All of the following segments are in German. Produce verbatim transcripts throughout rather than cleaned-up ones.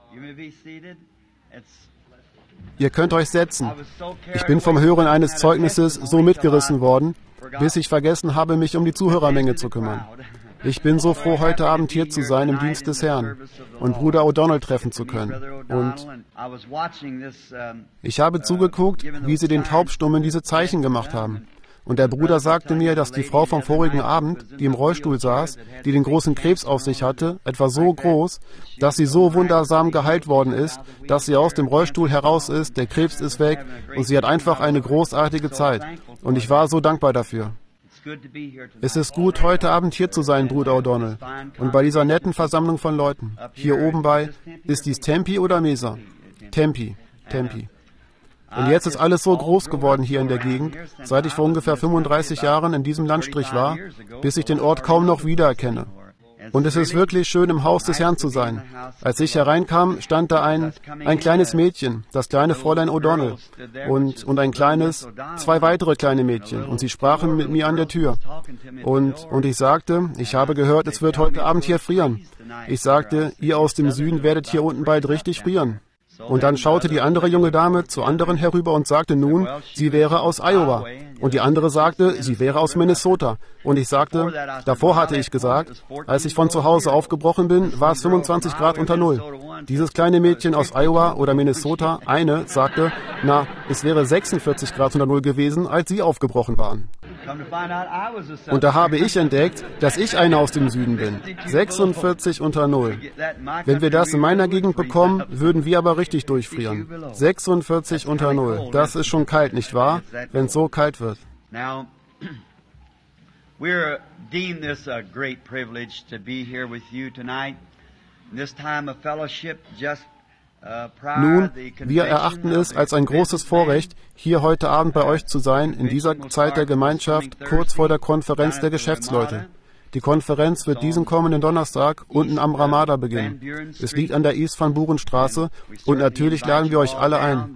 Ihr könnt euch setzen. Ich bin vom Hören eines Zeugnisses so mitgerissen worden, bis ich vergessen habe, mich um die Zuhörermenge zu kümmern. Ich bin so froh, heute Abend hier zu sein im Dienst des Herrn und Bruder O'Donnell treffen zu können. Und ich habe zugeguckt, wie sie den Taubstummen diese Zeichen gemacht haben. Und der Bruder sagte mir, dass die Frau vom vorigen Abend, die im Rollstuhl saß, die den großen Krebs auf sich hatte, etwa so groß, dass sie so wundersam geheilt worden ist, dass sie aus dem Rollstuhl heraus ist, der Krebs ist weg und sie hat einfach eine großartige Zeit. Und ich war so dankbar dafür. Es ist gut, heute Abend hier zu sein, Bruder O'Donnell, und bei dieser netten Versammlung von Leuten. Hier oben bei, ist dies Tempe oder Mesa? Tempe, Tempe. Und jetzt ist alles so groß geworden hier in der Gegend, seit ich vor ungefähr fünfunddreißig Jahren in diesem Landstrich war, bis ich den Ort kaum noch wiedererkenne. Und es ist wirklich schön, im Haus des Herrn zu sein. Als ich hereinkam, stand da ein, ein kleines Mädchen, das kleine Fräulein O'Donnell, und, und ein kleines, zwei weitere kleine Mädchen, und sie sprachen mit mir an der Tür. Und, und ich sagte, ich habe gehört, es wird heute Abend hier frieren. Ich sagte, ihr aus dem Süden werdet hier unten bald richtig frieren. Und dann schaute die andere junge Dame zur anderen herüber und sagte nun, sie wäre aus Iowa. Und die andere sagte, sie wäre aus Minnesota. Und ich sagte, davor hatte ich gesagt, als ich von zu Hause aufgebrochen bin, war es fünfundzwanzig Grad unter Null. Dieses kleine Mädchen aus Iowa oder Minnesota, eine, sagte, na, es wäre sechsundvierzig Grad unter Null gewesen, als sie aufgebrochen waren. Und da habe ich entdeckt, dass ich einer aus dem Süden bin. sechsundvierzig unter Null. Wenn wir das in meiner Gegend bekommen, würden wir aber richtig durchfrieren. sechsundvierzig unter Null. Das ist schon kalt, nicht wahr? Wenn es so kalt wird. We deem this a great privilege to be here with you tonight. In this time of fellowship, just Nun, wir erachten es als ein großes Vorrecht, hier heute Abend bei euch zu sein, in dieser Zeit der Gemeinschaft, kurz vor der Konferenz der Geschäftsleute. Die Konferenz wird diesen kommenden Donnerstag unten am Ramada beginnen. Es liegt an der East Van Buren Straße und natürlich laden wir euch alle ein.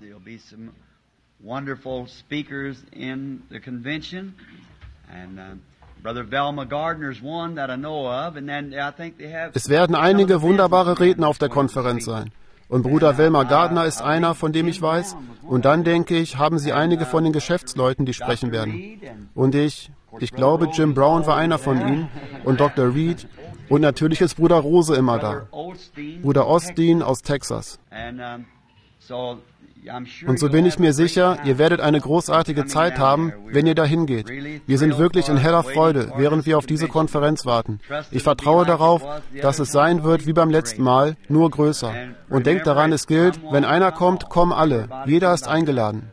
Es werden einige wunderbare Redner auf der Konferenz sein. Und Bruder Velma Gardner ist einer, von dem ich weiß. Und dann, denke ich, haben sie einige von den Geschäftsleuten, die sprechen werden. Und ich, ich glaube, Jim Brown war einer von ihnen. Und Doktor Reed. Und natürlich ist Bruder Rose immer da. Bruder Osteen aus Texas. Und so bin ich mir sicher, ihr werdet eine großartige Zeit haben, wenn ihr dahin geht. Wir sind wirklich in heller Freude, während wir auf diese Konferenz warten. Ich vertraue darauf, dass es sein wird wie beim letzten Mal, nur größer. Und denkt daran, es gilt, wenn einer kommt, kommen alle. Jeder ist eingeladen.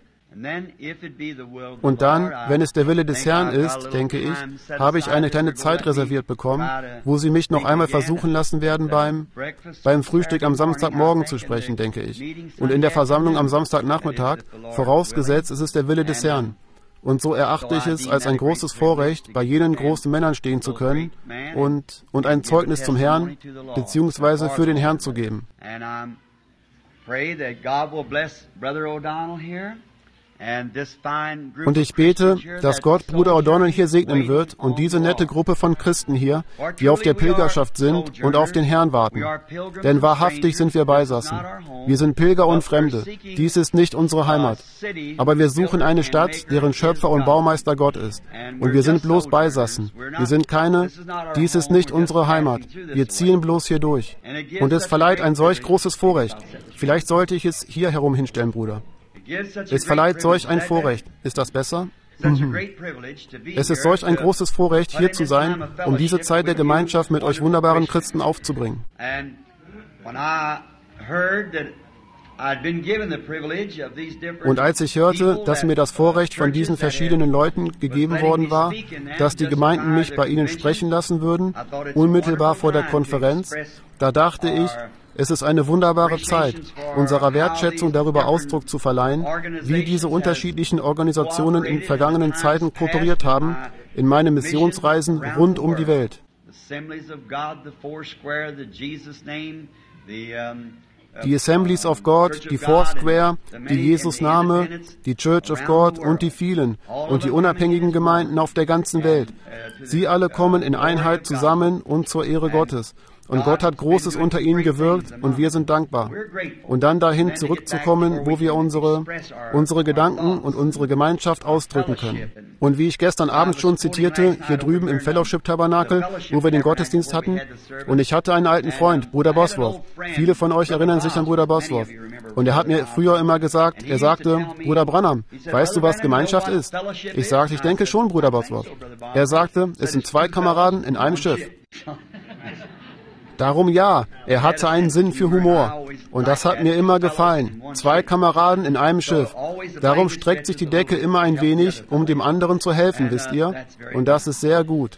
Und dann, wenn es der Wille des Herrn ist, denke ich, habe ich eine kleine Zeit reserviert bekommen, wo Sie mich noch einmal versuchen lassen werden, beim, beim Frühstück am Samstagmorgen zu sprechen, denke ich. Und in der Versammlung am Samstagnachmittag, vorausgesetzt, es ist der Wille des Herrn. Und so erachte ich es als ein großes Vorrecht, bei jenen großen Männern stehen zu können und, und ein Zeugnis zum Herrn, beziehungsweise für den Herrn zu geben. Und ich bete, dass Gott Bruder O'Donnell hier segnen wird und diese nette Gruppe von Christen hier, die auf der Pilgerschaft sind und auf den Herrn warten. Denn wahrhaftig sind wir Beisassen. Wir sind Pilger und Fremde. Dies ist nicht unsere Heimat. Aber wir suchen eine Stadt, deren Schöpfer und Baumeister Gott ist. Und wir sind bloß Beisassen. Wir sind keine, dies ist nicht unsere Heimat. Wir ziehen bloß hier durch. Und es verleiht ein solch großes Vorrecht. Vielleicht sollte ich es hier herum hinstellen, Bruder. Es verleiht solch ein Vorrecht. Ist das besser? Mhm. Es ist solch ein großes Vorrecht, hier zu sein, um diese Zeit der Gemeinschaft mit euch wunderbaren Christen aufzubringen. Und als ich hörte, dass mir das Vorrecht von diesen verschiedenen Leuten gegeben worden war, dass die Gemeinden mich bei ihnen sprechen lassen würden, unmittelbar vor der Konferenz, da dachte ich, es ist eine wunderbare Zeit, unserer Wertschätzung darüber Ausdruck zu verleihen, wie diese unterschiedlichen Organisationen in vergangenen Zeiten kooperiert haben, in meinen Missionsreisen rund um die Welt. Die Assemblies of God, die Foursquare, die Jesus-Name, die Church of God und die vielen und die unabhängigen Gemeinden auf der ganzen Welt. Sie alle kommen in Einheit zusammen und zur Ehre Gottes. Und Gott hat Großes unter ihnen gewirkt und wir sind dankbar. Und dann dahin zurückzukommen, wo wir unsere, unsere Gedanken und unsere Gemeinschaft ausdrücken können. Und wie ich gestern Abend schon zitierte, hier drüben im Fellowship-Tabernakel, wo wir den Gottesdienst hatten, und ich hatte einen alten Freund, Bruder Bosworth. Viele von euch erinnern sich an Bruder Bosworth. Und er hat mir früher immer gesagt, er sagte, Bruder Branham, weißt du, was Gemeinschaft ist? Ich sagte, ich denke schon, Bruder Bosworth. Er sagte, es sind zwei Kameraden in einem Schiff. Darum ja, er hatte einen Sinn für Humor. Und das hat mir immer gefallen. Zwei Kameraden in einem Schiff. Darum streckt sich die Decke immer ein wenig, um dem anderen zu helfen, wisst ihr? Und das ist sehr gut.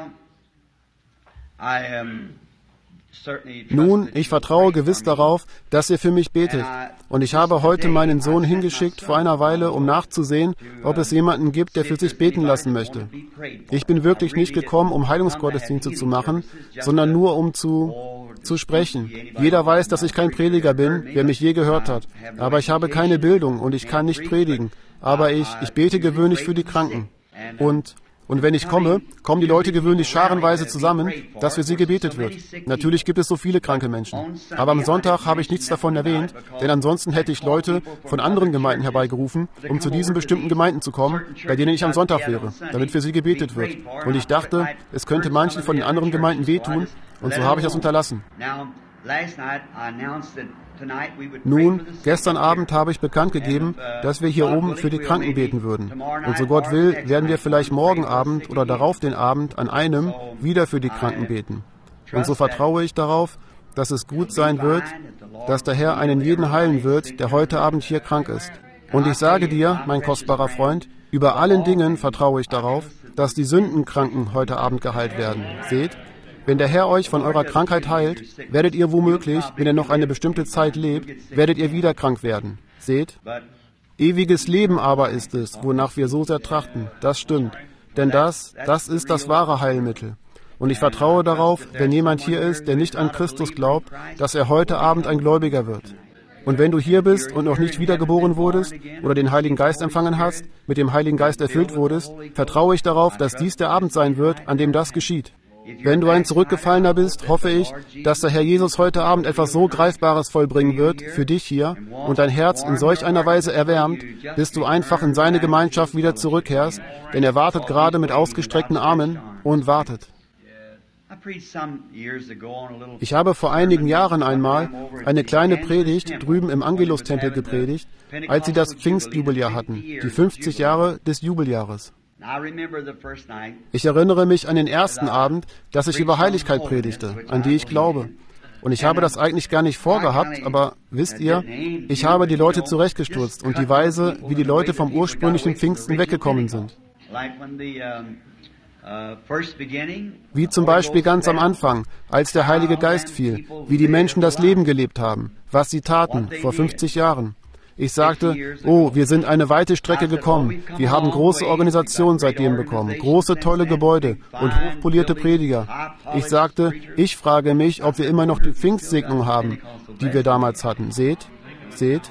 Nun, ich vertraue gewiss darauf, dass ihr für mich betet. Und ich habe heute meinen Sohn hingeschickt vor einer Weile, um nachzusehen, ob es jemanden gibt, der für sich beten lassen möchte. Ich bin wirklich nicht gekommen, um Heilungsgottesdienste zu machen, sondern nur um zu, zu sprechen. Jeder weiß, dass ich kein Prediger bin, wer mich je gehört hat. Aber ich habe keine Bildung und ich kann nicht predigen. Aber ich, ich bete gewöhnlich für die Kranken. Und Und wenn ich komme, kommen die Leute gewöhnlich scharenweise zusammen, dass für sie gebetet wird. Natürlich gibt es so viele kranke Menschen. Aber am Sonntag habe ich nichts davon erwähnt, denn ansonsten hätte ich Leute von anderen Gemeinden herbeigerufen, um zu diesen bestimmten Gemeinden zu kommen, bei denen ich am Sonntag wäre, damit für sie gebetet wird. Und ich dachte, es könnte manchen von den anderen Gemeinden wehtun, und so habe ich das unterlassen. Nun, gestern Abend habe ich bekannt gegeben, dass wir hier oben für die Kranken beten würden. Und so Gott will, werden wir vielleicht morgen Abend oder darauf den Abend an einem wieder für die Kranken beten. Und so vertraue ich darauf, dass es gut sein wird, dass der Herr einen jeden heilen wird, der heute Abend hier krank ist. Und ich sage dir, mein kostbarer Freund, über allen Dingen vertraue ich darauf, dass die Sündenkranken heute Abend geheilt werden. Seht? Wenn der Herr euch von eurer Krankheit heilt, werdet ihr womöglich, wenn ihr noch eine bestimmte Zeit lebt, werdet ihr wieder krank werden. Seht? Ewiges Leben aber ist es, wonach wir so sehr trachten. Das stimmt. Denn das, das ist das wahre Heilmittel. Und ich vertraue darauf, wenn jemand hier ist, der nicht an Christus glaubt, dass er heute Abend ein Gläubiger wird. Und wenn du hier bist und noch nicht wiedergeboren wurdest oder den Heiligen Geist empfangen hast, mit dem Heiligen Geist erfüllt wurdest, vertraue ich darauf, dass dies der Abend sein wird, an dem das geschieht. Wenn du ein Zurückgefallener bist, hoffe ich, dass der Herr Jesus heute Abend etwas so Greifbares vollbringen wird für dich hier und dein Herz in solch einer Weise erwärmt, bis du einfach in seine Gemeinschaft wieder zurückkehrst, denn er wartet gerade mit ausgestreckten Armen und wartet. Ich habe vor einigen Jahren einmal eine kleine Predigt drüben im Angelus-Tempel gepredigt, als sie das Pfingstjubeljahr hatten, die fünfzig Jahre des Jubeljahres. Ich erinnere mich an den ersten Abend, dass ich über Heiligkeit predigte, an die ich glaube. Und ich habe das eigentlich gar nicht vorgehabt, aber wisst ihr, ich habe die Leute zurechtgestutzt und die Weise, wie die Leute vom ursprünglichen Pfingsten weggekommen sind. Wie zum Beispiel ganz am Anfang, als der Heilige Geist fiel, wie die Menschen das Leben gelebt haben, was sie taten vor fünfzig Jahren. Ich sagte, oh, wir sind eine weite Strecke gekommen. Wir haben große Organisationen seitdem bekommen, große, tolle Gebäude und hochpolierte Prediger. Ich sagte, ich frage mich, ob wir immer noch die Pfingstsegnung haben, die wir damals hatten. Seht? Seht?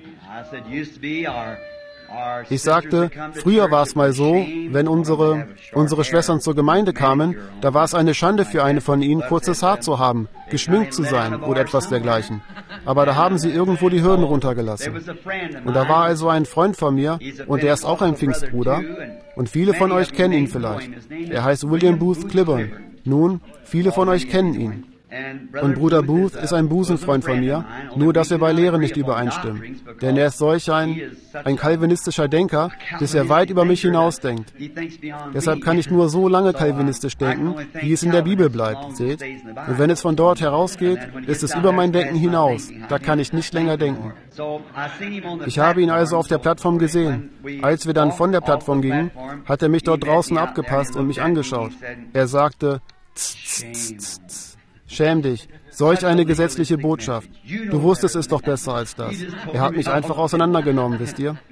Ich sagte, früher war es mal so, wenn unsere, unsere Schwestern zur Gemeinde kamen, da war es eine Schande für eine von ihnen, kurzes Haar zu haben, geschminkt zu sein oder etwas dergleichen. Aber da haben sie irgendwo die Hürden runtergelassen. Und da war also ein Freund von mir, und der ist auch ein Pfingstbruder, und viele von euch kennen ihn vielleicht. Er heißt William Booth Cliburn. Nun, viele von euch kennen ihn. Und Bruder Booth ist ein Busenfreund von mir, nur dass wir bei Lehren nicht übereinstimmen. Denn er ist solch ein, ein kalvinistischer Denker, dass er weit über mich hinausdenkt. Deshalb kann ich nur so lange kalvinistisch denken, wie es in der Bibel bleibt, seht? Und wenn es von dort herausgeht, ist es über mein Denken hinaus. Da kann ich nicht länger denken. Ich habe ihn also auf der Plattform gesehen. Als wir dann von der Plattform gingen, hat er mich dort draußen abgepasst und mich angeschaut. Er sagte, tss, tss, tss, tss. Schäm dich, solch eine gesetzliche Botschaft. Du wusstest es doch besser als das. Er hat mich einfach auseinandergenommen, wisst ihr?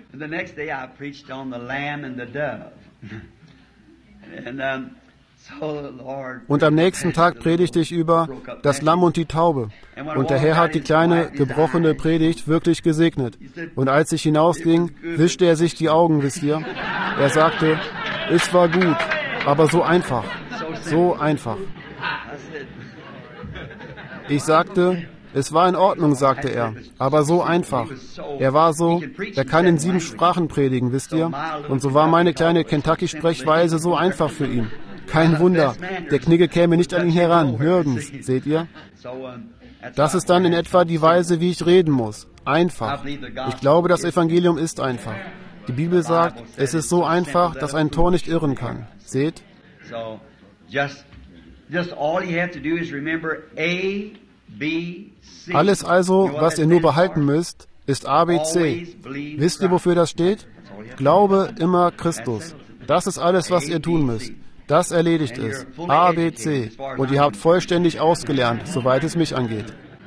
Und am nächsten Tag predigte ich über das Lamm und die Taube. Und der Herr hat die kleine, gebrochene Predigt wirklich gesegnet. Und als ich hinausging, wischte er sich die Augen, wisst ihr? Er sagte, es war gut, aber so einfach, so einfach. Ich sagte, es war in Ordnung, sagte er, aber so einfach. Er war so, er kann in sieben Sprachen predigen, wisst ihr? Und so war meine kleine Kentucky-Sprechweise so einfach für ihn. Kein Wunder, der Knigge käme nicht an ihn heran, nirgends, seht ihr? Das ist dann in etwa die Weise, wie ich reden muss. Einfach. Ich glaube, das Evangelium ist einfach. Die Bibel sagt, es ist so einfach, dass ein Tor nicht irren kann. Seht? Alles also, was ihr nur behalten müsst, ist A B C. Wisst ihr, wofür das steht? Glaube immer Christus. Das ist alles, was ihr tun müsst. Das erledigt ist. A B C. Und ihr habt vollständig ausgelernt, soweit es mich angeht.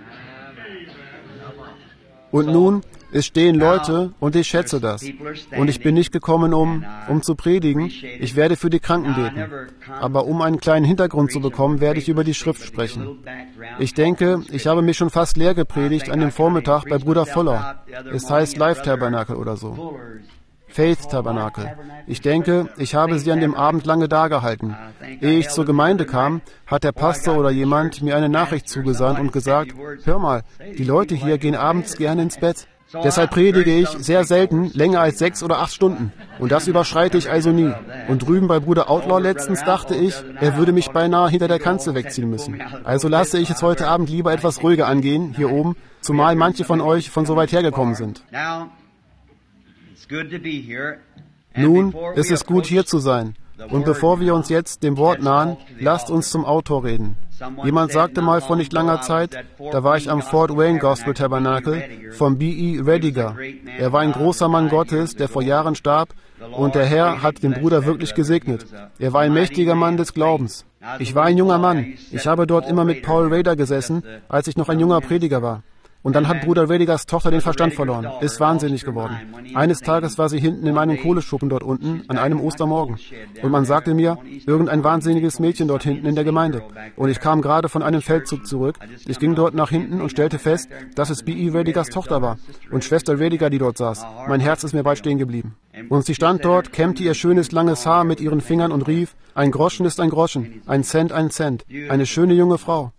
Und nun, es stehen Leute, und ich schätze das. Und ich bin nicht gekommen, um, um zu predigen. Ich werde für die Kranken beten. Aber um einen kleinen Hintergrund zu bekommen, werde ich über die Schrift sprechen. Ich denke, ich habe mich schon fast leer gepredigt an dem Vormittag bei Bruder Fuller. Es heißt Life Tabernacle oder so. Faith Tabernacle. Ich denke, ich habe sie an dem Abend lange dagehalten. Ehe ich zur Gemeinde kam, hat der Pastor oder jemand mir eine Nachricht zugesandt und gesagt, hör mal, die Leute hier gehen abends gerne ins Bett. Deshalb predige ich sehr selten länger als sechs oder acht Stunden. Und das überschreite ich also nie. Und drüben bei Bruder Outlaw letztens dachte ich, er würde mich beinahe hinter der Kanzel wegziehen müssen. Also lasse ich es heute Abend lieber etwas ruhiger angehen, hier oben, zumal manche von euch von so weit hergekommen sind. Nun, es ist gut, hier zu sein. Und bevor wir uns jetzt dem Wort nahen, lasst uns zum Autor reden. Jemand sagte mal vor nicht langer Zeit, da war ich am Fort Wayne Gospel Tabernacle von B E Rediger. Er war ein großer Mann Gottes, der vor Jahren starb, und der Herr hat den Bruder wirklich gesegnet. Er war ein mächtiger Mann des Glaubens. Ich war ein junger Mann. Ich habe dort immer mit Paul Rader gesessen, als ich noch ein junger Prediger war. Und dann hat Bruder Redigers Tochter den Verstand verloren, ist wahnsinnig geworden. Eines Tages war sie hinten in meinem Kohleschuppen dort unten, an einem Ostermorgen. Und man sagte mir, irgendein wahnsinniges Mädchen dort hinten in der Gemeinde. Und ich kam gerade von einem Feldzug zurück. Ich ging dort nach hinten und stellte fest, dass es B E Redigers Tochter war. Und Schwester Rediger, die dort saß. Mein Herz ist mir bald stehen geblieben. Und sie stand dort, kämmte ihr schönes langes Haar mit ihren Fingern und rief, ein Groschen ist ein Groschen, ein Cent ein Cent. Eine schöne junge Frau.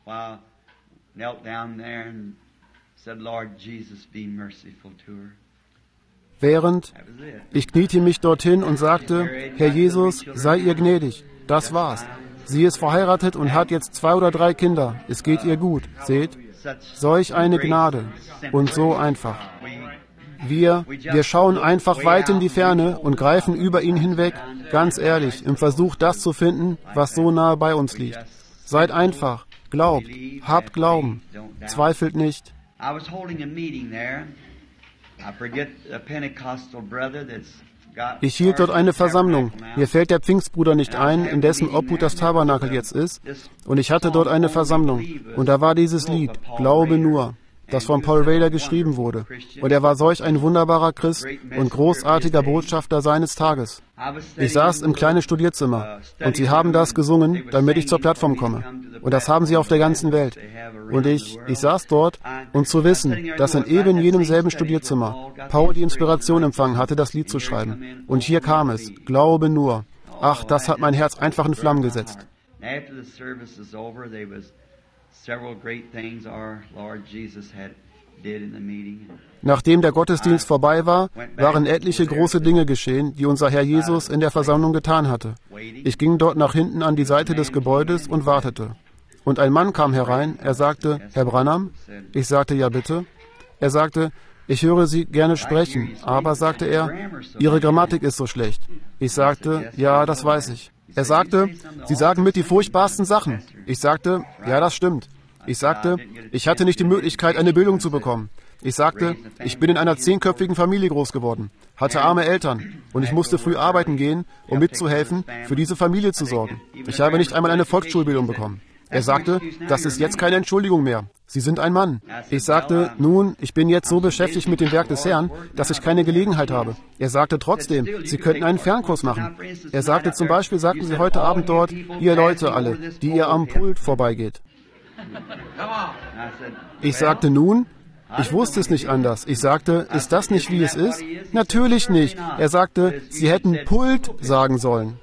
Während ich kniete mich dorthin und sagte, Herr Jesus, sei ihr gnädig. Das war's. Sie ist verheiratet und hat jetzt zwei oder drei Kinder. Es geht ihr gut. Seht? Solch eine Gnade. Und so einfach. Wir, wir schauen einfach weit in die Ferne und greifen über ihn hinweg, ganz ehrlich, im Versuch, das zu finden, was so nahe bei uns liegt. Seid einfach. Glaubt. Habt Glauben. Zweifelt nicht. I was holding a meeting there. I forget a Pentecostal brother that's got. Ich hielt dort eine Versammlung. Mir fällt der Pfingstbruder nicht ein, in dessen Obhut das Tabernakel jetzt ist. Und ich hatte dort eine Versammlung. Und da war dieses Lied, Glaube nur, das von Paul Rader geschrieben wurde. Und er war solch ein wunderbarer Christ und großartiger Botschafter seines Tages. Ich saß im kleinen Studierzimmer und sie haben das gesungen, damit ich zur Plattform komme. Und das haben sie auf der ganzen Welt. Und ich, ich saß dort und zu wissen, dass in eben jenem selben Studierzimmer Paul die Inspiration empfangen hatte, das Lied zu schreiben. Und hier kam es, Glaube nur. Ach, das hat mein Herz einfach in Flammen gesetzt. Nachdem der Gottesdienst vorbei war, waren etliche große Dinge geschehen, die unser Herr Jesus in der Versammlung getan hatte. Ich ging dort nach hinten an die Seite des Gebäudes und wartete. Und ein Mann kam herein, er sagte, Herr Branham? Ich sagte, ja bitte. Er sagte, ich höre Sie gerne sprechen, aber, sagte er, Ihre Grammatik ist so schlecht. Ich sagte, ja, das weiß ich. Er sagte, Sie sagen mit die furchtbarsten Sachen. Ich sagte, ja, das stimmt. Ich sagte, ich hatte nicht die Möglichkeit, eine Bildung zu bekommen. Ich sagte, ich bin in einer zehnköpfigen Familie groß geworden, hatte arme Eltern und ich musste früh arbeiten gehen, um mitzuhelfen, für diese Familie zu sorgen. Ich habe nicht einmal eine Volksschulbildung bekommen. Er sagte, das ist jetzt keine Entschuldigung mehr. Sie sind ein Mann. Ich sagte, nun, ich bin jetzt so beschäftigt mit dem Werk des Herrn, dass ich keine Gelegenheit habe. Er sagte trotzdem, Sie könnten einen Fernkurs machen. Er sagte zum Beispiel, sagten Sie heute Abend dort, ihr Leute alle, die ihr am Pult vorbeigeht. Ich sagte, nun, ich wusste es nicht anders. Ich sagte, ist das nicht, wie es ist? Natürlich nicht. Er sagte, Sie hätten Pult sagen sollen.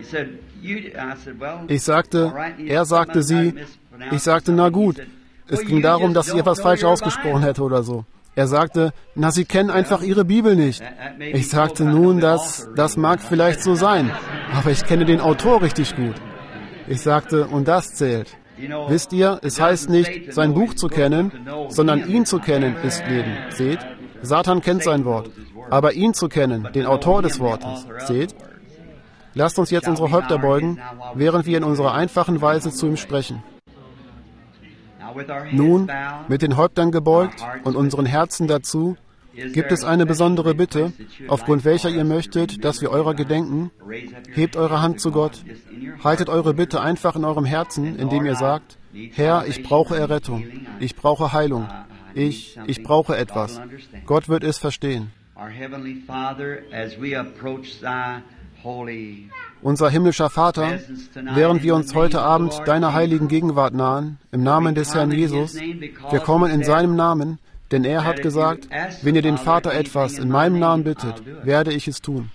Ich sagte, er sagte sie, ich sagte, na gut. Es ging darum, dass ich etwas falsch ausgesprochen hätte oder so. Er sagte, na, Sie kennen einfach Ihre Bibel nicht. Ich sagte, nun, das, das mag vielleicht so sein, aber ich kenne den Autor richtig gut. Ich sagte, und das zählt. Wisst ihr, es heißt nicht, sein Buch zu kennen, sondern ihn zu kennen ist Leben. Seht? Satan kennt sein Wort. Aber ihn zu kennen, den Autor des Wortes. Seht? Lasst uns jetzt unsere Häupter beugen, während wir in unserer einfachen Weise zu ihm sprechen. Nun, mit den Häuptern gebeugt und unseren Herzen dazu, gibt es eine besondere Bitte, aufgrund welcher ihr möchtet, dass wir eurer gedenken. Hebt eure Hand zu Gott. Haltet eure Bitte einfach in eurem Herzen, indem ihr sagt, Herr, ich brauche Errettung. Ich brauche Heilung. Ich, ich brauche etwas. Gott wird es verstehen. Unser himmlischer Vater, während wir uns heute Abend deiner heiligen Gegenwart nahen, im Namen des Herrn Jesus, wir kommen in seinem Namen, denn er hat gesagt, wenn ihr den Vater etwas in meinem Namen bittet, werde ich es tun.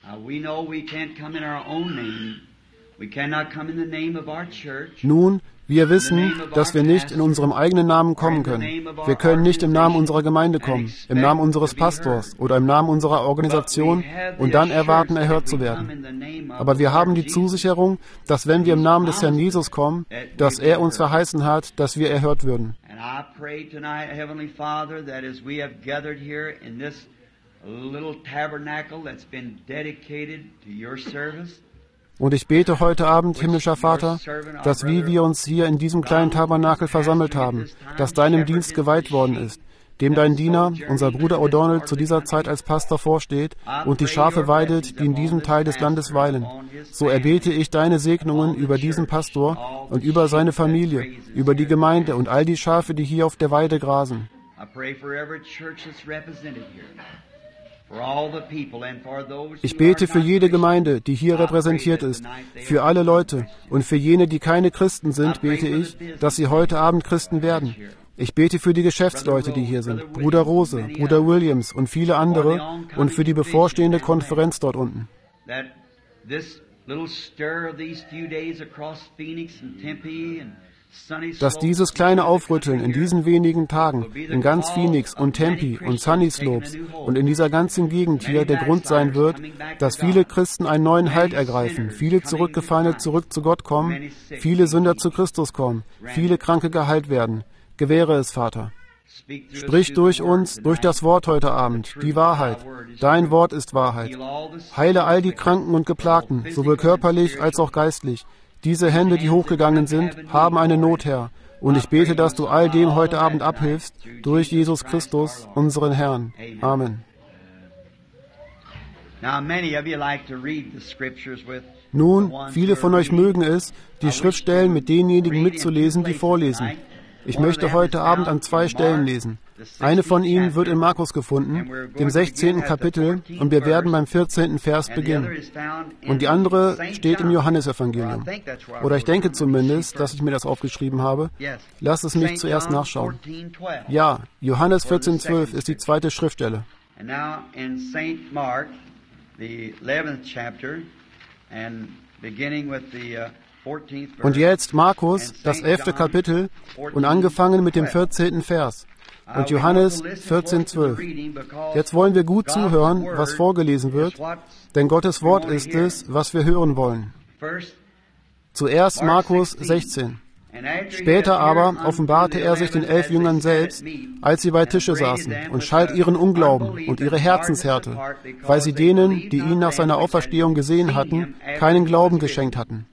Nun, wir wissen, dass wir nicht in unserem eigenen Namen kommen können. Wir können nicht im Namen unserer Gemeinde kommen, im Namen unseres Pastors oder im Namen unserer Organisation und dann erwarten, erhört zu werden. Aber wir haben die Zusicherung, dass wenn wir im Namen des Herrn Jesus kommen, dass er uns verheißen hat, dass wir erhört würden. Und ich bete heute Abend, himmlischer Vater, dass wie wir uns hier in diesem kleinen Tabernakel versammelt haben, das deinem Dienst geweiht worden ist, dem dein Diener, unser Bruder O'Donnell, zu dieser Zeit als Pastor vorsteht und die Schafe weidet, die in diesem Teil des Landes weilen. So erbete ich deine Segnungen über diesen Pastor und über seine Familie, über die Gemeinde und all die Schafe, die hier auf der Weide grasen. Ich bete für jede Gemeinde, die hier repräsentiert ist, für alle Leute und für jene, die keine Christen sind, bete ich, dass sie heute Abend Christen werden. Ich bete für die Geschäftsleute, die hier sind, Bruder Rose, Bruder Williams und viele andere und für die bevorstehende Konferenz dort unten. Dass dieses kleine Aufrütteln in diesen wenigen Tagen in ganz Phoenix und Tempe und Sunny Slopes und in dieser ganzen Gegend hier der Grund sein wird, dass viele Christen einen neuen Halt ergreifen, viele Zurückgefallene zurück zu Gott kommen, viele Sünder zu Christus kommen, viele Kranke geheilt werden. Gewähre es, Vater. Sprich durch uns, durch das Wort heute Abend, die Wahrheit. Dein Wort ist Wahrheit. Heile all die Kranken und Geplagten, sowohl körperlich als auch geistlich. Diese Hände, die hochgegangen sind, haben eine Not, Herr. Und ich bete, dass du all dem heute Abend abhilfst, durch Jesus Christus, unseren Herrn. Amen. Nun, viele von euch mögen es, die Schriftstellen mit denjenigen mitzulesen, die vorlesen. Ich möchte heute Abend an zwei Stellen lesen. Eine von ihnen wird in Markus gefunden, dem sechzehnten Kapitel, und wir werden beim vierzehnten Vers beginnen. Und die andere steht im Johannesevangelium. Oder ich denke zumindest, dass ich mir das aufgeschrieben habe. Lasst es mich zuerst nachschauen. Ja, Johannes vierzehn zwölf ist die zweite Schriftstelle. Und jetzt Markus, das elfte Kapitel, und angefangen mit dem vierzehnten Vers. Und Johannes vierzehn zwölf. Jetzt wollen wir gut zuhören, was vorgelesen wird, denn Gottes Wort ist es, was wir hören wollen. Zuerst Markus sechzehn. Später aber offenbarte er sich den elf Jüngern selbst, als sie bei Tische saßen, und schalt ihren Unglauben und ihre Herzenshärte, weil sie denen, die ihn nach seiner Auferstehung gesehen hatten, keinen Glauben geschenkt hatten.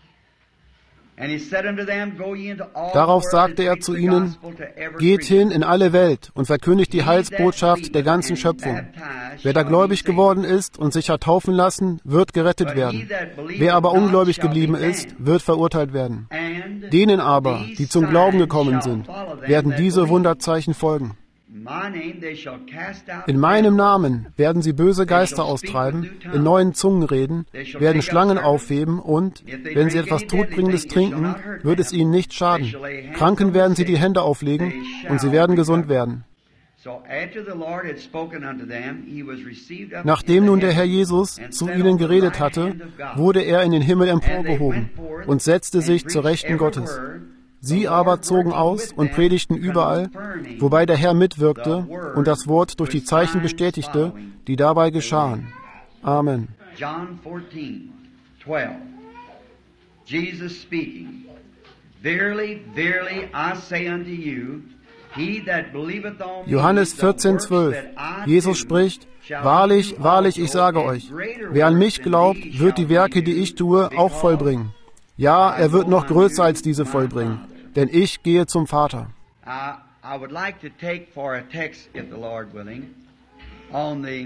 Darauf sagte er zu ihnen, geht hin in alle Welt und verkündigt die Heilsbotschaft der ganzen Schöpfung. Wer da gläubig geworden ist und sich hat taufen lassen, wird gerettet werden. Wer aber ungläubig geblieben ist, wird verurteilt werden. Denen aber, die zum Glauben gekommen sind, werden diese Wunderzeichen folgen. In meinem Namen werden sie böse Geister austreiben, in neuen Zungen reden, werden Schlangen aufheben und, wenn sie etwas Todbringendes trinken, wird es ihnen nicht schaden. Kranken werden sie die Hände auflegen und sie werden gesund werden. Nachdem nun der Herr Jesus zu ihnen geredet hatte, wurde er in den Himmel emporgehoben und setzte sich zur Rechten Gottes. Sie aber zogen aus und predigten überall, wobei der Herr mitwirkte und das Wort durch die Zeichen bestätigte, die dabei geschahen. Amen. John fourteen, twelve. Jesus speaking. Verily, verily, I say unto you, he that believeth on me, Johannes vierzehn, zwölf. Jesus spricht, wahrlich, wahrlich, ich sage euch, wer an mich glaubt, wird die Werke, die ich tue, auch vollbringen. Ja, er wird noch größer als diese vollbringen, denn ich gehe zum Vater. I, I would like to take for a text, if the Lord willing, on the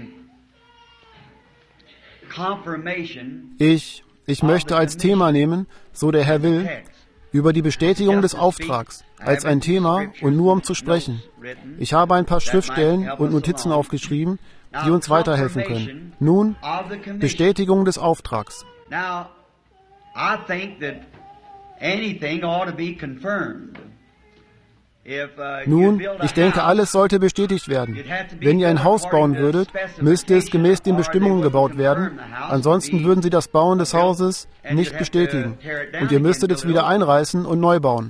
confirmation. Ich, ich möchte als Thema nehmen, so der Herr will, über die Bestätigung des Auftrags, als ein Thema und nur um zu sprechen. Ich habe ein paar Schriftstellen und Notizen aufgeschrieben, die uns weiterhelfen können. Nun, Bestätigung des Auftrags. Now, I think that anything ought to be confirmed. Nun, ich denke, alles sollte bestätigt werden. Wenn ihr ein Haus bauen würdet, müsste es gemäß den Bestimmungen gebaut werden. Ansonsten würden sie das Bauen des Hauses nicht bestätigen. Und ihr müsstet es wieder einreißen und neu bauen.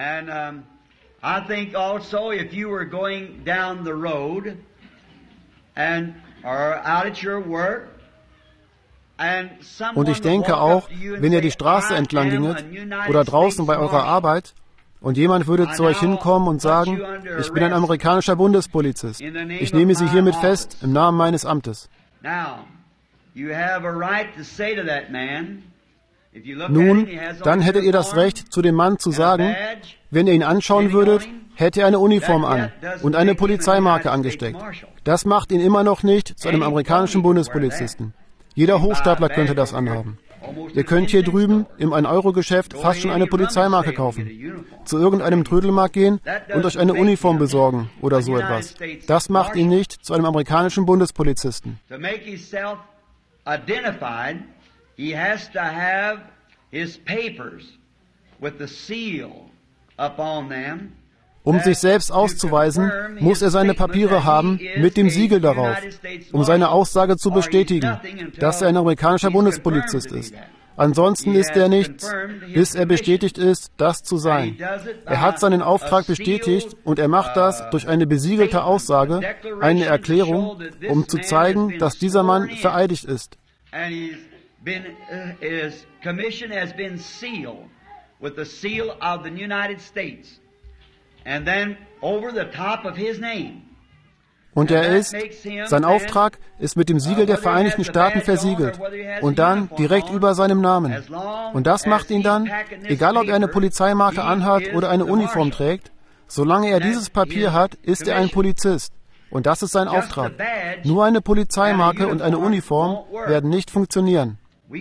Und ich denke auch, wenn ihr die Straße entlang ginget oder draußen bei eurer Arbeit, und jemand würde zu euch hinkommen und sagen, ich bin ein amerikanischer Bundespolizist. Ich nehme Sie hiermit fest im Namen meines Amtes. Nun, dann hättet ihr das Recht, zu dem Mann zu sagen, wenn ihr ihn anschauen würdet, hätte er eine Uniform an und eine Polizeimarke angesteckt. Das macht ihn immer noch nicht zu einem amerikanischen Bundespolizisten. Jeder Hochstapler könnte das anhaben. Ihr könnt hier drüben im ein-Euro-Geschäft fast schon eine Polizeimarke kaufen, zu irgendeinem Trödelmarkt gehen und euch eine Uniform besorgen oder so etwas. Das macht ihn nicht zu einem amerikanischen Bundespolizisten. Um sich selbst auszuweisen, muss er seine Papiere haben mit dem Siegel darauf, um seine Aussage zu bestätigen, dass er ein amerikanischer Bundespolizist ist. Ansonsten ist er nichts, bis er bestätigt ist, das zu sein. Er hat seinen Auftrag bestätigt und er macht das durch eine besiegelte Aussage, eine Erklärung, um zu zeigen, dass dieser Mann vereidigt ist. Und er ist, sein Auftrag ist mit dem Siegel der Vereinigten Staaten versiegelt und dann direkt über seinem Namen. Und das macht ihn dann, egal ob er eine Polizeimarke anhat oder eine Uniform trägt, solange er dieses Papier hat, ist er ein Polizist. Und das ist sein Auftrag. Nur eine Polizeimarke und eine Uniform werden nicht funktionieren.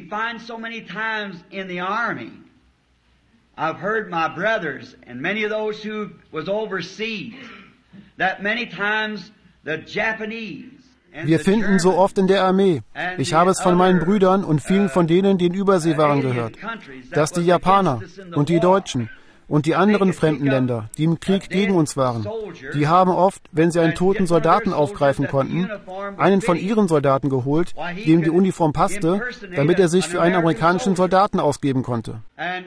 I've heard my brothers and many of those who was overseas that many times the Japanese. Wir finden so oft in der Armee. Ich habe es von meinen Brüdern und vielen von denen, die in Übersee waren, gehört, dass die Japaner und die Deutschen und die anderen fremden Länder, die im Krieg gegen uns waren, die haben oft, wenn sie einen toten Soldaten aufgreifen konnten, einen von ihren Soldaten geholt, dem die Uniform passte, damit er sich für einen amerikanischen Soldaten ausgeben konnte.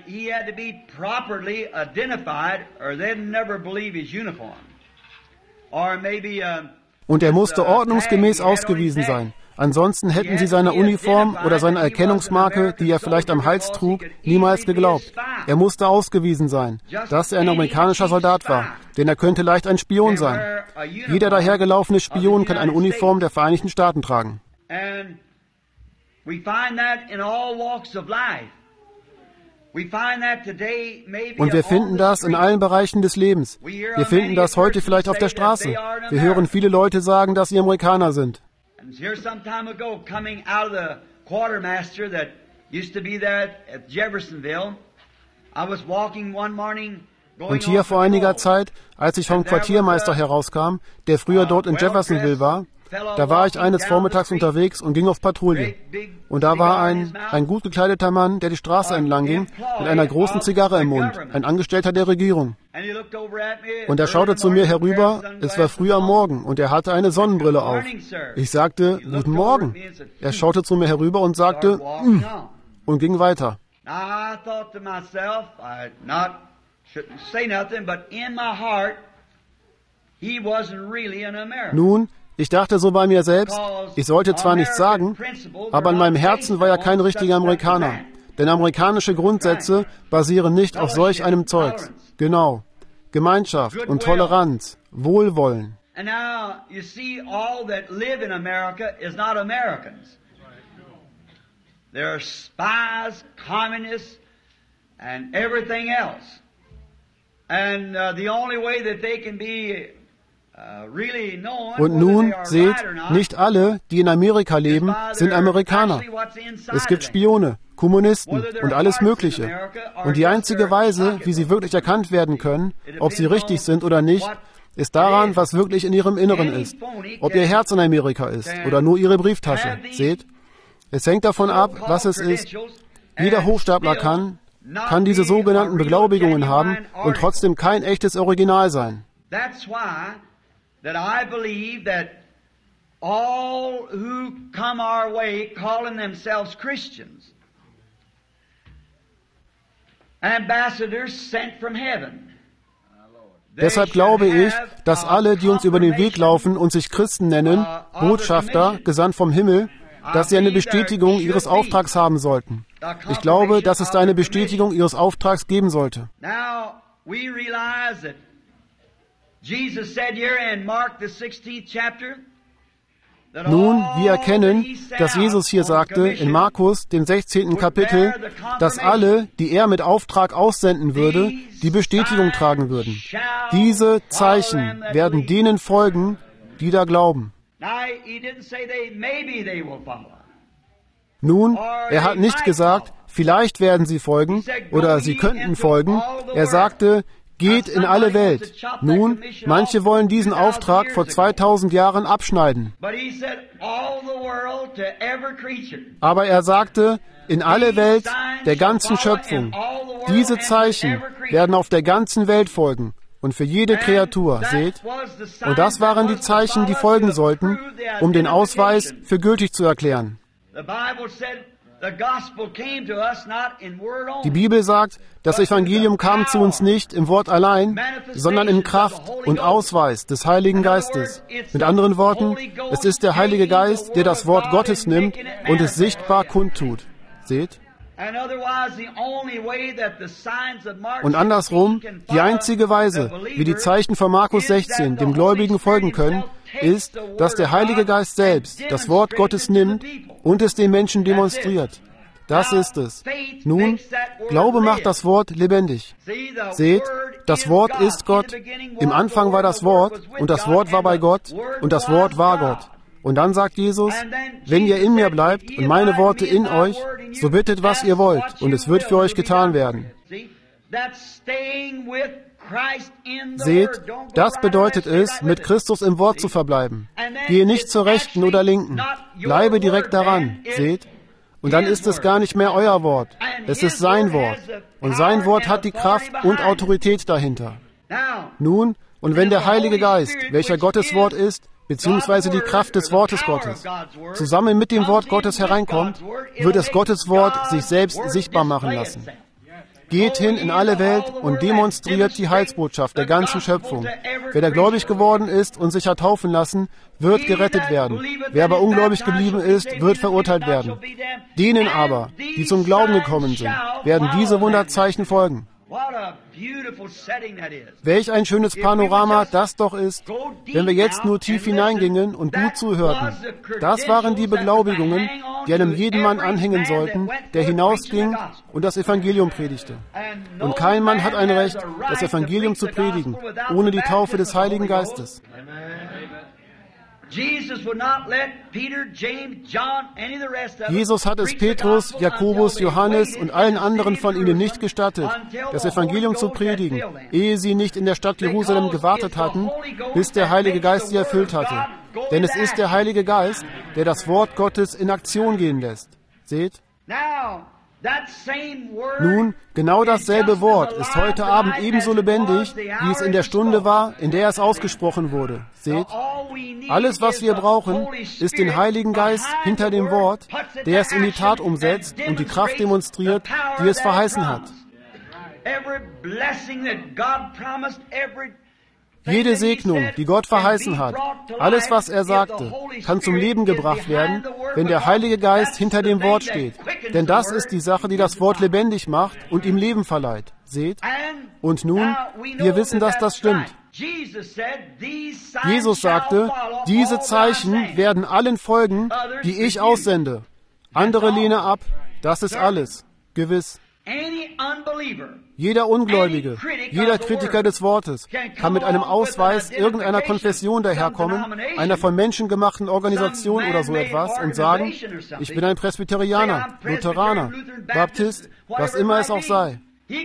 Und er musste ordnungsgemäß ausgewiesen sein. Ansonsten hätten sie seiner Uniform oder seiner Erkennungsmarke, die er vielleicht am Hals trug, niemals geglaubt. Er musste ausgewiesen sein, dass er ein amerikanischer Soldat war, denn er könnte leicht ein Spion sein. Jeder dahergelaufene Spion kann eine Uniform der Vereinigten Staaten tragen. Und wir finden das in allen Bereichen des Lebens. Wir finden das heute vielleicht auf der Straße. Wir hören viele Leute sagen, dass sie Amerikaner sind. And here some time ago, coming out of the quartermaster that used to be there at Jeffersonville, I was walking one morning. Und hier vor einiger Zeit, als ich vom Quartiermeister herauskam, der früher dort in Jeffersonville war, Da war ich eines Vormittags unterwegs und ging auf Patrouille. Und da war ein, ein gut gekleideter Mann, der die Straße entlang ging, mit einer großen Zigarre im Mund, ein Angestellter der Regierung. Und er schaute zu mir herüber, es war früh am Morgen, und er hatte eine Sonnenbrille auf. Ich sagte, guten Morgen. Er schaute zu mir herüber und sagte, mm, und ging weiter. Nun, ich dachte so bei mir selbst, ich sollte zwar nichts sagen, aber in meinem Herzen war er kein richtiger Amerikaner. Denn amerikanische Grundsätze basieren nicht auf solch einem Zeugs. Genau. Gemeinschaft und Toleranz, Wohlwollen. There are spies, communists, and everything else. And uh, the only way that they can be uh, really known, Und nun, seht, nicht alle, die in Amerika leben, sind Amerikaner. Es gibt Spione, Kommunisten und alles Mögliche. Und die einzige Weise, wie sie wirklich erkannt werden können, ob sie richtig sind oder nicht, ist daran, was wirklich in ihrem Inneren ist. Ob ihr Herz in Amerika ist oder nur ihre Brieftasche. Seht? Es hängt davon ab, was es ist. Jeder Hochstapler kann, kann diese sogenannten Beglaubigungen haben und trotzdem kein echtes Original sein. That's why that I believe that all who come our way calling themselves Christians, ambassadors sent from heaven. Deshalb glaube ich, dass alle, die uns über den Weg laufen und sich Christen nennen, Botschafter, gesandt vom Himmel, dass sie eine Bestätigung ihres Auftrags haben sollten. Ich glaube, dass es da eine Bestätigung ihres Auftrags geben sollte. Nun, wir erkennen, dass Jesus hier sagte, in Markus, dem sechzehnten Kapitel, dass alle, die er mit Auftrag aussenden würde, die Bestätigung tragen würden. Diese Zeichen werden denen folgen, die da glauben. Nun, er hat nicht gesagt, vielleicht werden sie folgen oder sie könnten folgen. Er sagte, geht in alle Welt. Nun, manche wollen diesen Auftrag vor zweitausend Jahren abschneiden. Aber er sagte, in alle Welt der ganzen Schöpfung. Diese Zeichen werden auf der ganzen Welt folgen. Und für jede Kreatur, seht, und das waren die Zeichen, die folgen sollten, um den Ausweis für gültig zu erklären. Die Bibel sagt, das Evangelium kam zu uns nicht im Wort allein, sondern in Kraft und Ausweis des Heiligen Geistes. Mit anderen Worten, es ist der Heilige Geist, der das Wort Gottes nimmt und es sichtbar kundtut. Seht? Und andersrum, die einzige Weise, wie die Zeichen von Markus sechzehn dem Gläubigen folgen können, ist, dass der Heilige Geist selbst das Wort Gottes nimmt und es den Menschen demonstriert. Das ist es. Nun, Glaube macht das Wort lebendig. Seht, das Wort ist Gott. Im Anfang war das Wort und das Wort war bei Gott und das Wort war Gott. Und dann sagt Jesus, wenn ihr in mir bleibt und meine Worte in euch, so bittet, was ihr wollt, und es wird für euch getan werden. Seht, das bedeutet es, mit Christus im Wort zu verbleiben. Gehe nicht zur Rechten oder Linken. Bleibe direkt daran. Seht? Und dann ist es gar nicht mehr euer Wort. Es ist sein Wort. Und sein Wort hat die Kraft und Autorität dahinter. Nun, und wenn der Heilige Geist, welcher Gottes Wort ist, beziehungsweise die Kraft des Wortes Gottes, zusammen mit dem Wort Gottes hereinkommt, wird es Gottes Wort sich selbst sichtbar machen lassen. Geht hin in alle Welt und demonstriert die Heilsbotschaft der ganzen Schöpfung. Wer da gläubig geworden ist und sich hat taufen lassen, wird gerettet werden. Wer aber ungläubig geblieben ist, wird verurteilt werden. Denen aber, die zum Glauben gekommen sind, werden diese Wunderzeichen folgen. Welch ein schönes Panorama das doch ist, wenn wir jetzt nur tief hineingingen und gut zuhörten. Das waren die Beglaubigungen, die einem jeden Mann anhängen sollten, der hinausging und das Evangelium predigte. Und kein Mann hat ein Recht, das Evangelium zu predigen, ohne die Taufe des Heiligen Geistes. Jesus hat es Petrus, Jakobus, Johannes und allen anderen von ihnen nicht gestattet, das Evangelium zu predigen, ehe sie nicht in der Stadt Jerusalem gewartet hatten, bis der Heilige Geist sie erfüllt hatte. Denn es ist der Heilige Geist, der das Wort Gottes in Aktion gehen lässt. Seht? Nun, genau dasselbe Wort ist heute Abend ebenso lebendig, wie es in der Stunde war, in der es ausgesprochen wurde. Seht? Alles, was wir brauchen, ist den Heiligen Geist hinter dem Wort, der es in die Tat umsetzt und die Kraft demonstriert, die es verheißen hat. Jede Segnung, die Gott verheißen hat, alles, was er sagte, kann zum Leben gebracht werden, wenn der Heilige Geist hinter dem Wort steht. Denn das ist die Sache, die das Wort lebendig macht und ihm Leben verleiht. Seht? Und nun, wir wissen, dass das stimmt. Jesus sagte, diese Zeichen werden allen folgen, die ich aussende. Andere lehne ab, das ist alles. Gewiss. Jeder Ungläubige, jeder Kritiker des Wortes kann mit einem Ausweis irgendeiner Konfession daherkommen, einer von Menschen gemachten Organisation oder so etwas und sagen, ich bin ein Presbyterianer, Lutheraner, Baptist, was immer es auch sei.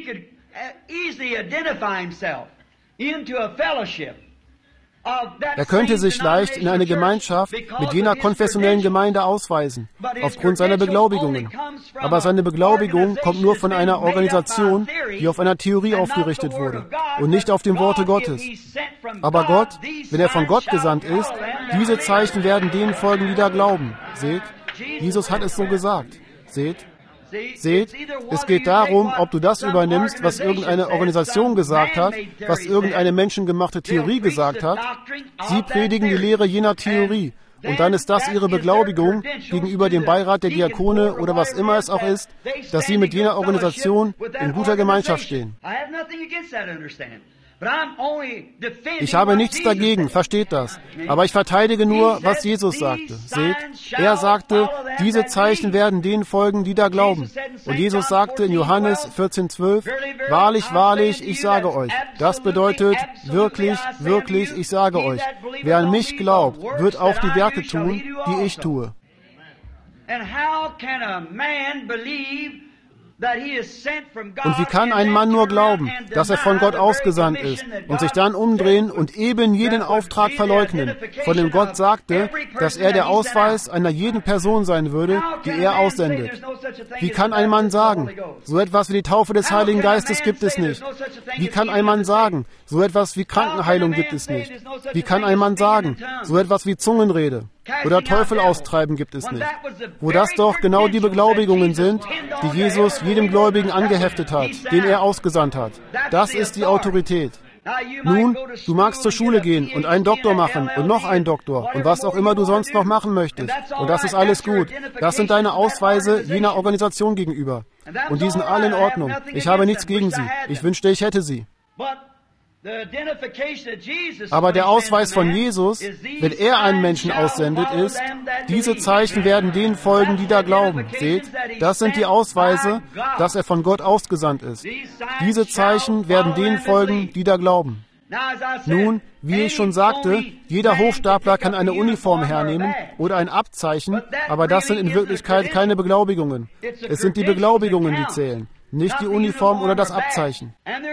Er könnte sich leicht in eine Gemeinschaft mit jener konfessionellen Gemeinde ausweisen, aufgrund seiner Beglaubigungen. Aber seine Beglaubigung kommt nur von einer Organisation, die auf einer Theorie aufgerichtet wurde und nicht auf dem Worte Gottes. Aber Gott, wenn er von Gott gesandt ist, diese Zeichen werden denen folgen, die da glauben. Seht? Jesus hat es so gesagt. Seht? Seht, es geht darum, ob du das übernimmst, was irgendeine Organisation gesagt hat, was irgendeine menschengemachte Theorie gesagt hat. Sie predigen die Lehre jener Theorie. Und dann ist das ihre Beglaubigung gegenüber dem Beirat der Diakone oder was immer es auch ist, dass sie mit jener Organisation in guter Gemeinschaft stehen. Ich habe nichts dagegen, versteht das. Aber ich verteidige nur, was Jesus sagte. Seht, er sagte, diese Zeichen werden denen folgen, die da glauben. Und Jesus sagte in Johannes vierzehn zwölf, wahrlich, wahrlich, ich sage euch. Das bedeutet, wirklich, wirklich, ich sage euch. Wer an mich glaubt, wird auch die Werke tun, die ich tue. Und wie kann ein Mann nur glauben, dass er von Gott ausgesandt ist und sich dann umdrehen und eben jeden Auftrag verleugnen, von dem Gott sagte, dass er der Ausweis einer jeden Person sein würde, die er aussendet? Wie kann ein Mann sagen, so etwas wie die Taufe des Heiligen Geistes gibt es nicht? Wie kann ein Mann sagen, so etwas wie Krankenheilung gibt es nicht? Wie kann ein Mann sagen, so etwas wie Zungenrede oder Teufel austreiben gibt es nicht? Wo das doch genau die Beglaubigungen sind, die Jesus jedem Gläubigen angeheftet hat, den er ausgesandt hat. Das ist die Autorität. Nun, du magst zur Schule gehen und einen Doktor machen und noch einen Doktor und was auch immer du sonst noch machen möchtest. Und das ist alles gut. Das sind deine Ausweise jener Organisation gegenüber. Und die sind alle in Ordnung. Ich habe nichts gegen sie. Ich wünschte, ich hätte sie. Aber der Ausweis von Jesus, wenn er einen Menschen aussendet, ist, diese Zeichen werden denen folgen, die da glauben. Seht, das sind die Ausweise, dass er von Gott ausgesandt ist. Diese Zeichen werden denen folgen, die da glauben. Nun, wie ich schon sagte, jeder Hochstapler kann eine Uniform hernehmen oder ein Abzeichen, aber das sind in Wirklichkeit keine Beglaubigungen. Es sind die Beglaubigungen, die zählen, nicht die Uniform oder das Abzeichen.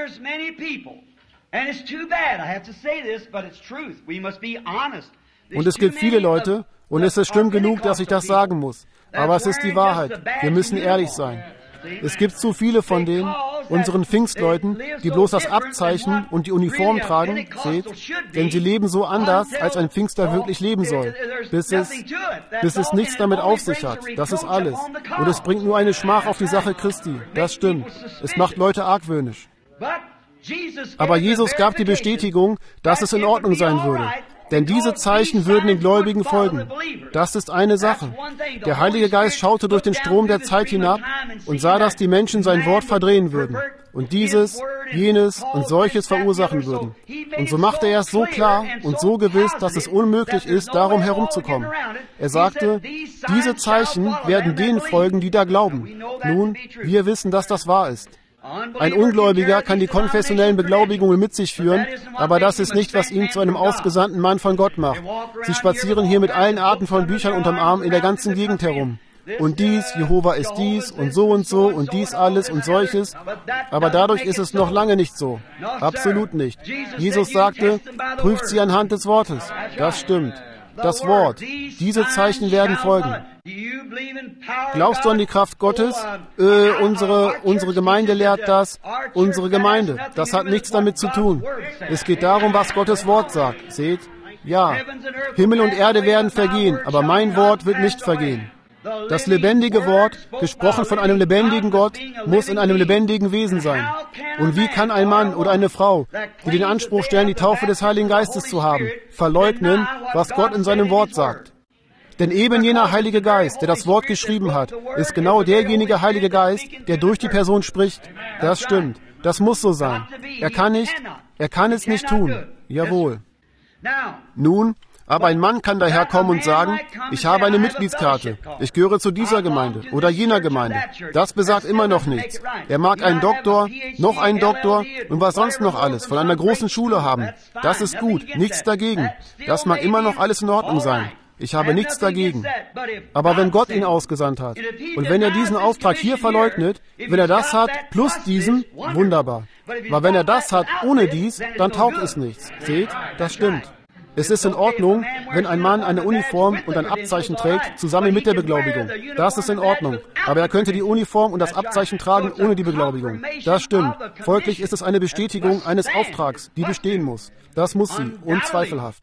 Und es gibt viele Leute, und es ist schlimm genug, dass ich das sagen muss. Aber es ist die Wahrheit. Wir müssen ehrlich sein. Es gibt zu viele von denen, unseren Pfingstleuten, die bloß das Abzeichen und die Uniform tragen, seht, denn sie leben so anders, als ein Pfingster wirklich leben soll, bis es, bis es nichts damit auf sich hat. Das ist alles. Und es bringt nur eine Schmach auf die Sache Christi. Das stimmt. Es macht Leute argwöhnisch. Aber Jesus gab die Bestätigung, dass es in Ordnung sein würde. Denn diese Zeichen würden den Gläubigen folgen. Das ist eine Sache. Der Heilige Geist schaute durch den Strom der Zeit hinab und sah, dass die Menschen sein Wort verdrehen würden und dieses, jenes und solches verursachen würden. Und so machte er es so klar und so gewiss, dass es unmöglich ist, darum herumzukommen. Er sagte, diese Zeichen werden denen folgen, die da glauben. Nun, wir wissen, dass das wahr ist. Ein Ungläubiger kann die konfessionellen Beglaubigungen mit sich führen, aber das ist nicht, was ihn zu einem ausgesandten Mann von Gott macht. Sie spazieren hier mit allen Arten von Büchern unterm Arm in der ganzen Gegend herum. Und dies, Jehova ist dies und so und so und dies alles und solches. Aber dadurch ist es noch lange nicht so. Absolut nicht. Jesus sagte, prüft sie anhand des Wortes. Das stimmt. das Wort. Diese Zeichen werden folgen. Glaubst du an die Kraft Gottes? Äh, unsere, unsere Gemeinde lehrt das. Unsere Gemeinde. Das hat nichts damit zu tun. Es geht darum, was Gottes Wort sagt. Seht? Ja. Himmel und Erde werden vergehen, aber mein Wort wird nicht vergehen. Das lebendige Wort, gesprochen von einem lebendigen Gott, muss in einem lebendigen Wesen sein. Und wie kann ein Mann oder eine Frau, die den Anspruch stellen, die Taufe des Heiligen Geistes zu haben, verleugnen, was Gott in seinem Wort sagt? Denn eben jener Heilige Geist, der das Wort geschrieben hat, ist genau derjenige Heilige Geist, der durch die Person spricht. Das stimmt. Das muss so sein. Er kann nicht, er kann es nicht tun. Jawohl. Nun, aber ein Mann kann daherkommen und sagen, ich habe eine Mitgliedskarte, ich gehöre zu dieser Gemeinde oder jener Gemeinde. Das besagt immer noch nichts. Er mag einen Doktor, noch einen Doktor und was sonst noch alles von einer großen Schule haben. Das ist gut, nichts dagegen. Das mag immer noch alles in Ordnung sein. Ich habe nichts dagegen. Aber wenn Gott ihn ausgesandt hat und wenn er diesen Auftrag hier verleugnet, wenn er das hat plus diesen, wunderbar. Aber wenn er das hat ohne dies, dann taugt es nichts. Seht, das stimmt. Es ist in Ordnung, wenn ein Mann eine Uniform und ein Abzeichen trägt, zusammen mit der Beglaubigung. Das ist in Ordnung. Aber er könnte die Uniform und das Abzeichen tragen ohne die Beglaubigung. Das stimmt. Folglich ist es eine Bestätigung eines Auftrags, die bestehen muss. Das muss sie, unzweifelhaft.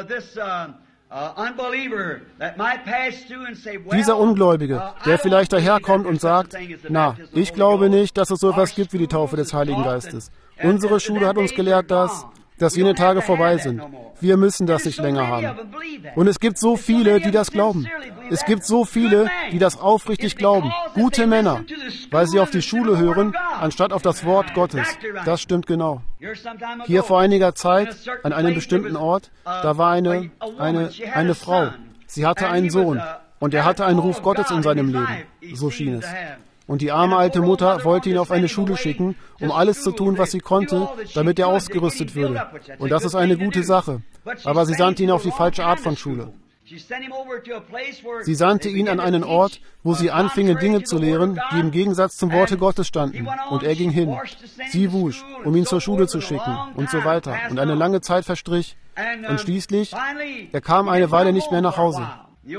Dieser Ungläubige, der vielleicht daherkommt und sagt, na, ich glaube nicht, dass es so etwas gibt wie die Taufe des Heiligen Geistes. Unsere Schule hat uns gelehrt, dass... dass jene Tage vorbei sind. Wir müssen das nicht länger haben. Und es gibt so viele, die das glauben. Es gibt so viele, die das aufrichtig glauben. Gute Männer, weil sie auf die Schule hören, anstatt auf das Wort Gottes. Das stimmt genau. Hier vor einiger Zeit, an einem bestimmten Ort, da war eine, eine, eine Frau. Sie hatte einen Sohn und er hatte einen Ruf Gottes in seinem Leben. So schien es. Und die arme alte Mutter wollte ihn auf eine Schule schicken, um alles zu tun, was sie konnte, damit er ausgerüstet würde. Und das ist eine gute Sache. Aber sie sandte ihn auf die falsche Art von Schule. Sie sandte ihn an einen Ort, wo sie anfingen, Dinge zu lehren, die im Gegensatz zum Worte Gottes standen. Und er ging hin. Sie wusch, um ihn zur Schule zu schicken und so weiter. Und eine lange Zeit verstrich. Und schließlich, er kam eine Weile nicht mehr nach Hause.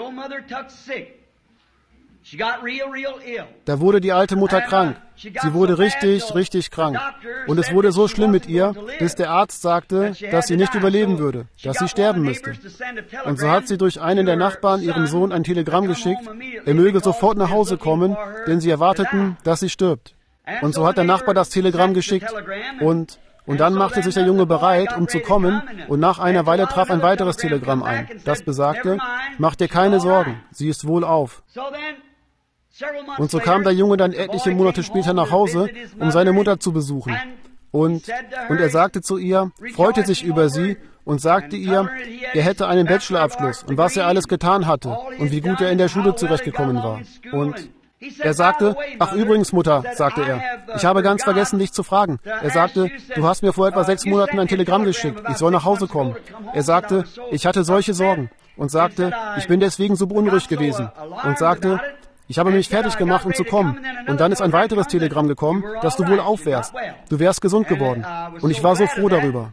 Da wurde die alte Mutter krank. Sie wurde richtig, richtig krank. Und es wurde so schlimm mit ihr, bis der Arzt sagte, dass sie nicht überleben würde, dass sie sterben müsste. Und so hat sie durch einen der Nachbarn ihrem Sohn ein Telegramm geschickt, er möge sofort nach Hause kommen, denn sie erwarteten, dass sie stirbt. Und so hat der Nachbar das Telegramm geschickt und... Und dann machte sich der Junge bereit, um zu kommen, und nach einer Weile traf ein weiteres Telegramm ein. Das besagte, mach dir keine Sorgen, sie ist wohlauf. Und so kam der Junge dann etliche Monate später nach Hause, um seine Mutter zu besuchen. Und, und er sagte zu ihr, freute sich über sie und sagte ihr, er hätte einen Bachelorabschluss und was er alles getan hatte und wie gut er in der Schule zurechtgekommen war. Und er sagte, ach übrigens, Mutter, sagte er, ich habe ganz vergessen, dich zu fragen. Er sagte, du hast mir vor etwa sechs Monaten ein Telegramm geschickt, ich soll nach Hause kommen. Er sagte, ich hatte solche Sorgen und sagte, ich bin deswegen so beunruhigt gewesen und sagte, ich habe mich fertig gemacht, um zu kommen. Und dann ist ein weiteres Telegramm gekommen, dass du wohl auf wärst. Du wärst gesund geworden. Und ich war so froh darüber.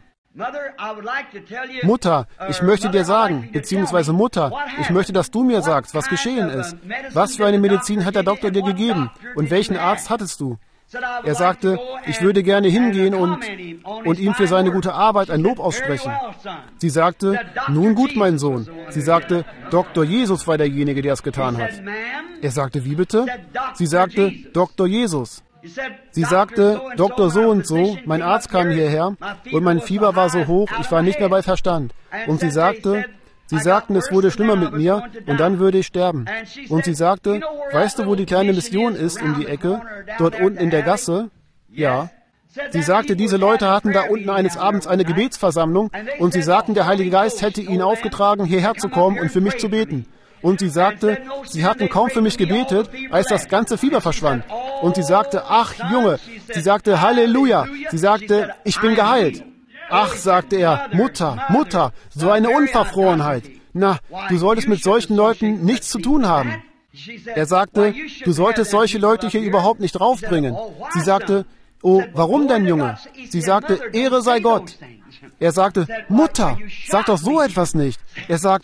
Mutter, ich möchte dir sagen, beziehungsweise Mutter, ich möchte, dass du mir sagst, was geschehen ist. Was für eine Medizin hat der Doktor dir gegeben? Und welchen Arzt hattest du? Er sagte, ich würde gerne hingehen und, und ihm für seine gute Arbeit ein Lob aussprechen. Sie sagte, nun gut, mein Sohn. Sie sagte, Doktor Jesus war derjenige, der es getan hat. Er sagte, wie bitte? Sie sagte, Doktor Jesus. Sie sagte, Doktor so und so, mein Arzt kam hierher und mein Fieber war so hoch, ich war nicht mehr bei Verstand. Und sie sagte, Sie sagten, es wurde schlimmer mit mir und dann würde ich sterben. Und sie sagte, weißt du, wo die kleine Mission ist um die Ecke? Dort unten in der Gasse? Ja. Sie sagte, diese Leute hatten da unten eines Abends eine Gebetsversammlung und sie sagten, der Heilige Geist hätte ihnen aufgetragen, hierher zu kommen und für mich zu beten. Und sie sagte, sie hatten kaum für mich gebetet, als das ganze Fieber verschwand. Und sie sagte, ach Junge, sie sagte, Halleluja. Sie sagte, ich bin geheilt. Ach, sagte er, Mutter, Mutter, so eine Unverfrorenheit. Na, du solltest mit solchen Leuten nichts zu tun haben. Er sagte, du solltest solche Leute hier überhaupt nicht raufbringen. Sie sagte, oh, warum denn, Junge? Sie sagte, Ehre sei Gott. Er sagte, Mutter, sag doch so etwas nicht. Er sagte,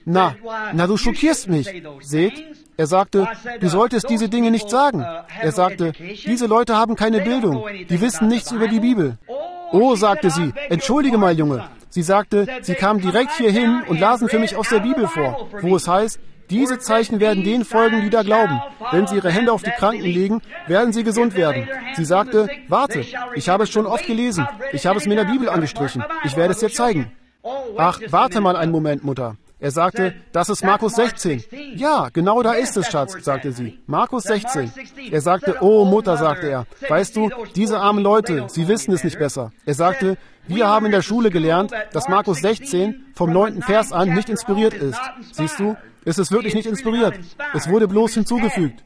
Na, na, du schockierst mich. Seht? Er sagte, du solltest diese Dinge nicht sagen. Er sagte, diese Leute haben keine Bildung. Die wissen nichts über die Bibel. Oh, sagte sie, entschuldige mal, Junge. Sie sagte, sie kamen direkt hierhin und lasen für mich aus der Bibel vor, wo es heißt, diese Zeichen werden denen folgen, die da glauben. Wenn sie ihre Hände auf die Kranken legen, werden sie gesund werden. Sie sagte, warte, ich habe es schon oft gelesen. Ich habe es mir in der Bibel angestrichen. Ich werde es dir zeigen. Ach, warte mal einen Moment, Mutter. Er sagte, das ist Markus sechzehn. Ja, genau da ist es, Schatz, sagte sie. Markus sechzehn. Er sagte, oh Mutter, sagte er, weißt du, diese armen Leute, sie wissen es nicht besser. Er sagte, wir haben in der Schule gelernt, dass Markus sechzehn vom neunten Vers an nicht inspiriert ist. Siehst du, es ist wirklich nicht inspiriert. Es wurde bloß hinzugefügt.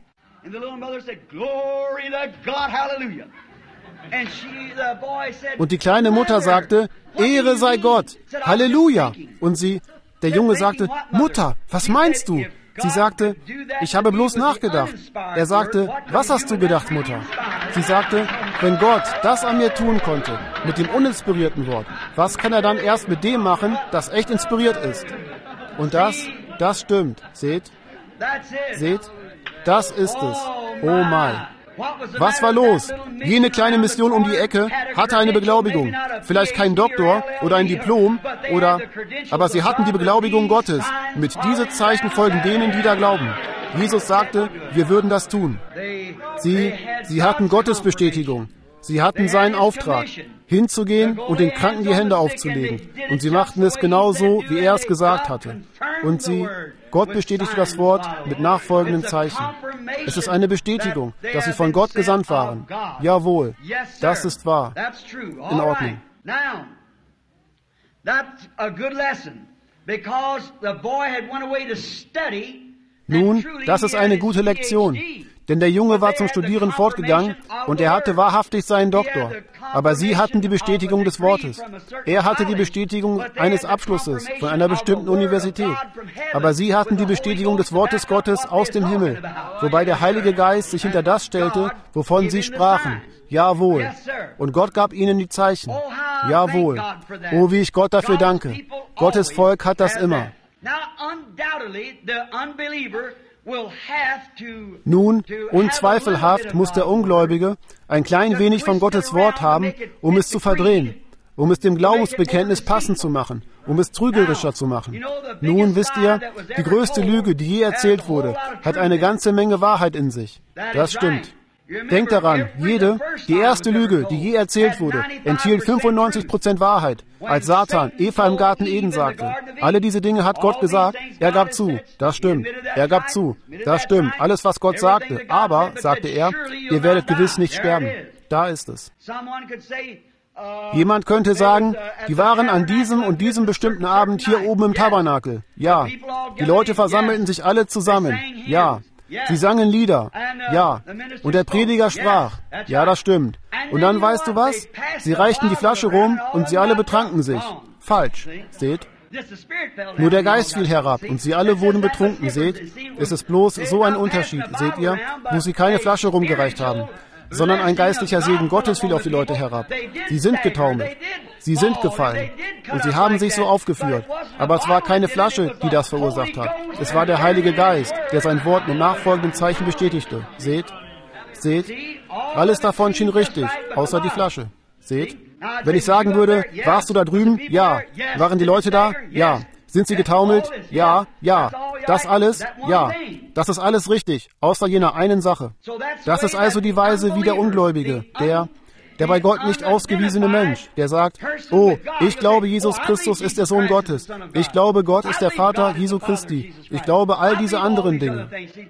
Und die kleine Mutter sagte, Ehre sei Gott, Halleluja. Und sie, der Junge sagte, Mutter, was meinst du? Sie sagte, ich habe bloß nachgedacht. Er sagte, was hast du gedacht, Mutter? Sie sagte, wenn Gott das an mir tun konnte, mit dem uninspirierten Wort, was kann er dann erst mit dem machen, das echt inspiriert ist? Und das, das stimmt. Seht? Seht? Das ist es. Oh mein. Was war los? Jene kleine Mission um die Ecke hatte eine Beglaubigung. Vielleicht kein Doktor oder ein Diplom, oder, aber sie hatten die Beglaubigung Gottes. Mit diese Zeichen folgen denen, die da glauben. Jesus sagte, wir würden das tun. Sie, sie hatten Gottes Bestätigung. Sie hatten seinen Auftrag, hinzugehen und den Kranken die Hände aufzulegen. Und sie machten es genauso, wie er es gesagt hatte. Und sie, Gott bestätigte das Wort mit nachfolgenden Zeichen. Es ist eine Bestätigung, dass sie von Gott gesandt waren. Jawohl, das ist wahr. In Ordnung. Nun, das ist eine gute Lektion. Denn der Junge war zum Studieren fortgegangen und er hatte wahrhaftig seinen Doktor. Aber sie hatten die Bestätigung des Wortes. Er hatte die Bestätigung eines Abschlusses von einer bestimmten Universität. Aber sie hatten die Bestätigung des Wortes Gottes aus dem Himmel, wobei der Heilige Geist sich hinter das stellte, wovon sie sprachen. Jawohl. Und Gott gab ihnen die Zeichen. Jawohl. Oh, wie ich Gott dafür danke. Gottes Volk hat das immer. Nun, unzweifelhaft muss der Ungläubige ein klein wenig von Gottes Wort haben, um es zu verdrehen, um es dem Glaubensbekenntnis passend zu machen, um es trügerischer zu machen. Nun, wisst ihr, die größte Lüge, die je erzählt wurde, hat eine ganze Menge Wahrheit in sich. Das stimmt. Denkt daran, jede, die erste Lüge, die je erzählt wurde, enthielt fünfundneunzig Prozent Wahrheit. Als Satan Eva im Garten Eden sagte, alle diese Dinge hat Gott gesagt, er gab zu, das stimmt, er gab zu, das stimmt, alles was Gott sagte, aber, sagte er, ihr werdet gewiss nicht sterben. Da ist es. Jemand könnte sagen, die waren an diesem und diesem bestimmten Abend hier oben im Tabernakel. Ja, die Leute versammelten sich alle zusammen. Ja. Sie sangen Lieder, ja, und der Prediger sprach, ja, das stimmt. Und dann weißt du was? Sie reichten die Flasche rum und sie alle betranken sich. Falsch, seht? Nur der Geist fiel herab und sie alle wurden betrunken, seht? Es ist bloß so ein Unterschied, seht ihr, wo sie keine Flasche rumgereicht haben, sondern ein geistlicher Segen Gottes fiel auf die Leute herab. Sie sind getaumelt. Sie sind gefallen. Und sie haben sich so aufgeführt. Aber es war keine Flasche, die das verursacht hat. Es war der Heilige Geist, der sein Wort mit nachfolgenden Zeichen bestätigte. Seht? Seht? Alles davon schien richtig, außer die Flasche. Seht? Wenn ich sagen würde, warst du da drüben? Ja. Waren die Leute da? Ja. Sind sie getaumelt? Ja, ja. Das alles? Ja. Das ist alles richtig, außer jener einen Sache. Das ist also die Weise wie der Ungläubige, der, der bei Gott nicht ausgewiesene Mensch, der sagt, oh, ich glaube, Jesus Christus ist der Sohn Gottes. Ich glaube, Gott ist der Vater Jesu Christi. Ich glaube all diese anderen Dinge.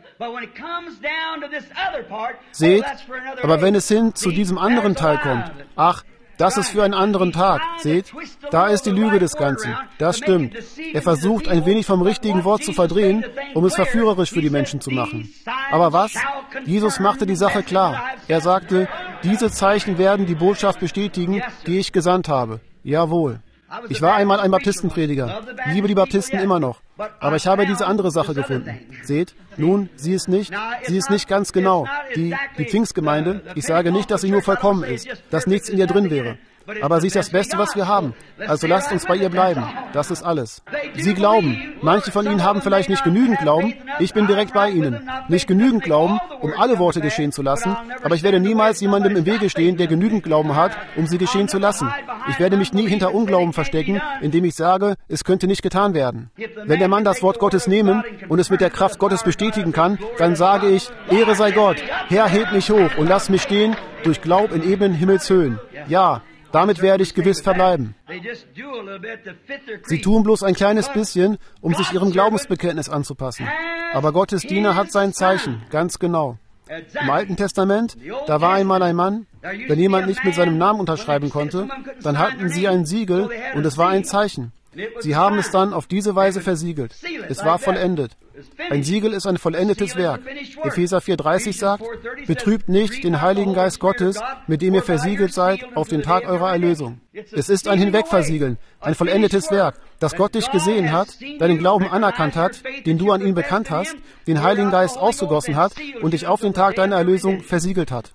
Seht, aber wenn es hin zu diesem anderen Teil kommt, ach, das ist für einen anderen Tag. Seht, da ist die Lüge des Ganzen. Das stimmt. Er versucht, ein wenig vom richtigen Wort zu verdrehen, um es verführerisch für die Menschen zu machen. Aber was? Jesus machte die Sache klar. Er sagte, diese Zeichen werden die Botschaft bestätigen, die ich gesandt habe. Jawohl. Ich war einmal ein Baptistenprediger, liebe die Baptisten immer noch, aber ich habe diese andere Sache gefunden. Seht, nun, sie ist nicht, sie ist nicht ganz genau. Die, die Pfingstgemeinde, ich sage nicht, dass sie nur vollkommen ist, dass nichts in ihr drin wäre. Aber sie ist das Beste, was wir haben. Also lasst uns bei ihr bleiben. Das ist alles. Sie glauben. Manche von ihnen haben vielleicht nicht genügend Glauben. Ich bin direkt bei ihnen. Nicht genügend Glauben, um alle Worte geschehen zu lassen. Aber ich werde niemals jemandem im Wege stehen, der genügend Glauben hat, um sie geschehen zu lassen. Ich werde mich nie hinter Unglauben verstecken, indem ich sage, es könnte nicht getan werden. Wenn der Mann das Wort Gottes nehmen und es mit der Kraft Gottes bestätigen kann, dann sage ich, Ehre sei Gott. Herr, heb mich hoch und lass mich stehen durch Glaub in ebenen Himmelshöhen. Ja, damit werde ich gewiss verbleiben. Sie tun bloß ein kleines bisschen, um sich ihrem Glaubensbekenntnis anzupassen. Aber Gottes Diener hat sein Zeichen, ganz genau. Im Alten Testament, da war einmal ein Mann, wenn jemand nicht mit seinem Namen unterschreiben konnte, dann hatten sie ein Siegel und es war ein Zeichen. Sie haben es dann auf diese Weise versiegelt. Es war vollendet. Ein Siegel ist ein vollendetes Werk. Epheser vier dreißig sagt, betrübt nicht den Heiligen Geist Gottes, mit dem ihr versiegelt seid auf den Tag eurer Erlösung. Es ist ein Hinwegversiegeln, ein vollendetes Werk, dass Gott dich gesehen hat, deinen Glauben anerkannt hat, den du an ihn bekannt hast, den Heiligen Geist ausgegossen hat und dich auf den Tag deiner Erlösung versiegelt hat.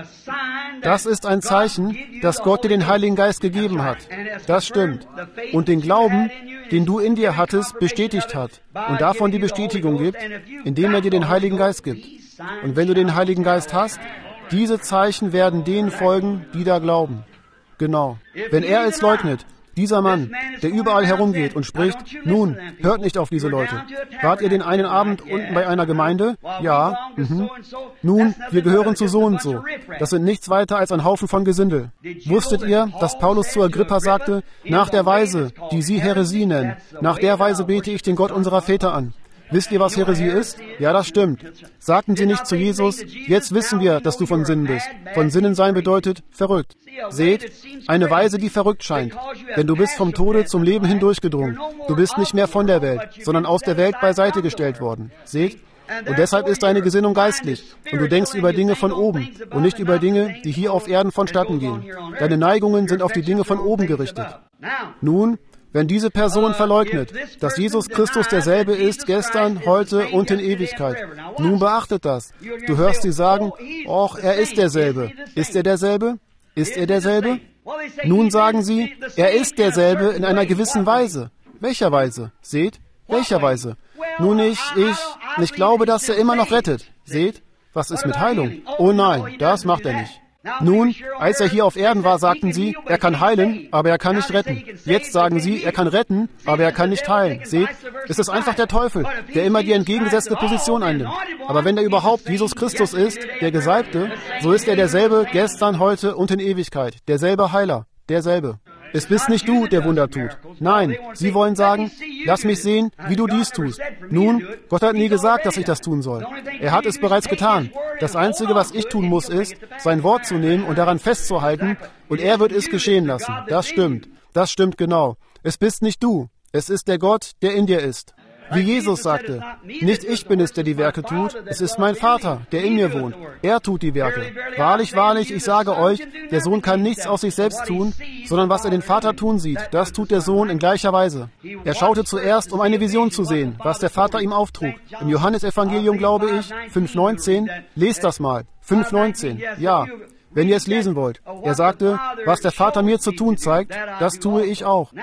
Das ist ein Zeichen, dass Gott dir den Heiligen Geist gegeben hat. Das stimmt. Und den Glauben, den du in dir hattest, bestätigt hat und davon die Bestätigung gibt, indem er dir den Heiligen Geist gibt. Und wenn du den Heiligen Geist hast, diese Zeichen werden denen folgen, die da glauben. Genau. Wenn er es leugnet, dieser Mann, der überall herumgeht und spricht, nun, hört nicht auf diese Leute. Wart ihr den einen Abend unten bei einer Gemeinde? Ja. Mhm. Nun, wir gehören zu so und so. Das sind nichts weiter als ein Haufen von Gesindel. Wusstet ihr, dass Paulus zu Agrippa sagte, nach der Weise, die sie Häresie nennen, nach der Weise bete ich den Gott unserer Väter an. Wisst ihr, was Häresie ist? Ja, das stimmt. Sagten sie nicht zu Jesus, jetzt wissen wir, dass du von Sinnen bist. Von Sinnen sein bedeutet verrückt. Seht, eine Weise, die verrückt scheint. Denn du bist vom Tode zum Leben hindurchgedrungen. Du bist nicht mehr von der Welt, sondern aus der Welt beiseite gestellt worden. Seht? Und deshalb ist deine Gesinnung geistlich. Und du denkst über Dinge von oben und nicht über Dinge, die hier auf Erden vonstatten gehen. Deine Neigungen sind auf die Dinge von oben gerichtet. Nun, wenn diese Person verleugnet, dass Jesus Christus derselbe ist, gestern, heute und in Ewigkeit. Nun beachtet das. Du hörst sie sagen, och, er ist derselbe. Ist er derselbe? Ist er derselbe? Nun sagen sie, er ist derselbe in einer gewissen Weise. Welcher Weise? Seht? Welcher Weise? Nun, ich, ich, ich glaube, dass er immer noch rettet. Seht? Was ist mit Heilung? Oh nein, das macht er nicht. Nun, als er hier auf Erden war, sagten sie, er kann heilen, aber er kann nicht retten. Jetzt sagen sie, er kann retten, aber er kann nicht heilen. Seht, es ist einfach der Teufel, der immer die entgegengesetzte Position einnimmt. Aber wenn er überhaupt Jesus Christus ist, der Gesalbte, so ist er derselbe gestern, heute und in Ewigkeit. Derselbe Heiler, derselbe. Es bist nicht du, der Wunder tut. Nein, sie wollen sagen, lass mich sehen, wie du dies tust. Nun, Gott hat nie gesagt, dass ich das tun soll. Er hat es bereits getan. Das Einzige, was ich tun muss, ist, sein Wort zu nehmen und daran festzuhalten, und er wird es geschehen lassen. Das stimmt. Das stimmt genau. Es bist nicht du. Es ist der Gott, der in dir ist. Wie Jesus sagte, nicht ich bin es, der die Werke tut, es ist mein Vater, der in mir wohnt. Er tut die Werke. Wahrlich, wahrlich, ich sage euch, der Sohn kann nichts aus sich selbst tun, sondern was er den Vater tun sieht, das tut der Sohn in gleicher Weise. Er schaute zuerst, um eine Vision zu sehen, was der Vater ihm auftrug. Im Johannesevangelium, glaube ich, fünf neunzehn, lest das mal. fünf neunzehn, ja. Wenn ihr es lesen wollt. Er sagte, was der Vater mir zu tun zeigt, das tue ich auch.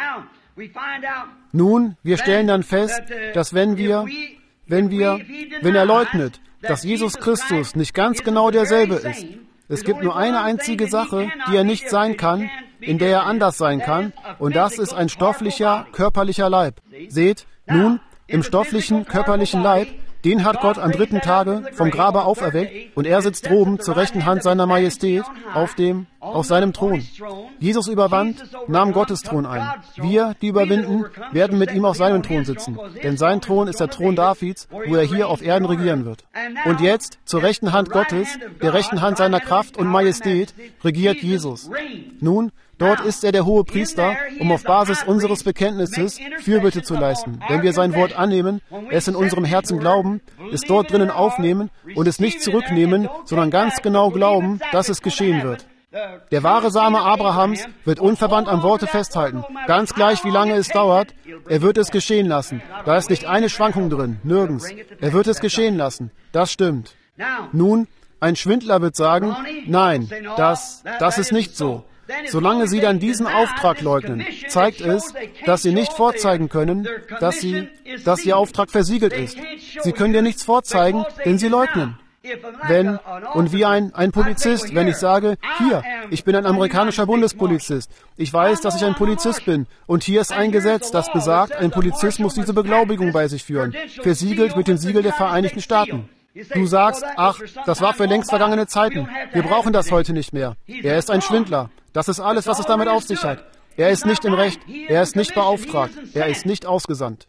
Nun, wir stellen dann fest, dass wenn wir, wenn wir, wenn er leugnet, dass Jesus Christus nicht ganz genau derselbe ist, es gibt nur eine einzige Sache, die er nicht sein kann, in der er anders sein kann, und das ist ein stofflicher, körperlicher Leib. Seht, nun, im stofflichen, körperlichen Leib, den hat Gott am dritten Tage vom Grabe auferweckt und er sitzt droben zur rechten Hand seiner Majestät auf dem, auf seinem Thron. Jesus überwand, nahm Gottes Thron ein. Wir, die überwinden, werden mit ihm auf seinem Thron sitzen. Denn sein Thron ist der Thron Davids, wo er hier auf Erden regieren wird. Und jetzt, zur rechten Hand Gottes, der rechten Hand seiner Kraft und Majestät, regiert Jesus. Nun, dort ist er der hohe Priester, um auf Basis unseres Bekenntnisses Fürbitte zu leisten. Wenn wir sein Wort annehmen, es in unserem Herzen glauben, es dort drinnen aufnehmen und es nicht zurücknehmen, sondern ganz genau glauben, dass es geschehen wird. Der wahre Same Abrahams wird unverwandt am Worte festhalten. Ganz gleich, wie lange es dauert, er wird es geschehen lassen. Da ist nicht eine Schwankung drin, nirgends. Er wird es geschehen lassen. Das stimmt. Nun, ein Schwindler wird sagen, nein, das, das ist nicht so. Solange sie dann diesen Auftrag leugnen, zeigt es, dass sie nicht vorzeigen können, dass, sie, dass ihr Auftrag versiegelt ist. Sie können dir nichts vorzeigen, denn sie leugnen. Wenn, und wie ein, ein Polizist, wenn ich sage, hier, ich bin ein amerikanischer Bundespolizist, ich weiß, dass ich ein Polizist bin, und hier ist ein Gesetz, das besagt, ein Polizist muss diese Beglaubigung bei sich führen, versiegelt mit dem Siegel der Vereinigten Staaten. Du sagst, ach, das war für längst vergangene Zeiten, wir brauchen das heute nicht mehr. Er ist ein Schwindler. Das ist alles, was es damit auf sich hat. Er ist nicht im Recht, er ist nicht beauftragt, er ist nicht ausgesandt.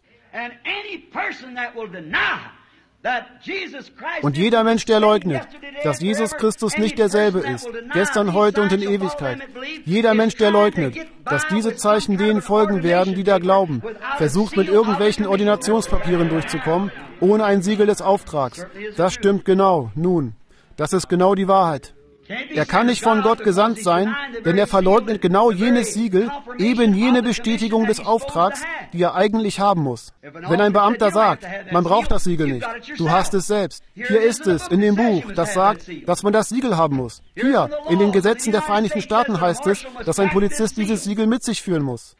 Und jeder Mensch, der leugnet, dass Jesus Christus nicht derselbe ist, gestern, heute und in Ewigkeit, jeder Mensch, der leugnet, dass diese Zeichen denen folgen werden, die da glauben, versucht mit irgendwelchen Ordinationspapieren durchzukommen, ohne ein Siegel des Auftrags. Das stimmt genau. Nun, das ist genau die Wahrheit. Er kann nicht von Gott gesandt sein, denn er verleugnet genau jenes Siegel, eben jene Bestätigung des Auftrags, die er eigentlich haben muss. Wenn ein Beamter sagt, man braucht das Siegel nicht, du hast es selbst. Hier ist es, in dem Buch, das sagt, dass man das Siegel haben muss. Hier, in den Gesetzen der Vereinigten Staaten heißt es, dass ein Polizist dieses Siegel mit sich führen muss.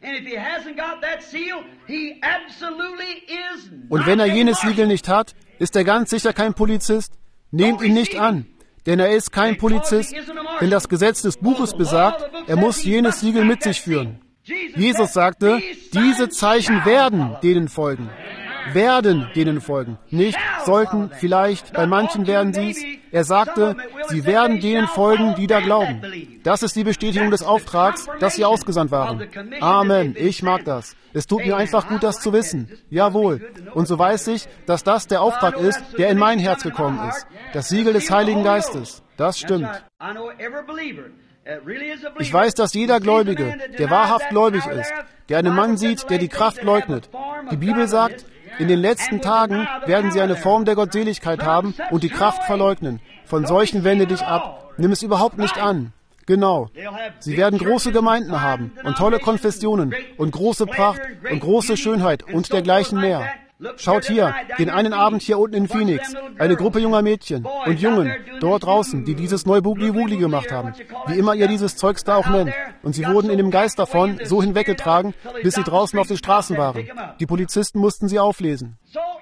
Und wenn er jenes Siegel nicht hat, ist er ganz sicher kein Polizist. Nehmt ihn nicht an. Denn er ist kein Polizist, denn das Gesetz des Buches besagt, er muss jenes Siegel mit sich führen. Jesus sagte, diese Zeichen werden denen folgen. Werden denen folgen. Nicht sollten, vielleicht, bei manchen werden sie es. Er sagte, sie werden denen folgen, die da glauben. Das ist die Bestätigung des Auftrags, dass sie ausgesandt waren. Amen, ich mag das. Es tut mir einfach gut, das zu wissen. Jawohl. Und so weiß ich, dass das der Auftrag ist, der in mein Herz gekommen ist. Das Siegel des Heiligen Geistes. Das stimmt. Ich weiß, dass jeder Gläubige, der wahrhaft gläubig ist, der einen Mann sieht, der die Kraft leugnet. Die Bibel sagt, in den letzten Tagen werden sie eine Form der Gottseligkeit haben und die Kraft verleugnen. Von solchen wende dich ab. Nimm es überhaupt nicht an. Genau. Sie werden große Gemeinden haben und tolle Konfessionen und große Pracht und große Schönheit und dergleichen mehr. Schaut hier, den einen Abend hier unten in Phoenix, eine Gruppe junger Mädchen und Jungen dort draußen, die dieses Neubugli-Wugli gemacht haben, wie immer ihr dieses Zeugs da auch nennt. Und sie wurden in dem Geist davon so hinweggetragen, bis sie draußen auf den Straßen waren. Die Polizisten mussten sie auflesen.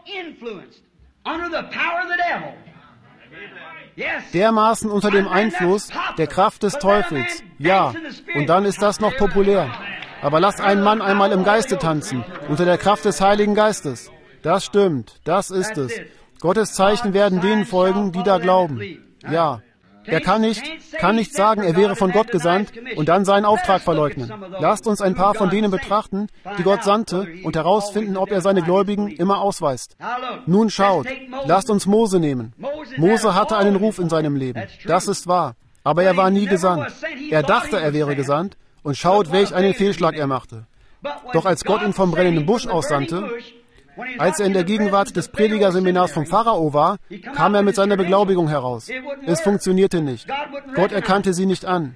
Dermaßen unter dem Einfluss der Kraft des Teufels. Ja, und dann ist das noch populär. Aber lass einen Mann einmal im Geiste tanzen, unter der Kraft des Heiligen Geistes. Das stimmt, das ist es. Gottes Zeichen werden denen folgen, die da glauben. Ja, er kann nicht, kann nicht sagen, er wäre von Gott gesandt und dann seinen Auftrag verleugnen. Lasst uns ein paar von denen betrachten, die Gott sandte, und herausfinden, ob er seine Gläubigen immer ausweist. Nun schaut, lasst uns Mose nehmen. Mose hatte einen Ruf in seinem Leben, das ist wahr, aber er war nie gesandt. Er dachte, er wäre gesandt, und schaut, welch einen Fehlschlag er machte. Doch als Gott ihn vom brennenden Busch aussandte, als er in der Gegenwart des Predigerseminars vom Pharao war, kam er mit seiner Beglaubigung heraus. Es funktionierte nicht. Gott erkannte sie nicht an.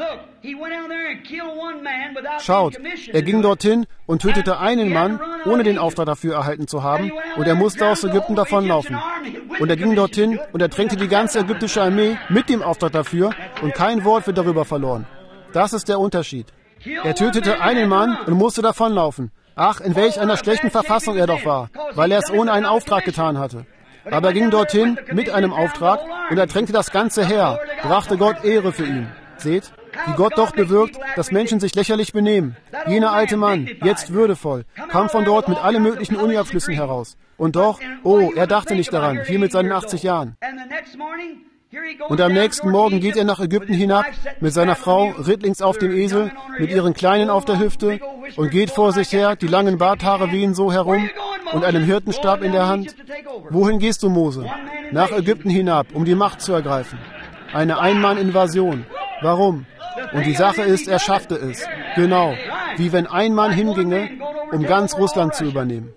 Schaut, er ging dorthin und tötete einen Mann, ohne den Auftrag dafür erhalten zu haben, und er musste aus Ägypten davonlaufen. Und er ging dorthin und ertränkte die ganze ägyptische Armee mit dem Auftrag dafür, und kein Wort wird darüber verloren. Das ist der Unterschied. Er tötete einen Mann und musste davonlaufen. Ach, in welch einer schlechten Verfassung er doch war, weil er es ohne einen Auftrag getan hatte. Aber er ging dorthin mit einem Auftrag und ertränkte das ganze Heer, brachte Gott Ehre für ihn. Seht, wie Gott doch bewirkt, dass Menschen sich lächerlich benehmen. Jener alte Mann, jetzt würdevoll, kam von dort mit allen möglichen Uni-Abschlüssen heraus. Und doch, oh, er dachte nicht daran, hier mit seinen achtzig Jahren. Und am nächsten Morgen geht er nach Ägypten hinab, mit seiner Frau rittlings auf dem Esel, mit ihren Kleinen auf der Hüfte, und geht vor sich her, die langen Barthaare wehen so herum, und einem Hirtenstab in der Hand. Wohin gehst du, Mose? Nach Ägypten hinab, um die Macht zu ergreifen. Eine Einmann-Invasion. Warum? Und die Sache ist, er schaffte es. Genau, wie wenn ein Mann hinginge, um ganz Russland zu übernehmen.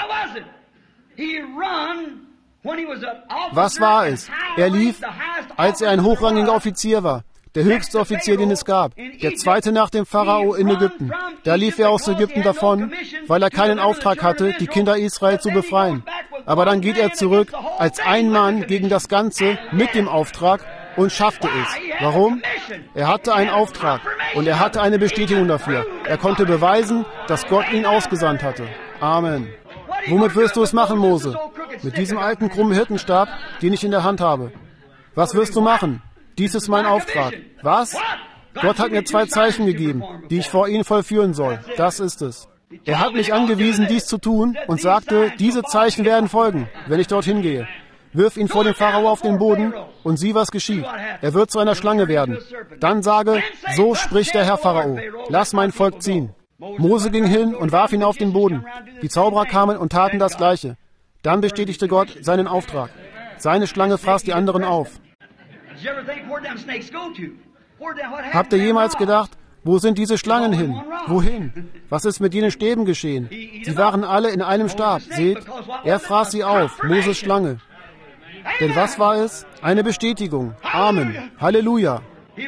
Was war es? Er lief, als er ein hochrangiger Offizier war, der höchste Offizier, den es gab, der zweite nach dem Pharao in Ägypten. Da lief er aus Ägypten davon, weil er keinen Auftrag hatte, die Kinder Israel zu befreien. Aber dann geht er zurück als ein Mann gegen das Ganze mit dem Auftrag und schaffte es. Warum? Er hatte einen Auftrag. Und er hatte eine Bestätigung dafür. Er konnte beweisen, dass Gott ihn ausgesandt hatte. Amen. Womit wirst du es machen, Mose? Mit diesem alten krummen Hirtenstab, den ich in der Hand habe. Was wirst du machen? Dies ist mein Auftrag. Was? Gott hat mir zwei Zeichen gegeben, die ich vor ihn vollführen soll. Das ist es. Er hat mich angewiesen, dies zu tun und sagte, diese Zeichen werden folgen, wenn ich dorthin gehe. Wirf ihn vor dem Pharao auf den Boden und sieh, was geschieht. Er wird zu einer Schlange werden. Dann sage, so spricht der Herr Pharao, lass mein Volk ziehen. Mose ging hin und warf ihn auf den Boden. Die Zauberer kamen und taten das Gleiche. Dann bestätigte Gott seinen Auftrag. Seine Schlange fraß die anderen auf. Habt ihr jemals gedacht, wo sind diese Schlangen hin? Wohin? Was ist mit jenen Stäben geschehen? Sie waren alle in einem Stab. Seht, er fraß sie auf, Moses Schlange. Denn was war es? Eine Bestätigung. Amen. Halleluja.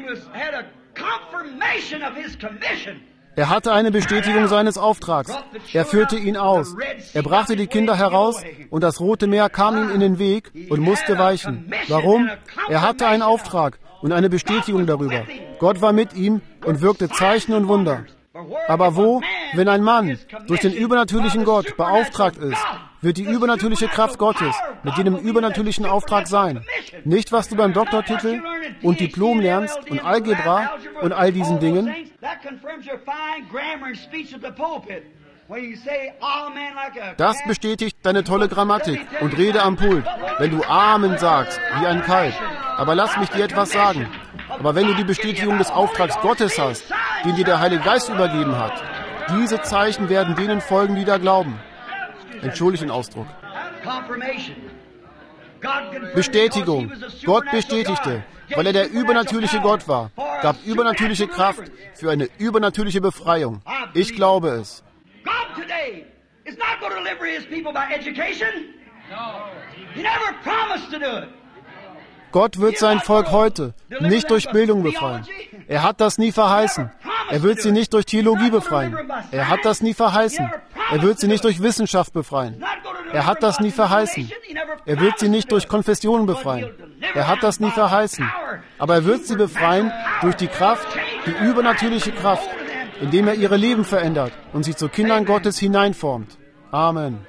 Er hatte eine Bestätigung seines Auftrags. Er führte ihn aus. Er brachte die Kinder heraus und das Rote Meer kam ihm in den Weg und musste weichen. Warum? Er hatte einen Auftrag und eine Bestätigung darüber. Gott war mit ihm und wirkte Zeichen und Wunder. Aber wo, wenn ein Mann durch den übernatürlichen Gott beauftragt ist, wird die übernatürliche Kraft Gottes mit jenem übernatürlichen Auftrag sein. Nicht, was du beim Doktortitel und Diplom lernst und Algebra und all diesen Dingen. Das bestätigt deine tolle Grammatik und Rede am Pult, wenn du Amen sagst, wie ein Kalb. Aber lass mich dir etwas sagen. Aber wenn du die Bestätigung des Auftrags Gottes hast, den dir der Heilige Geist übergeben hat, diese Zeichen werden denen folgen, die da glauben. Entschuldige den Ausdruck. Bestätigung. Gott bestätigte, weil er der übernatürliche Gott war, gab übernatürliche Kraft für eine übernatürliche Befreiung. Ich glaube es. God today is not going to deliver his people by education. He never promised to do it. Gott wird sein Volk heute nicht durch Bildung befreien. Er hat das nie verheißen. Er wird sie nicht durch Theologie befreien. Er hat das nie verheißen. Er wird sie nicht durch Wissenschaft befreien. Er hat das nie verheißen. Er wird sie nicht durch Konfessionen befreien. Er hat das nie verheißen. Aber er wird sie befreien durch die Kraft, die übernatürliche Kraft, indem er ihre Leben verändert und sie zu Kindern Gottes hineinformt. Amen.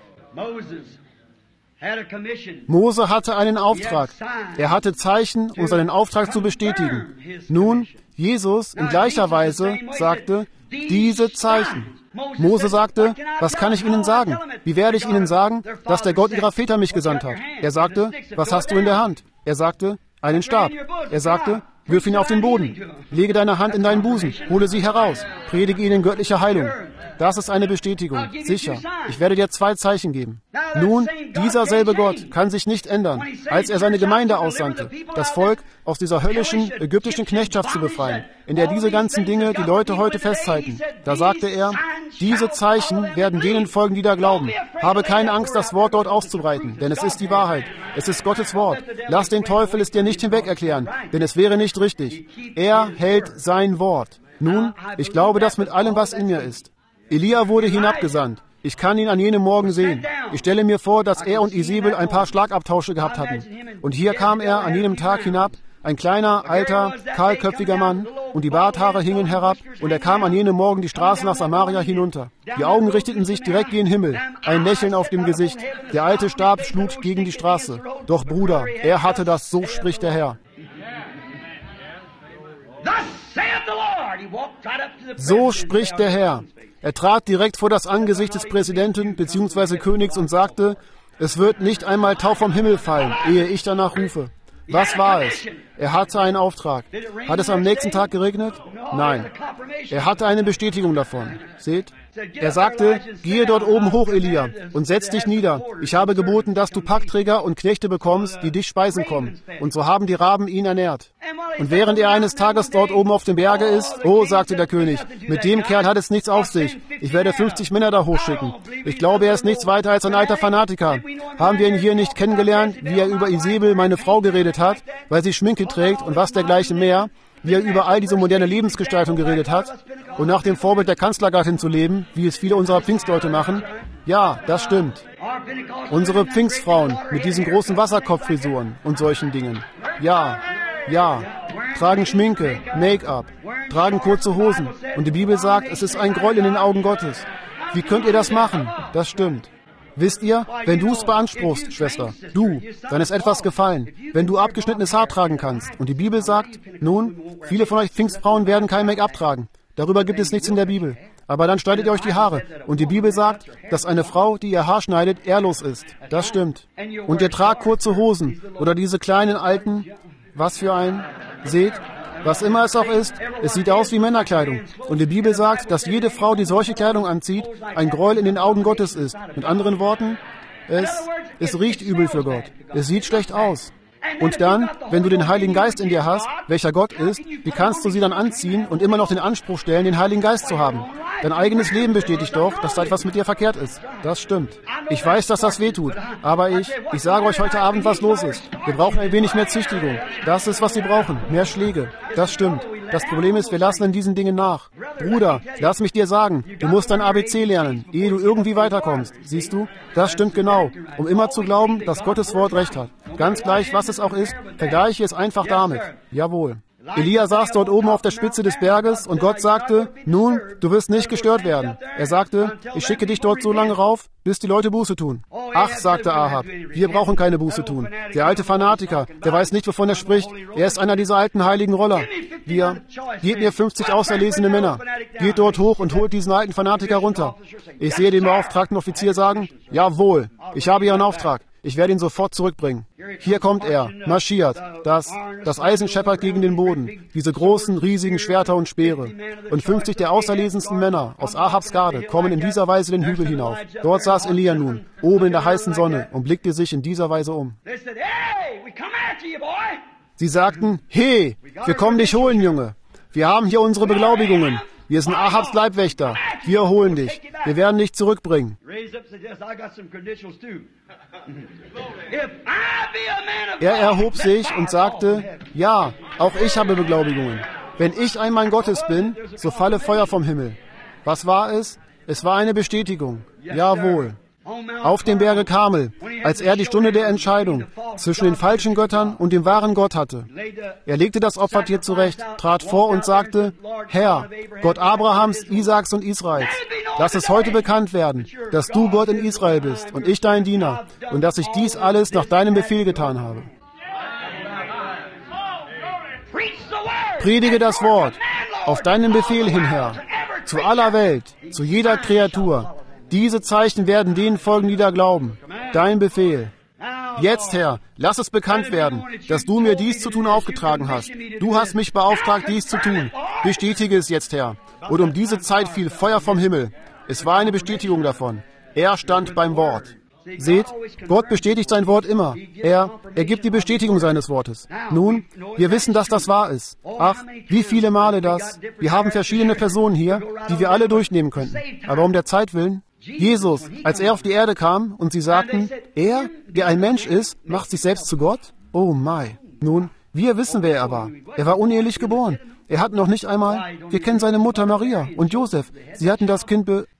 Mose hatte einen Auftrag. Er hatte Zeichen, um seinen Auftrag zu bestätigen. Nun, Jesus in gleicher Weise sagte, diese Zeichen. Mose sagte, was kann ich Ihnen sagen? Wie werde ich Ihnen sagen, dass der Gott Ihrer Väter mich gesandt hat? Er sagte, was hast du in der Hand? Er sagte, einen Stab. Er sagte, wirf ihn auf den Boden. Lege deine Hand in deinen Busen. Hole sie heraus. Predige ihnen göttliche Heilung. Das ist eine Bestätigung. Sicher. Ich werde dir zwei Zeichen geben. Nun, dieser selbe Gott kann sich nicht ändern, als er seine Gemeinde aussandte, das Volk aus dieser höllischen ägyptischen Knechtschaft zu befreien, in der diese ganzen Dinge die Leute heute festhalten. Da sagte er, diese Zeichen werden denen folgen, die da glauben. Habe keine Angst, das Wort dort auszubreiten, denn es ist die Wahrheit. Es ist Gottes Wort. Lass den Teufel es dir nicht hinweg erklären, denn es wäre nicht richtig. Er hält sein Wort. Nun, ich glaube das mit allem, was in mir ist. Elia wurde hinabgesandt. Ich kann ihn an jenem Morgen sehen. Ich stelle mir vor, dass er und Isabel ein paar Schlagabtausche gehabt hatten. Und hier kam er an jenem Tag hinab, ein kleiner, alter, kahlköpfiger Mann, und die Barthaare hingen herab, und er kam an jenem Morgen die Straße nach Samaria hinunter. Die Augen richteten sich direkt gen Himmel, ein Lächeln auf dem Gesicht. Der alte Stab schlug gegen die Straße. Doch Bruder, er hatte das, so spricht der Herr. So spricht der Herr. Er trat direkt vor das Angesicht des Präsidenten bzw. Königs und sagte, es wird nicht einmal Tau vom Himmel fallen, ehe ich danach rufe. Was war es? Er hatte einen Auftrag. Hat es am nächsten Tag geregnet? Nein. Er hatte eine Bestätigung davon. Seht? Er sagte, gehe dort oben hoch, Elia, und setz dich nieder. Ich habe geboten, dass du Packträger und Knechte bekommst, die dich speisen kommen. Und so haben die Raben ihn ernährt. Und während er eines Tages dort oben auf dem Berge ist, oh, sagte der König, mit dem Kerl hat es nichts auf sich. Ich werde fünfzig Männer da hochschicken. Ich glaube, er ist nichts weiter als ein alter Fanatiker. Haben wir ihn hier nicht kennengelernt, wie er über Isabel, meine Frau, geredet hat, weil sie Schminke trägt und was dergleichen mehr? Wie er über all diese moderne Lebensgestaltung geredet hat und nach dem Vorbild der Kanzlergattin zu leben, wie es viele unserer Pfingstleute machen? Ja, das stimmt. Unsere Pfingstfrauen mit diesen großen Wasserkopffrisuren und solchen Dingen. Ja, ja, tragen Schminke, Make-up, tragen kurze Hosen. Und die Bibel sagt, es ist ein Gräuel in den Augen Gottes. Wie könnt ihr das machen? Das stimmt. Wisst ihr, wenn du es beanspruchst, Schwester, du, dann ist etwas gefallen. Wenn du abgeschnittenes Haar tragen kannst. Und die Bibel sagt, nun, viele von euch Pfingstfrauen werden kein Make-up tragen. Darüber gibt es nichts in der Bibel. Aber dann schneidet ihr euch die Haare. Und die Bibel sagt, dass eine Frau, die ihr Haar schneidet, ehrlos ist. Das stimmt. Und ihr tragt kurze Hosen oder diese kleinen alten, was für ein, seht, was immer es auch ist, es sieht aus wie Männerkleidung. Und die Bibel sagt, dass jede Frau, die solche Kleidung anzieht, ein Gräuel in den Augen Gottes ist. Mit anderen Worten, es, es riecht übel für Gott. Es sieht schlecht aus. Und dann, wenn du den Heiligen Geist in dir hast, welcher Gott ist, wie kannst du sie dann anziehen und immer noch den Anspruch stellen, den Heiligen Geist zu haben? Dein eigenes Leben bestätigt doch, dass da etwas mit dir verkehrt ist. Das stimmt. Ich weiß, dass das weh tut. Aber ich, ich sage euch heute Abend, was los ist. Wir brauchen ein wenig mehr Züchtigung. Das ist, was sie brauchen. Mehr Schläge. Das stimmt. Das Problem ist, wir lassen in diesen Dingen nach. Bruder, lass mich dir sagen, du musst dein A B C lernen, ehe du irgendwie weiterkommst. Siehst du? Das stimmt genau. Um immer zu glauben, dass Gottes Wort recht hat. Ganz gleich, was es auch ist, vergleiche es einfach damit. Jawohl. Elia saß dort oben auf der Spitze des Berges und Gott sagte, nun, du wirst nicht gestört werden. Er sagte, ich schicke dich dort so lange rauf, bis die Leute Buße tun. Ach, sagte Ahab, wir brauchen keine Buße tun. Der alte Fanatiker, der weiß nicht, wovon er spricht. Er ist einer dieser alten heiligen Roller. Wir, gebt mir fünfzig auserlesene Männer. Geht dort hoch und holt diesen alten Fanatiker runter. Ich sehe den beauftragten Offizier sagen, jawohl, ich habe Ihren Auftrag. Ich werde ihn sofort zurückbringen. Hier kommt er, marschiert. Das, das Eisen scheppert gegen den Boden. Diese großen, riesigen Schwerter und Speere. Und fünfzig der auserlesensten Männer aus Ahabs Garde kommen in dieser Weise den Hügel hinauf. Dort saß Elia nun, oben in der heißen Sonne, und blickte sich in dieser Weise um. Sie sagten, hey, wir kommen dich holen, Junge. Wir haben hier unsere Beglaubigungen. Wir sind Ahabs Leibwächter. Wir holen dich. Wir werden dich zurückbringen. Er erhob sich und sagte, ja, auch ich habe Beglaubigungen. Wenn ich ein Mann Gottes bin, so falle Feuer vom Himmel. Was war es? Es war eine Bestätigung. Jawohl. Auf dem Berge Karmel, als er die Stunde der Entscheidung zwischen den falschen Göttern und dem wahren Gott hatte. Er legte das Opfertier zurecht, trat vor und sagte, Herr, Gott Abrahams, Isaaks und Israels, lass es heute bekannt werden, dass du Gott in Israel bist und ich dein Diener und dass ich dies alles nach deinem Befehl getan habe. Predige das Wort, auf deinen Befehl hin, Herr, zu aller Welt, zu jeder Kreatur. Diese Zeichen werden denen folgen, die da glauben. Dein Befehl. Jetzt, Herr, lass es bekannt werden, dass du mir dies zu tun aufgetragen hast. Du hast mich beauftragt, dies zu tun. Bestätige es jetzt, Herr. Und um diese Zeit fiel Feuer vom Himmel. Es war eine Bestätigung davon. Er stand beim Wort. Seht, Gott bestätigt sein Wort immer. Er, er gibt die Bestätigung seines Wortes. Nun, wir wissen, dass das wahr ist. Ach, wie viele Male das. Wir haben verschiedene Personen hier, die wir alle durchnehmen könnten. Aber um der Zeit willen, Jesus, als er auf die Erde kam und sie sagten, er, der ein Mensch ist, macht sich selbst zu Gott? Oh my. Nun, wir wissen, wer er war. Er war unehelich geboren. Er hat noch nicht einmal, wir kennen seine Mutter Maria und Josef. Sie hatten das Kind be...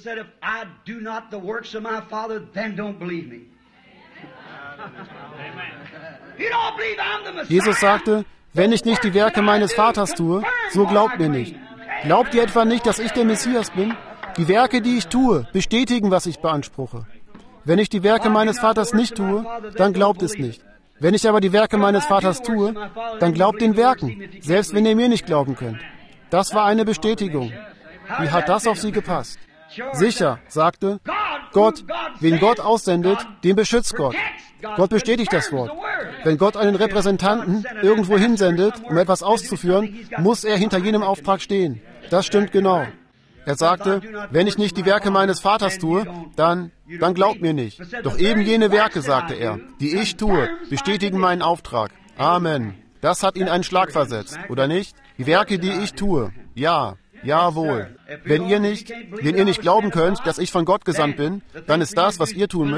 Jesus sagte, wenn ich nicht die Werke meines Vaters tue, so glaubt mir nicht. Glaubt ihr etwa nicht, dass ich der Messias bin? Die Werke, die ich tue, bestätigen, was ich beanspruche. Wenn ich die Werke meines Vaters nicht tue, dann glaubt es nicht. Wenn ich aber die Werke meines Vaters tue, dann glaubt den Werken, selbst wenn ihr mir nicht glauben könnt. Das war eine Bestätigung. Wie hat das auf sie gepasst? Sicher, sagte Gott, wen Gott aussendet, den beschützt Gott. Gott bestätigt das Wort. Wenn Gott einen Repräsentanten irgendwo hinsendet, um etwas auszuführen, muss er hinter jenem Auftrag stehen. Das stimmt genau. Er sagte, wenn ich nicht die Werke meines Vaters tue, dann, dann glaubt mir nicht. Doch eben jene Werke, sagte er, die ich tue, bestätigen meinen Auftrag. Amen. Das hat ihn einen Schlag versetzt, oder nicht? Die Werke, die ich tue. Ja, jawohl. Wenn ihr nicht, wenn ihr nicht glauben könnt, dass ich von Gott gesandt bin, dann ist das, was ihr tun müsst,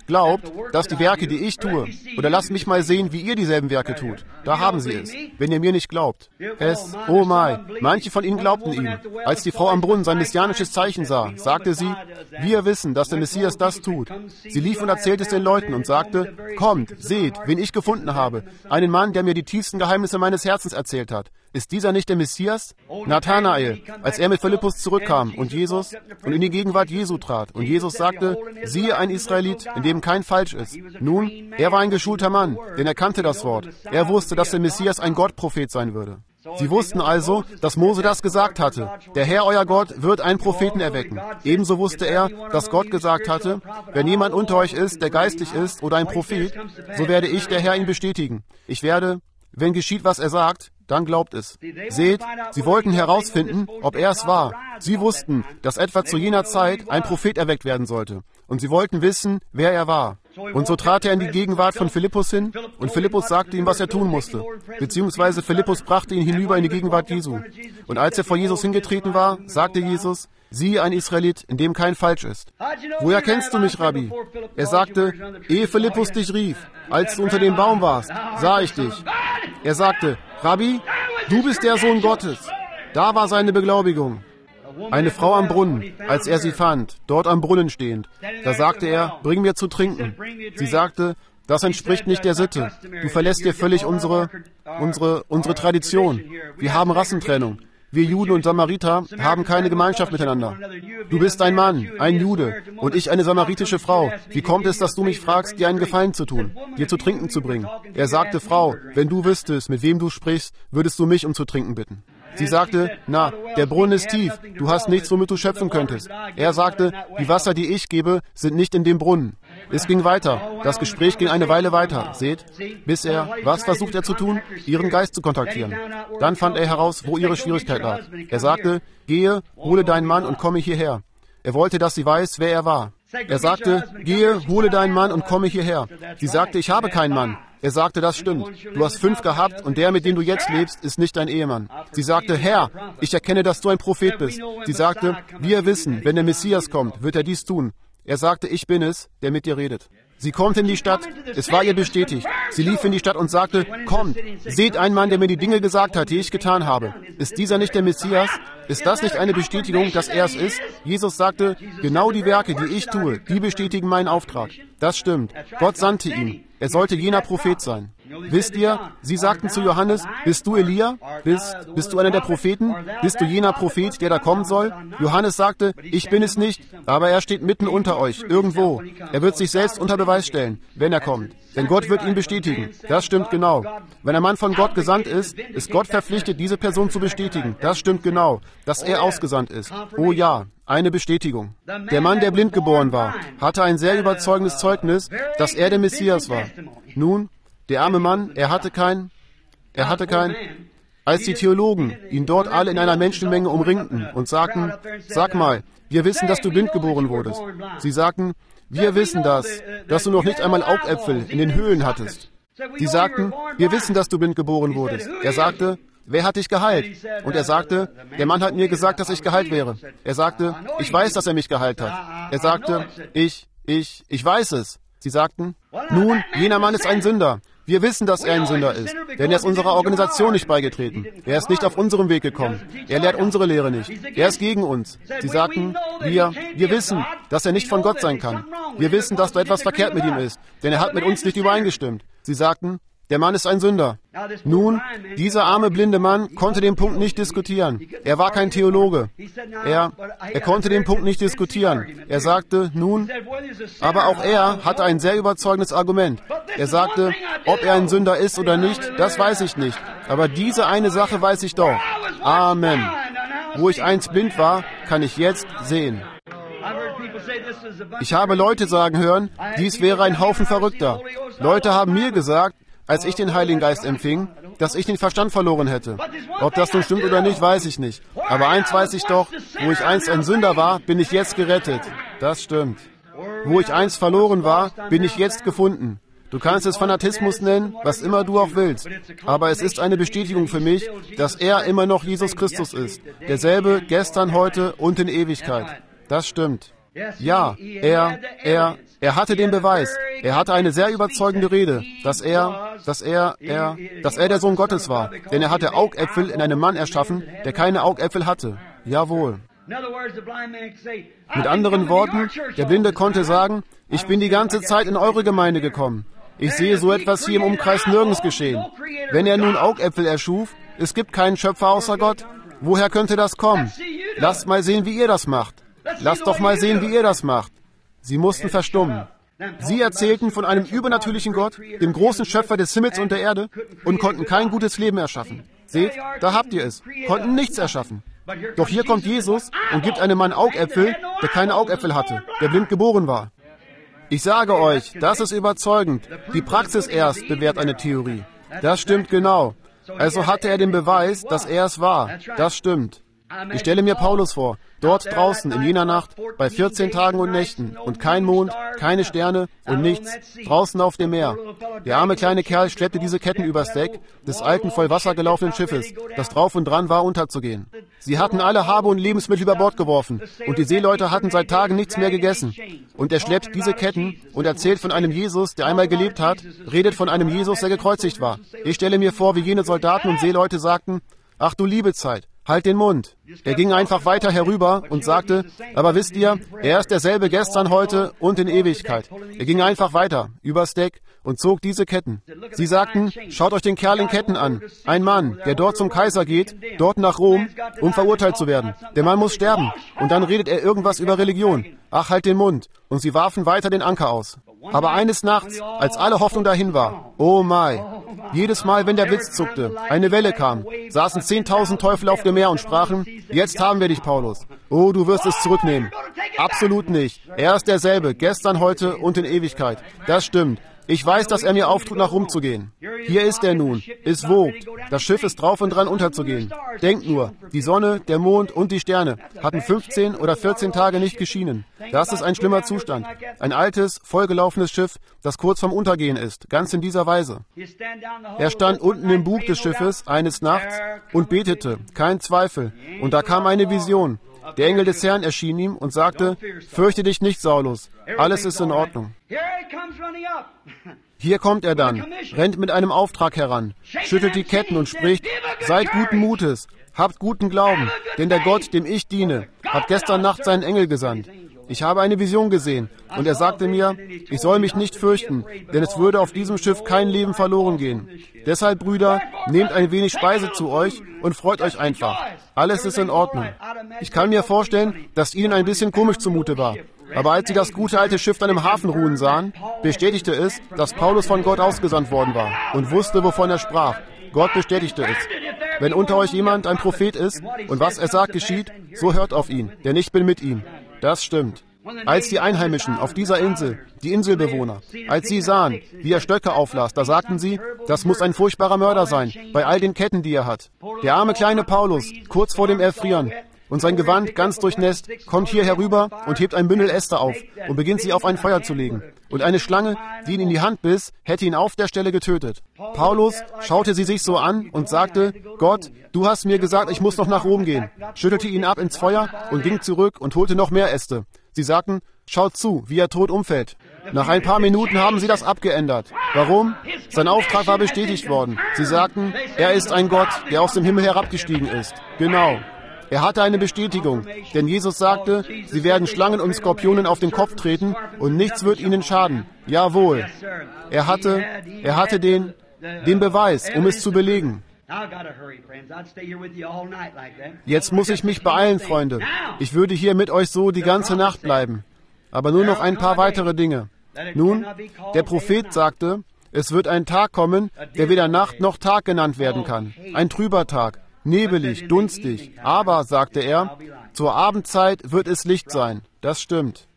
glaubt, dass die Werke, die ich tue, oder lasst mich mal sehen, wie ihr dieselben Werke tut. Da haben sie es, wenn ihr mir nicht glaubt. Es, oh mein, manche von ihnen glaubten ihm. Als die Frau am Brunnen sein messianisches Zeichen sah, sagte sie, wir wissen, dass der Messias das tut. Sie lief und erzählte es den Leuten und sagte, kommt, seht, wen ich gefunden habe. Einen Mann, der mir die tiefsten Geheimnisse meines Herzens erzählt hat. Ist dieser nicht der Messias? Nathanael, als er mit Philippus zurückkam und Jesus und in die Gegenwart Jesu trat und Jesus sagte, siehe ein Israelit, in dem kein Falsch ist. Nun, er war ein geschulter Mann, denn er kannte das Wort. Er wusste, dass der Messias ein Gottprophet sein würde. Sie wussten also, dass Mose das gesagt hatte. Der Herr, euer Gott, wird einen Propheten erwecken. Ebenso wusste er, dass Gott gesagt hatte, wenn jemand unter euch ist, der geistlich ist oder ein Prophet, so werde ich, der Herr, ihn bestätigen. Ich werde, wenn geschieht, was er sagt, dann glaubt es. Seht, sie wollten herausfinden, ob er es war. Sie wussten, dass etwa zu jener Zeit ein Prophet erweckt werden sollte. Und sie wollten wissen, wer er war. Und so trat er in die Gegenwart von Philippus hin und Philippus sagte ihm, was er tun musste. Beziehungsweise Philippus brachte ihn hinüber in die Gegenwart Jesu. Und als er vor Jesus hingetreten war, sagte Jesus, siehe ein Israelit, in dem kein Falsch ist. Woher kennst du mich, Rabbi? Er sagte, ehe Philippus dich rief, als du unter dem Baum warst, sah ich dich. Er sagte, Rabbi, du bist der Sohn Gottes. Da war seine Beglaubigung. Eine Frau am Brunnen, als er sie fand, dort am Brunnen stehend. Da sagte er, bring mir zu trinken. Sie sagte, das entspricht nicht der Sitte. Du verlässt dir völlig unsere, unsere, unsere Tradition. Wir haben Rassentrennung. Wir Juden und Samariter haben keine Gemeinschaft miteinander. Du bist ein Mann, ein Jude, und ich eine samaritische Frau. Wie kommt es, dass du mich fragst, dir einen Gefallen zu tun, dir zu trinken zu bringen? Er sagte, Frau, wenn du wüsstest, mit wem du sprichst, würdest du mich um zu trinken bitten. Sie sagte, na, der Brunnen ist tief, du hast nichts, womit du schöpfen könntest. Er sagte, die Wasser, die ich gebe, sind nicht in dem Brunnen. Es ging weiter. Das Gespräch ging eine Weile weiter, seht, bis er, was versucht er zu tun? Ihren Geist zu kontaktieren. Dann fand er heraus, wo ihre Schwierigkeit lag. Er sagte, gehe, hole deinen Mann und komme hierher. Er wollte, dass sie weiß, wer er war. Er sagte, gehe, hole deinen Mann und komme hierher. Sie sagte, ich habe keinen Mann. Er sagte, das stimmt. Du hast fünf gehabt und der, mit dem du jetzt lebst, ist nicht dein Ehemann. Sie sagte, Herr, ich erkenne, dass du ein Prophet bist. Sie sagte, wir wissen, wenn der Messias kommt, wird er dies tun. Er sagte, ich bin es, der mit dir redet. Sie kommt in die Stadt, es war ihr bestätigt. Sie lief in die Stadt und sagte, kommt, seht einen Mann, der mir die Dinge gesagt hat, die ich getan habe. Ist dieser nicht der Messias? Ist das nicht eine Bestätigung, dass er es ist? Jesus sagte, genau die Werke, die ich tue, die bestätigen meinen Auftrag. Das stimmt. Gott sandte ihn. Er sollte jener Prophet sein. Wisst ihr, sie sagten zu Johannes, bist du Elia? Bist, bist du einer der Propheten? Bist du jener Prophet, der da kommen soll? Johannes sagte, ich bin es nicht, aber er steht mitten unter euch, irgendwo. Er wird sich selbst unter Beweis stellen, wenn er kommt. Denn Gott wird ihn bestätigen. Das stimmt genau. Wenn ein Mann von Gott gesandt ist, ist Gott verpflichtet, diese Person zu bestätigen. Das stimmt genau, dass er ausgesandt ist. Oh ja, eine Bestätigung. Der Mann, der blind geboren war, hatte ein sehr überzeugendes Zeugnis, dass er der Messias war. Nun, der arme Mann, er hatte kein, er hatte kein, als die Theologen ihn dort alle in einer Menschenmenge umringten und sagten, sag mal, wir wissen, dass du blind geboren wurdest. Sie sagten, wir wissen das, dass du noch nicht einmal Augäpfel in den Höhlen hattest. Sie sagten, wir wissen, dass du blind geboren wurdest. Er sagte, wer hat dich geheilt? Und er sagte, der Mann hat mir gesagt, dass ich geheilt wäre. Er sagte, ich weiß, dass er mich geheilt hat. Er sagte, ich, ich, ich weiß es. Sie sagten, nun, jener Mann ist ein Sünder. Wir wissen, dass er ein Sünder ist, denn er ist unserer Organisation nicht beigetreten. Er ist nicht auf unserem Weg gekommen. Er lehrt unsere Lehre nicht. Er ist gegen uns. Sie sagten, wir, wir wissen, dass er nicht von Gott sein kann. Wir wissen, dass da etwas verkehrt mit ihm ist, denn er hat mit uns nicht übereingestimmt. Sie sagten, der Mann ist ein Sünder. Nun, dieser arme blinde Mann konnte den Punkt nicht diskutieren. Er war kein Theologe. Er, er konnte den Punkt nicht diskutieren. Er sagte, nun, aber auch er hatte ein sehr überzeugendes Argument. Er sagte, ob er ein Sünder ist oder nicht, das weiß ich nicht. Aber diese eine Sache weiß ich doch. Amen. Wo ich einst blind war, kann ich jetzt sehen. Ich habe Leute sagen hören, dies wäre ein Haufen Verrückter. Leute haben mir gesagt, als ich den Heiligen Geist empfing, dass ich den Verstand verloren hätte. Ob das nun stimmt oder nicht, weiß ich nicht. Aber eins weiß ich doch, wo ich einst ein Sünder war, bin ich jetzt gerettet. Das stimmt. Wo ich einst verloren war, bin ich jetzt gefunden. Du kannst es Fanatismus nennen, was immer du auch willst. Aber es ist eine Bestätigung für mich, dass er immer noch Jesus Christus ist. Derselbe gestern, heute und in Ewigkeit. Das stimmt. Ja, er, er, er hatte den Beweis. Er hatte eine sehr überzeugende Rede, dass er, dass er, er, dass er der Sohn Gottes war. Denn er hatte Augäpfel in einem Mann erschaffen, der keine Augäpfel hatte. Jawohl. Mit anderen Worten, der Blinde konnte sagen, ich bin die ganze Zeit in eure Gemeinde gekommen. Ich sehe so etwas hier im Umkreis nirgends geschehen. Wenn er nun Augäpfel erschuf, es gibt keinen Schöpfer außer Gott. Woher könnte das kommen? Lasst mal sehen, wie ihr das macht. Lasst doch mal sehen, wie ihr das macht. Sie mussten verstummen. Sie erzählten von einem übernatürlichen Gott, dem großen Schöpfer des Himmels und der Erde, und konnten kein gutes Leben erschaffen. Seht, da habt ihr es. Konnten nichts erschaffen. Doch hier kommt Jesus und gibt einem Mann Augäpfel, der keine Augäpfel hatte, der blind geboren war. Ich sage euch, das ist überzeugend. Die Praxis erst bewährt eine Theorie. Das stimmt genau. Also hatte er den Beweis, dass er es war. Das stimmt. Ich stelle mir Paulus vor, dort draußen in jener Nacht, bei vierzehn Tagen und Nächten und kein Mond, keine Sterne und nichts, draußen auf dem Meer. Der arme kleine Kerl schleppte diese Ketten übers Deck des alten, voll Wasser gelaufenen Schiffes, das drauf und dran war, unterzugehen. Sie hatten alle Habe und Lebensmittel über Bord geworfen und die Seeleute hatten seit Tagen nichts mehr gegessen. Und er schleppt diese Ketten und erzählt von einem Jesus, der einmal gelebt hat, redet von einem Jesus, der gekreuzigt war. Ich stelle mir vor, wie jene Soldaten und Seeleute sagten, ach du liebe Zeit, halt den Mund. Er ging einfach weiter herüber und sagte, aber wisst ihr, er ist derselbe gestern, heute und in Ewigkeit. Er ging einfach weiter, übers Deck und zog diese Ketten. Sie sagten, schaut euch den Kerl in Ketten an. Ein Mann, der dort zum Kaiser geht, dort nach Rom, um verurteilt zu werden. Der Mann muss sterben. Und dann redet er irgendwas über Religion. Ach, halt den Mund. Und sie warfen weiter den Anker aus. Aber eines Nachts, als alle Hoffnung dahin war, oh my, jedes Mal, wenn der Blitz zuckte, eine Welle kam, saßen zehntausend Teufel auf dem Meer und sprachen, jetzt haben wir dich, Paulus. Oh, du wirst es zurücknehmen. Absolut nicht. Er ist derselbe, gestern, heute und in Ewigkeit. Das stimmt. Ich weiß, dass er mir auftut, nach Rom zu gehen. Hier ist er nun. Es wogt. Das Schiff ist drauf und dran, unterzugehen. Denkt nur, die Sonne, der Mond und die Sterne hatten fünfzehn oder vierzehn Tage nicht geschienen. Das ist ein schlimmer Zustand. Ein altes, vollgelaufenes Schiff, das kurz vorm Untergehen ist. Ganz in dieser Weise. Er stand unten im Bug des Schiffes eines Nachts und betete. Kein Zweifel. Und da kam eine Vision. Der Engel des Herrn erschien ihm und sagte, fürchte dich nicht, Saulus. Alles ist in Ordnung. Hier kommt er dann, rennt mit einem Auftrag heran, schüttelt die Ketten und spricht, seid guten Mutes, habt guten Glauben, denn der Gott, dem ich diene, hat gestern Nacht seinen Engel gesandt. Ich habe eine Vision gesehen und er sagte mir, ich soll mich nicht fürchten, denn es würde auf diesem Schiff kein Leben verloren gehen. Deshalb, Brüder, nehmt ein wenig Speise zu euch und freut euch einfach. Alles ist in Ordnung. Ich kann mir vorstellen, dass ihnen ein bisschen komisch zumute war. Aber als sie das gute alte Schiff dann im Hafen ruhen sahen, bestätigte es, dass Paulus von Gott ausgesandt worden war und wusste, wovon er sprach. Gott bestätigte es. Wenn unter euch jemand ein Prophet ist und was er sagt geschieht, so hört auf ihn, denn ich bin mit ihm. Das stimmt. Als die Einheimischen auf dieser Insel, die Inselbewohner, als sie sahen, wie er Stöcke auflas, da sagten sie, das muss ein furchtbarer Mörder sein, bei all den Ketten, die er hat. Der arme kleine Paulus, kurz vor dem Erfrieren, und sein Gewand ganz durchnässt, kommt hier herüber und hebt ein Bündel Äste auf und beginnt sie auf ein Feuer zu legen. Und eine Schlange, die ihn in die Hand biss, hätte ihn auf der Stelle getötet. Paulus schaute sie sich so an und sagte, Gott, du hast mir gesagt, ich muss noch nach Rom gehen, schüttelte ihn ab ins Feuer und ging zurück und holte noch mehr Äste. Sie sagten, schaut zu, wie er tot umfällt. Nach ein paar Minuten haben sie das abgeändert. Warum? Sein Auftrag war bestätigt worden. Sie sagten, er ist ein Gott, der aus dem Himmel herabgestiegen ist. Genau. Er hatte eine Bestätigung, denn Jesus sagte, sie werden Schlangen und Skorpionen auf den Kopf treten und nichts wird ihnen schaden. Jawohl. Er hatte, er hatte den, den Beweis, um es zu belegen. Jetzt muss ich mich beeilen, Freunde. Ich würde hier mit euch so die ganze Nacht bleiben. Aber nur noch ein paar weitere Dinge. Nun, der Prophet sagte, es wird ein Tag kommen, der weder Nacht noch Tag genannt werden kann. Ein trüber Tag. Nebelig, dunstig. Aber, sagte er, zur Abendzeit wird es Licht sein. Das stimmt.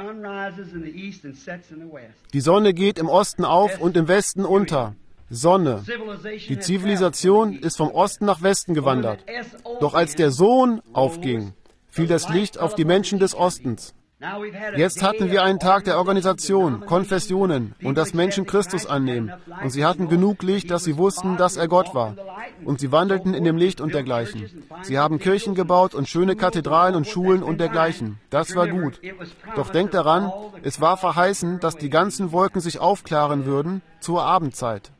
Die Sonne geht im Osten auf und im Westen unter. Sonne. Die Zivilisation ist vom Osten nach Westen gewandert. Doch als der Sohn aufging, fiel das Licht auf die Menschen des Ostens. Jetzt hatten wir einen Tag der Organisation, Konfessionen und dass Menschen Christus annehmen. Und sie hatten genug Licht, dass sie wussten, dass er Gott war. Und sie wandelten in dem Licht und dergleichen. Sie haben Kirchen gebaut und schöne Kathedralen und Schulen und dergleichen. Das war gut. Doch denkt daran, es war verheißen, dass die ganzen Wolken sich aufklaren würden zur Abendzeit.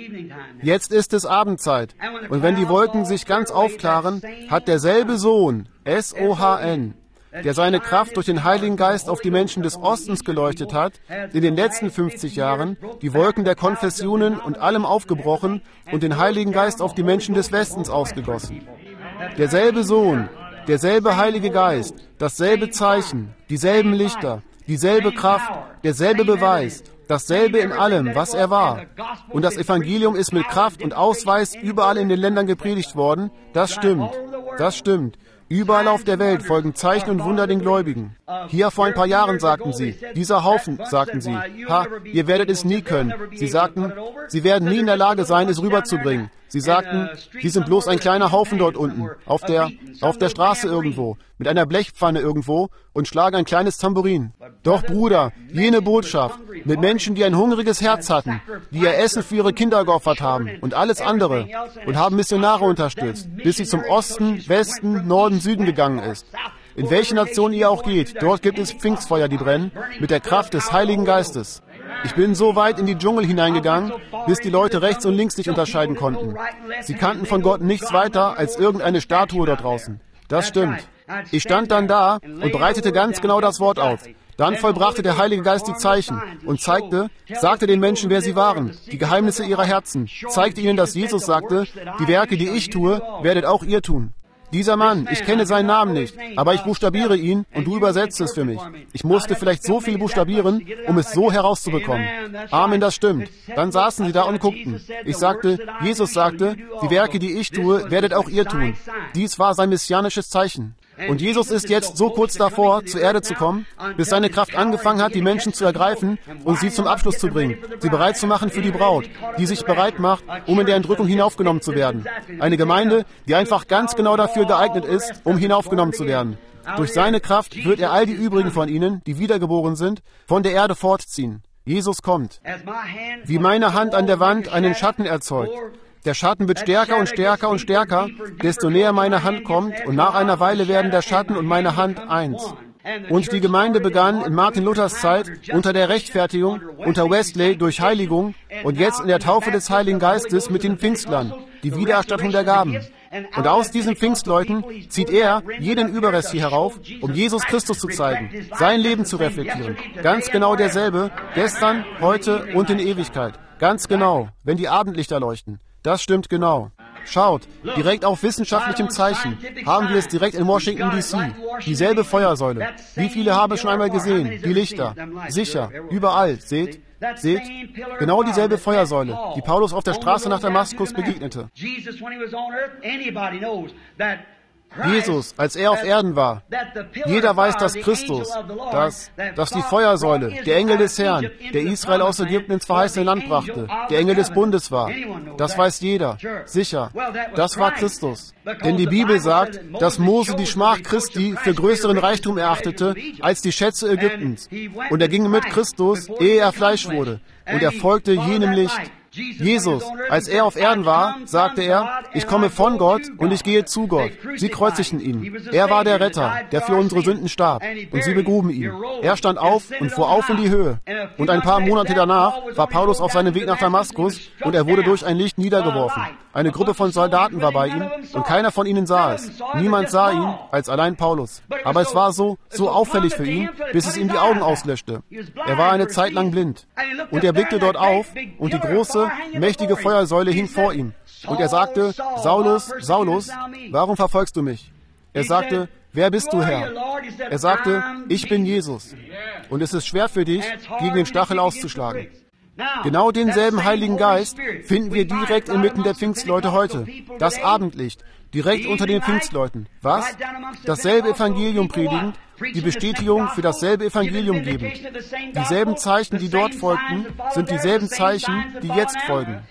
Jetzt ist es Abendzeit. Und wenn die Wolken sich ganz aufklaren, hat derselbe Sohn, S O H N, der seine Kraft durch den Heiligen Geist auf die Menschen des Ostens geleuchtet hat, in den letzten fünfzig Jahren die Wolken der Konfessionen und allem aufgebrochen und den Heiligen Geist auf die Menschen des Westens ausgegossen. Derselbe Sohn, derselbe Heilige Geist, dasselbe Zeichen, dieselben Lichter, dieselbe Kraft, derselbe Beweis, dasselbe in allem, was er war. Und das Evangelium ist mit Kraft und Ausweis überall in den Ländern gepredigt worden. Das stimmt. Das stimmt. Überall auf der Welt folgen Zeichen und Wunder den Gläubigen. Hier vor ein paar Jahren sagten sie, dieser Haufen, sagten sie, ha, ihr werdet es nie können. Sie sagten, sie werden nie in der Lage sein, es rüberzubringen. Sie sagten, sie sind bloß ein kleiner Haufen dort unten, auf der, auf der Straße irgendwo, mit einer Blechpfanne irgendwo und schlagen ein kleines Tambourin. Doch, Bruder, jene Botschaft, mit Menschen, die ein hungriges Herz hatten, die ihr Essen für ihre Kinder geopfert haben und alles andere und haben Missionare unterstützt, bis sie zum Osten, Westen, Norden, Süden gegangen ist. In welche Nation ihr auch geht, dort gibt es Pfingstfeuer, die brennen, mit der Kraft des Heiligen Geistes. Ich bin so weit in die Dschungel hineingegangen, bis die Leute rechts und links nicht unterscheiden konnten. Sie kannten von Gott nichts weiter als irgendeine Statue dort draußen. Das stimmt. Ich stand dann da und breitete ganz genau das Wort aus. Dann vollbrachte der Heilige Geist die Zeichen und zeigte, sagte den Menschen, wer sie waren, die Geheimnisse ihrer Herzen, zeigte ihnen, dass Jesus sagte, die Werke, die ich tue, werdet auch ihr tun. Dieser Mann, ich kenne seinen Namen nicht, aber ich buchstabiere ihn und du übersetzt es für mich. Ich musste vielleicht so viel buchstabieren, um es so herauszubekommen. Amen, das stimmt. Dann saßen sie da und guckten. Ich sagte, Jesus sagte, die Werke, die ich tue, werdet auch ihr tun. Dies war sein messianisches Zeichen. Und Jesus ist jetzt so kurz davor, zur Erde zu kommen, bis seine Kraft angefangen hat, die Menschen zu ergreifen und sie zum Abschluss zu bringen, sie bereit zu machen für die Braut, die sich bereit macht, um in der Entrückung hinaufgenommen zu werden. Eine Gemeinde, die einfach ganz genau dafür geeignet ist, um hinaufgenommen zu werden. Durch seine Kraft wird er all die übrigen von ihnen, die wiedergeboren sind, von der Erde fortziehen. Jesus kommt. Wie meine Hand an der Wand einen Schatten erzeugt. Der Schatten wird stärker und stärker und stärker, desto näher meine Hand kommt, und nach einer Weile werden der Schatten und meine Hand eins. Und die Gemeinde begann in Martin Luthers Zeit unter der Rechtfertigung, unter Wesley durch Heiligung und jetzt in der Taufe des Heiligen Geistes mit den Pfingstlern, die Wiedererstattung der Gaben. Und aus diesen Pfingstleuten zieht er jeden Überrest hier herauf, um Jesus Christus zu zeigen, sein Leben zu reflektieren. Ganz genau derselbe, gestern, heute und in Ewigkeit. Ganz genau, wenn die Abendlichter leuchten. Das stimmt genau. Schaut, direkt auf wissenschaftlichem Zeichen haben wir es direkt in Washington D C Dieselbe Feuersäule. Wie viele haben es schon einmal gesehen? Die Lichter. Sicher, überall. Seht? Seht? Genau dieselbe Feuersäule, die Paulus auf der Straße nach Damaskus begegnete. Jesus, als er auf Erden war, jeder weiß, dass Christus, dass, dass die Feuersäule, der Engel des Herrn, der Israel aus Ägypten ins verheißene Land brachte, der Engel des Bundes war. Das weiß jeder, sicher. Das war Christus. Denn die Bibel sagt, dass Mose die Schmach Christi für größeren Reichtum erachtete als die Schätze Ägyptens. Und er ging mit Christus, ehe er Fleisch wurde. Und er folgte jenem Licht. Jesus, als er auf Erden war, sagte er, ich komme von Gott und ich gehe zu Gott. Sie kreuzigten ihn. Er war der Retter, der für unsere Sünden starb. Und sie begruben ihn. Er stand auf und fuhr auf in die Höhe. Und ein paar Monate danach war Paulus auf seinem Weg nach Damaskus und er wurde durch ein Licht niedergeworfen. Eine Gruppe von Soldaten war bei ihm und keiner von ihnen sah es. Niemand sah ihn als allein Paulus. Aber es war so, so auffällig für ihn, bis es ihm die Augen auslöschte. Er war eine Zeit lang blind. Und er blickte dort auf und die große, mächtige Feuersäule hing vor ihm. Und er sagte, Saulus, Saulus, warum verfolgst du mich? Er sagte, wer bist du, Herr? Er sagte, ich bin Jesus. Und es ist schwer für dich, gegen den Stachel auszuschlagen. Genau denselben Heiligen Geist finden wir direkt inmitten der Pfingstleute heute. Das Abendlicht, direkt unter den Pfingstleuten. Was? Dasselbe Evangelium predigend, die Bestätigung für dasselbe Evangelium gebend. Dieselben Zeichen, die dort folgten, sind dieselben Zeichen, die jetzt folgen.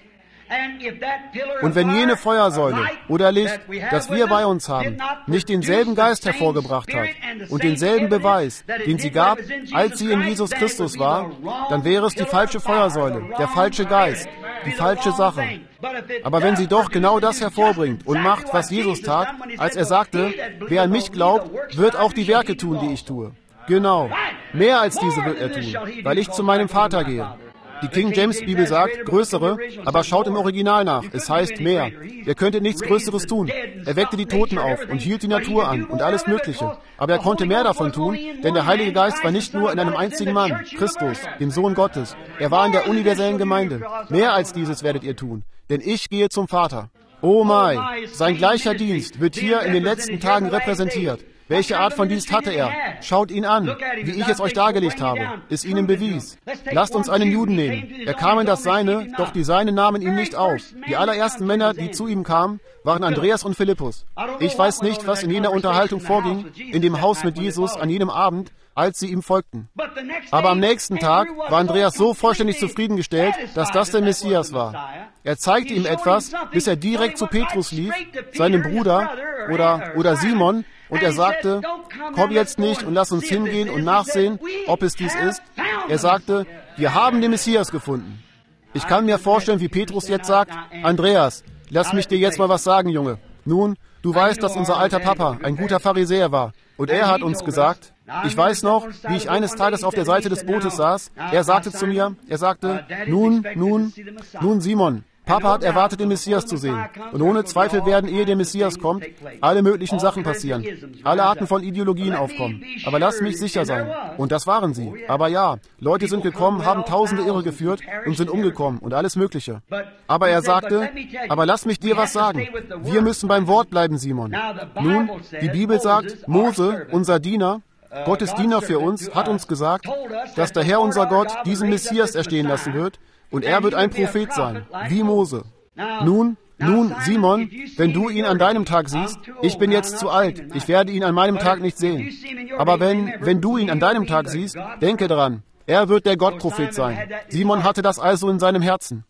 Und wenn jene Feuersäule oder Licht, das wir bei uns haben, nicht denselben Geist hervorgebracht hat und denselben Beweis, den sie gab, als sie in Jesus Christus war, dann wäre es die falsche Feuersäule, der falsche Geist, die falsche Sache. Aber wenn sie doch genau das hervorbringt und macht, was Jesus tat, als er sagte, wer an mich glaubt, wird auch die Werke tun, die ich tue. Genau. Mehr als diese wird er tun, weil ich zu meinem Vater gehe. Die King James Bibel sagt, größere, aber schaut im Original nach. Es heißt mehr. Er könnte nichts Größeres tun. Er weckte die Toten auf und hielt die Natur an und alles Mögliche. Aber er konnte mehr davon tun, denn der Heilige Geist war nicht nur in einem einzigen Mann, Christus, dem Sohn Gottes. Er war in der universellen Gemeinde. Mehr als dieses werdet ihr tun, denn ich gehe zum Vater. Oh my, sein gleicher Dienst wird hier in den letzten Tagen repräsentiert. Welche Art von Dienst hatte er? Schaut ihn an, wie ich es euch dargelegt habe, ist ihnen Bewies. Lasst uns einen Juden nehmen. Er kam in das Seine, doch die Seinen nahmen ihn nicht auf. Die allerersten Männer, die zu ihm kamen, waren Andreas und Philippus. Ich weiß nicht, was in jener Unterhaltung vorging, in dem Haus mit Jesus an jenem Abend, als sie ihm folgten. Aber am nächsten Tag war Andreas so vollständig zufriedengestellt, dass das der Messias war. Er zeigte ihm etwas, bis er direkt zu Petrus lief, seinem Bruder oder, oder Simon, und er sagte, komm jetzt nicht und lass uns hingehen und nachsehen, ob es dies ist. Er sagte, wir haben den Messias gefunden. Ich kann mir vorstellen, wie Petrus jetzt sagt, Andreas, lass mich dir jetzt mal was sagen, Junge. Nun, du weißt, dass unser alter Papa ein guter Pharisäer war. Und er hat uns gesagt, ich weiß noch, wie ich eines Tages auf der Seite des Bootes saß. Er sagte zu mir, er sagte, nun, nun, nun Simon, Papa hat erwartet, den Messias zu sehen. Und ohne Zweifel werden, ehe der Messias kommt, alle möglichen Sachen passieren. Alle Arten von Ideologien aufkommen. Aber lass mich sicher sein. Und das waren sie. Aber ja, Leute sind gekommen, haben Tausende irregeführt und sind umgekommen und alles Mögliche. Aber er sagte, aber lass mich dir was sagen. Wir müssen beim Wort bleiben, Simon. Nun, die Bibel sagt, Mose, unser Diener, Gottes Diener für uns, hat uns gesagt, dass der Herr unser Gott diesen Messias erstehen lassen wird, und er wird ein Prophet sein, wie Mose. Nun, nun, Simon, wenn du ihn an deinem Tag siehst, ich bin jetzt zu alt, ich werde ihn an meinem Tag nicht sehen. Aber wenn, wenn du ihn an deinem Tag siehst, denke daran, er wird der Gottprophet sein. Simon hatte das also in seinem Herzen.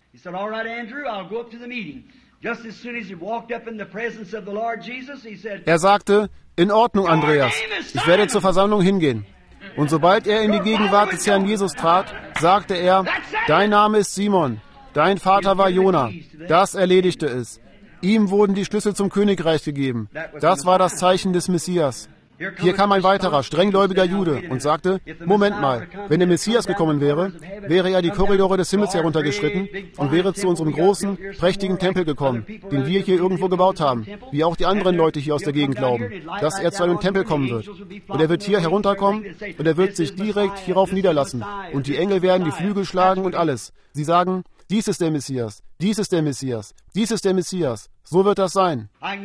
Er sagte, in Ordnung, Andreas, ich werde zur Versammlung hingehen. Und sobald er in die Gegenwart des Herrn Jesus trat, sagte er, dein Name ist Simon, dein Vater war Jona. Das erledigte es. Ihm wurden die Schlüssel zum Königreich gegeben. Das war das Zeichen des Messias. Hier kam ein weiterer, strenggläubiger Jude und sagte, Moment mal, wenn der Messias gekommen wäre, wäre er die Korridore des Himmels heruntergeschritten und wäre zu unserem großen, prächtigen Tempel gekommen, den wir hier irgendwo gebaut haben, wie auch die anderen Leute hier aus der Gegend glauben, dass er zu einem Tempel kommen wird. Und er wird hier herunterkommen und er wird sich direkt hierauf niederlassen. Und die Engel werden die Flügel schlagen und alles. Sie sagen, dies ist der Messias, dies ist der Messias, dies ist der Messias. So wird das sein.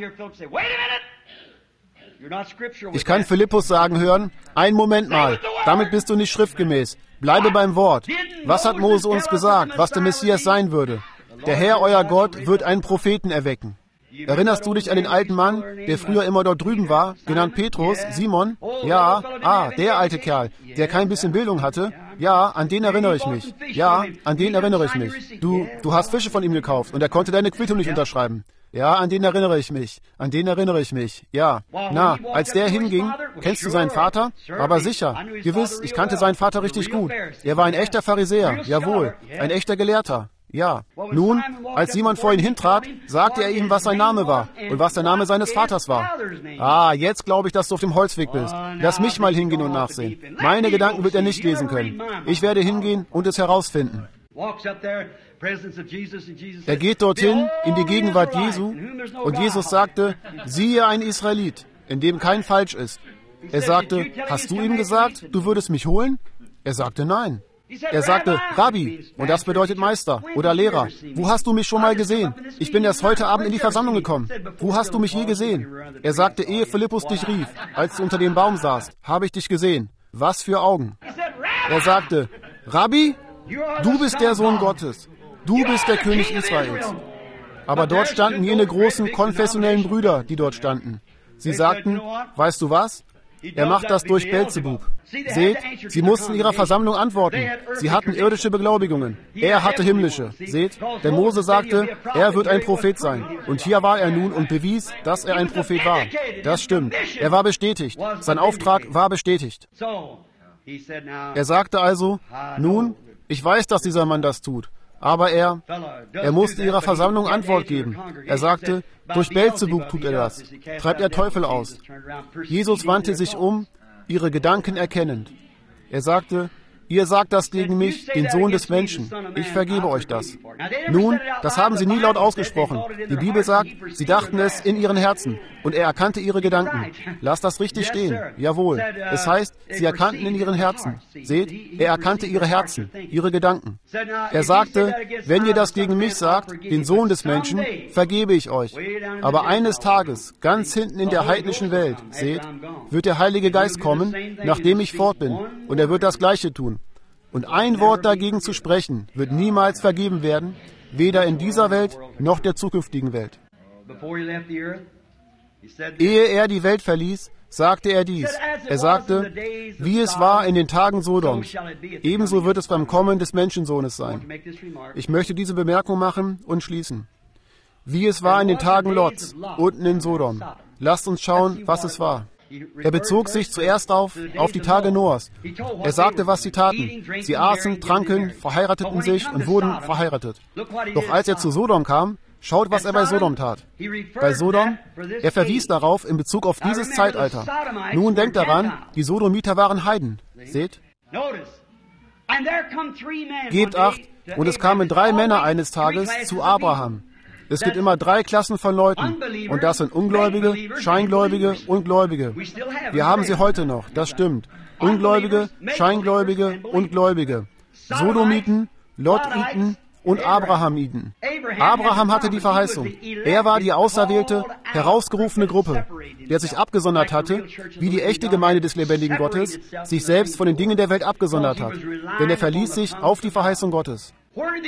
Ich kann Philippus sagen hören, einen Moment mal, damit bist du nicht schriftgemäß. Bleibe beim Wort. Was hat Mose uns gesagt, was der Messias sein würde? Der Herr, euer Gott, wird einen Propheten erwecken. Erinnerst du dich an den alten Mann, der früher immer dort drüben war, genannt Petrus, Simon? Ja, ah, der alte Kerl, der kein bisschen Bildung hatte. Ja, an den erinnere ich mich. Ja, an den erinnere ich mich. Du, du hast Fische von ihm gekauft und er konnte deine Quittung nicht unterschreiben. Ja, an den erinnere ich mich. An den erinnere ich mich. Ja. Na, als der hinging, kennst du seinen Vater? Aber sicher. Gewiss, ich kannte seinen Vater richtig gut. Er war ein echter Pharisäer. Jawohl. Ein echter Gelehrter. Ja. Nun, als Simon vor ihn hintrat, sagte er ihm, was sein Name war und was der Name seines Vaters war. Ah, jetzt glaube ich, dass du auf dem Holzweg bist. Lass mich mal hingehen und nachsehen. Meine Gedanken wird er nicht lesen können. Ich werde hingehen und es herausfinden. Er geht dorthin, in die Gegenwart Jesu, und Jesus sagte, siehe ein Israelit, in dem kein Falsch ist. Er sagte, hast du ihm gesagt, du würdest mich holen? Er sagte, nein. Er sagte, Rabbi, und das bedeutet Meister oder Lehrer. Wo hast du mich schon mal gesehen? Ich bin erst heute Abend in die Versammlung gekommen. Wo hast du mich je gesehen? Er sagte, ehe Philippus dich rief, als du unter dem Baum saßt, habe ich dich gesehen. Was für Augen. Er sagte, Rabbi, du bist der Sohn Gottes. Du bist der König Israels. Aber dort standen jene großen konfessionellen Brüder, die dort standen. Sie sagten, weißt du was? Er macht das durch Beelzebub. Seht, sie mussten ihrer Versammlung antworten. Sie hatten irdische Beglaubigungen. Er hatte himmlische. Seht, denn Mose sagte, er wird ein Prophet sein. Und hier war er nun und bewies, dass er ein Prophet war. Das stimmt. Er war bestätigt. Sein Auftrag war bestätigt. Er sagte also, nun, ich weiß, dass dieser Mann das tut. Aber er, er musste ihrer Versammlung Antwort geben. Er sagte, durch Beelzebub tut er das. Treibt er Teufel aus. Jesus wandte sich um, ihre Gedanken erkennend. Er sagte, ihr sagt das gegen mich, den Sohn des Menschen. Ich vergebe euch das. Nun, das haben sie nie laut ausgesprochen. Die Bibel sagt, sie dachten es in ihren Herzen. Und er erkannte ihre Gedanken. Lasst das richtig stehen. Jawohl. Es heißt, sie erkannten in ihren Herzen. Seht, er erkannte ihre Herzen, ihre Gedanken. Er sagte, wenn ihr das gegen mich sagt, den Sohn des Menschen, vergebe ich euch. Aber eines Tages, ganz hinten in der heidnischen Welt, seht, wird der Heilige Geist kommen, nachdem ich fort bin. Und er wird das Gleiche tun. Und ein Wort dagegen zu sprechen, wird niemals vergeben werden, weder in dieser Welt noch der zukünftigen Welt. Ehe er die Welt verließ, sagte er dies. Er sagte, wie es war in den Tagen Sodoms, ebenso wird es beim Kommen des Menschensohnes sein. Ich möchte diese Bemerkung machen und schließen. Wie es war in den Tagen Lots, unten in Sodom. Lasst uns schauen, was es war. Er bezog sich zuerst auf, auf die Tage Noahs. Er sagte, was sie taten. Sie aßen, tranken, verheirateten sich und wurden verheiratet. Doch als er zu Sodom kam, schaut, was er bei Sodom tat. Bei Sodom, er verwies darauf in Bezug auf dieses Zeitalter. Nun denkt daran, die Sodomiter waren Heiden. Seht? Gebt acht, und es kamen drei Männer eines Tages zu Abraham. Es gibt immer drei Klassen von Leuten. Und das sind Ungläubige, Scheingläubige und Gläubige. Wir haben sie heute noch, das stimmt. Ungläubige, Scheingläubige und Gläubige. Sodomiten, Lotiten und Abrahamiten. Abraham hatte die Verheißung. Er war die auserwählte, herausgerufene Gruppe, der sich abgesondert hatte, wie die echte Gemeinde des lebendigen Gottes sich selbst von den Dingen der Welt abgesondert hat. Denn er verließ sich auf die Verheißung Gottes.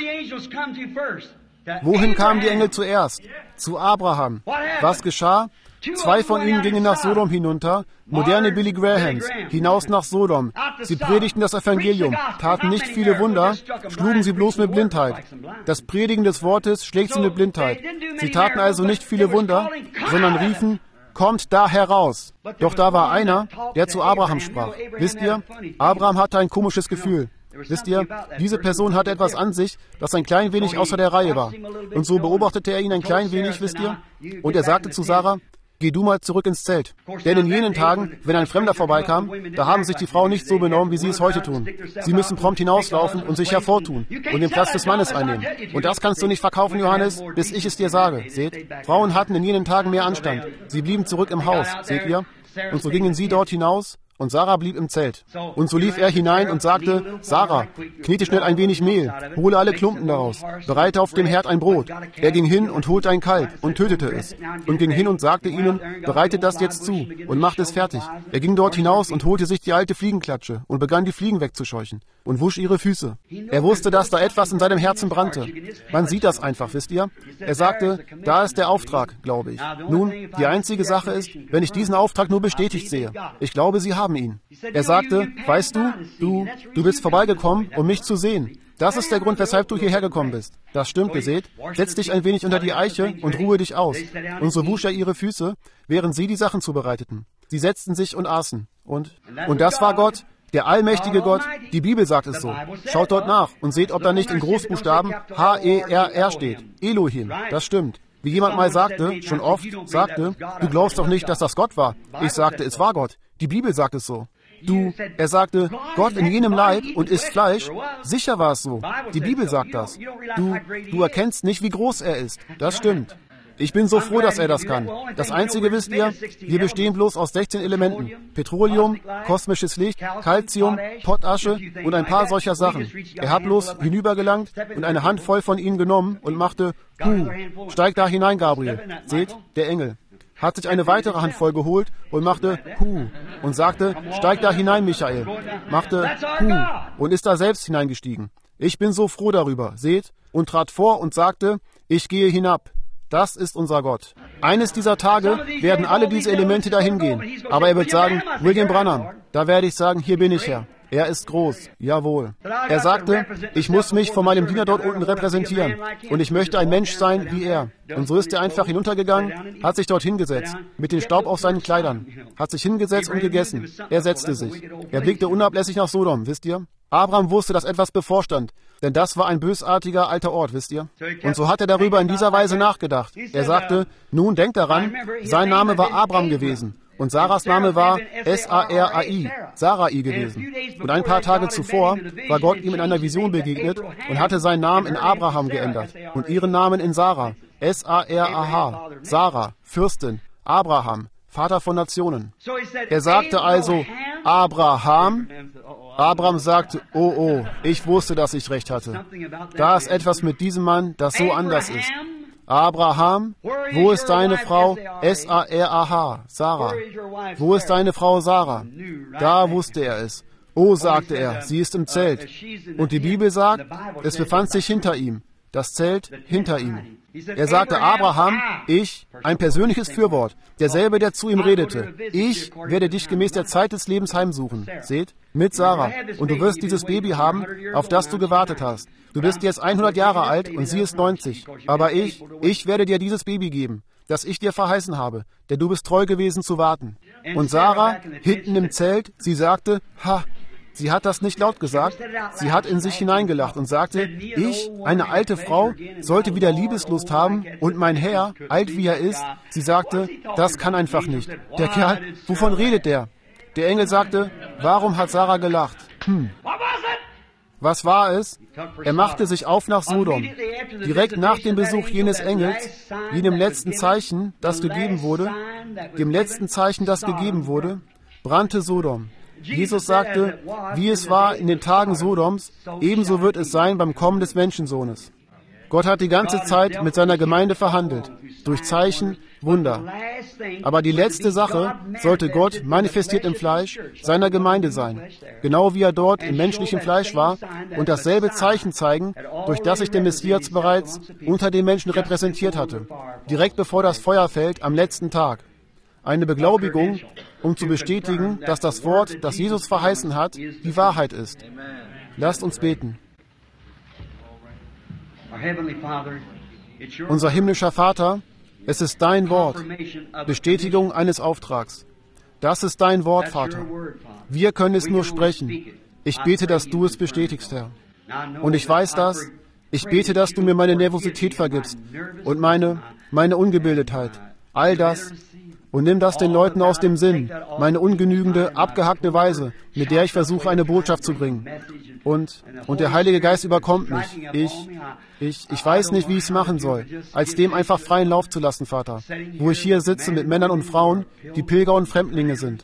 Wohin kamen die Engel zuerst? Zu Abraham. Was geschah? Zwei von ihnen gingen nach Sodom hinunter, moderne Billy Grahams, hinaus nach Sodom. Sie predigten das Evangelium, taten nicht viele Wunder, schlugen sie bloß mit Blindheit. Das Predigen des Wortes schlägt sie mit Blindheit. Sie taten also nicht viele Wunder, sondern riefen, kommt da heraus. Doch da war einer, der zu Abraham sprach. Wisst ihr, Abraham hatte ein komisches Gefühl. Wisst ihr, diese Person hatte etwas an sich, das ein klein wenig außer der Reihe war. Und so beobachtete er ihn ein klein wenig, wisst ihr? Und er sagte zu Sarah, geh du mal zurück ins Zelt. Denn in jenen Tagen, wenn ein Fremder vorbeikam, da haben sich die Frauen nicht so benommen, wie sie es heute tun. Sie müssen prompt hinauslaufen und sich hervortun und den Platz des Mannes einnehmen. Und das kannst du nicht verkaufen, Johannes, bis ich es dir sage. Seht, Frauen hatten in jenen Tagen mehr Anstand. Sie blieben zurück im Haus, seht ihr? Und so gingen sie dort hinaus. Und Sarah blieb im Zelt. Und so lief er hinein und sagte, Sarah, knete schnell ein wenig Mehl, hole alle Klumpen daraus, bereite auf dem Herd ein Brot. Er ging hin und holte ein Kalb und tötete es. Und ging hin und sagte ihnen, bereitet das jetzt zu und macht es fertig. Er ging dort hinaus und holte sich die alte Fliegenklatsche und begann die Fliegen wegzuscheuchen und wusch ihre Füße. Er wusste, dass da etwas in seinem Herzen brannte. Man sieht das einfach, wisst ihr? Er sagte, da ist der Auftrag, glaube ich. Nun, die einzige Sache ist, wenn ich diesen Auftrag nur bestätigt sehe. Ich glaube, Sie haben ihn. Er sagte, weißt du, du, du bist vorbeigekommen, um mich zu sehen. Das ist der Grund, weshalb du hierher gekommen bist. Das stimmt, ihr seht. Setz dich ein wenig unter die Eiche und ruhe dich aus. Und so wusch er ihre Füße, während sie die Sachen zubereiteten. Sie setzten sich und aßen. Und, und das war Gott, der allmächtige Gott. Die Bibel sagt es so. Schaut dort nach und seht, ob da nicht in Großbuchstaben H E R R steht. Elohim, das stimmt. Wie jemand mal sagte, schon oft, sagte, du glaubst doch nicht, dass das Gott war. Ich sagte, es war Gott. Die Bibel sagt es so. Du, er sagte, Gott in jenem Leib und isst Fleisch. Sicher war es so. Die Bibel sagt das. Du, du erkennst nicht, wie groß er ist. Das stimmt. Ich bin so froh, dass er das kann. Das Einzige wisst ihr, wir bestehen bloß aus sechzehn Elementen. Petroleum, kosmisches Licht, Calcium, Pottasche und ein paar solcher Sachen. Er hat bloß hinübergelangt und eine Handvoll von ihnen genommen und machte, Puh, steig da hinein, Gabriel. Seht, der Engel. Hat sich eine weitere Handvoll geholt und machte, Puh, und sagte, steig da hinein, Michael. Machte, Puh, und ist da selbst hineingestiegen. Ich bin so froh darüber, seht, und trat vor und sagte, ich gehe hinab. Das ist unser Gott. Eines dieser Tage werden alle diese Elemente dahin gehen. Aber er wird sagen, William Branham. Da werde ich sagen, hier bin ich, Herr. Er ist groß, jawohl. Er sagte, ich muss mich von meinem Diener dort unten repräsentieren und ich möchte ein Mensch sein wie er. Und so ist er einfach hinuntergegangen, hat sich dort hingesetzt, mit dem Staub auf seinen Kleidern, hat sich hingesetzt und gegessen. Er setzte sich. Er blickte unablässig nach Sodom, wisst ihr? Abraham wusste, dass etwas bevorstand, denn das war ein bösartiger alter Ort, wisst ihr? Und so hat er darüber in dieser Weise nachgedacht. Er sagte, nun denkt daran, sein Name war Abraham gewesen. Und Sarahs Name war S A R A I, Sarai gewesen. Und ein paar Tage zuvor war Gott ihm in einer Vision begegnet und hatte seinen Namen in Abraham geändert und ihren Namen in Sarah, S A R A H, Sarah, Fürstin, Abraham, Vater von Nationen. Er sagte also, Abraham. Abraham sagte, oh, oh, ich wusste, dass ich recht hatte. Da ist etwas mit diesem Mann, das so anders ist. Abraham, wo ist deine Frau? S A R A H, Sarah. Wo ist deine Frau Sarah? Da wusste er es. Oh, sagte er, sie ist im Zelt. Und die Bibel sagt, es befand sich hinter ihm. Das Zelt hinter ihm. Er sagte, Abraham, ich, ein persönliches Fürwort, derselbe, der zu ihm redete. Ich werde dich gemäß der Zeit des Lebens heimsuchen. Seht, mit Sarah. Und du wirst dieses Baby haben, auf das du gewartet hast. Du bist jetzt hundert Jahre alt und sie ist neunzig. Aber ich, ich werde dir dieses Baby geben, das ich dir verheißen habe, denn du bist treu gewesen zu warten. Und Sarah, hinten im Zelt, sie sagte, ha, sie hat das nicht laut gesagt, sie hat in sich hineingelacht und sagte, ich, eine alte Frau, sollte wieder Liebeslust haben und mein Herr, alt wie er ist, sie sagte, das kann einfach nicht. Der Kerl, wovon redet der? Der Engel sagte, warum hat Sarah gelacht? Hm. Was war es? Er machte sich auf nach Sodom. Direkt nach dem Besuch jenes Engels, jenem letzten Zeichen, das gegeben wurde, dem letzten Zeichen, das gegeben wurde, brannte Sodom. Jesus sagte, wie es war in den Tagen Sodoms, ebenso wird es sein beim Kommen des Menschensohnes. Gott hat die ganze Zeit mit seiner Gemeinde verhandelt, durch Zeichen, Wunder. Aber die letzte Sache sollte Gott, manifestiert im Fleisch, seiner Gemeinde sein, genau wie er dort im menschlichen Fleisch war, und dasselbe Zeichen zeigen, durch das sich der Messias bereits unter den Menschen repräsentiert hatte, direkt bevor das Feuer fällt am letzten Tag. Eine Beglaubigung, um zu bestätigen, dass das Wort, das Jesus verheißen hat, die Wahrheit ist. Lasst uns beten. Unser himmlischer Vater, es ist dein Wort, Bestätigung eines Auftrags. Das ist dein Wort, Vater. Wir können es nur sprechen. Ich bete, dass du es bestätigst, Herr. Und ich weiß das. Ich bete, dass du mir meine Nervosität vergibst und meine, meine Ungebildetheit. All das. Und nimm das den Leuten aus dem Sinn, meine ungenügende, abgehackte Weise, mit der ich versuche, eine Botschaft zu bringen. Und, und der Heilige Geist überkommt mich. Ich, ich, ich weiß nicht, wie ich es machen soll, als dem einfach freien Lauf zu lassen, Vater, wo ich hier sitze mit Männern und Frauen, die Pilger und Fremdlinge sind.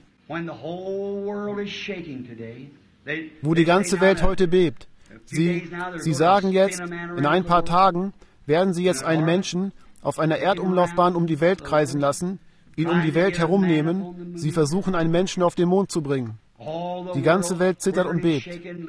Wo die ganze Welt heute bebt. Sie, sie sagen jetzt, in ein paar Tagen werden sie jetzt einen Menschen auf einer Erdumlaufbahn um die Welt kreisen lassen, ihn um die Welt herumnehmen, sie versuchen, einen Menschen auf den Mond zu bringen. Die ganze Welt zittert und bebt.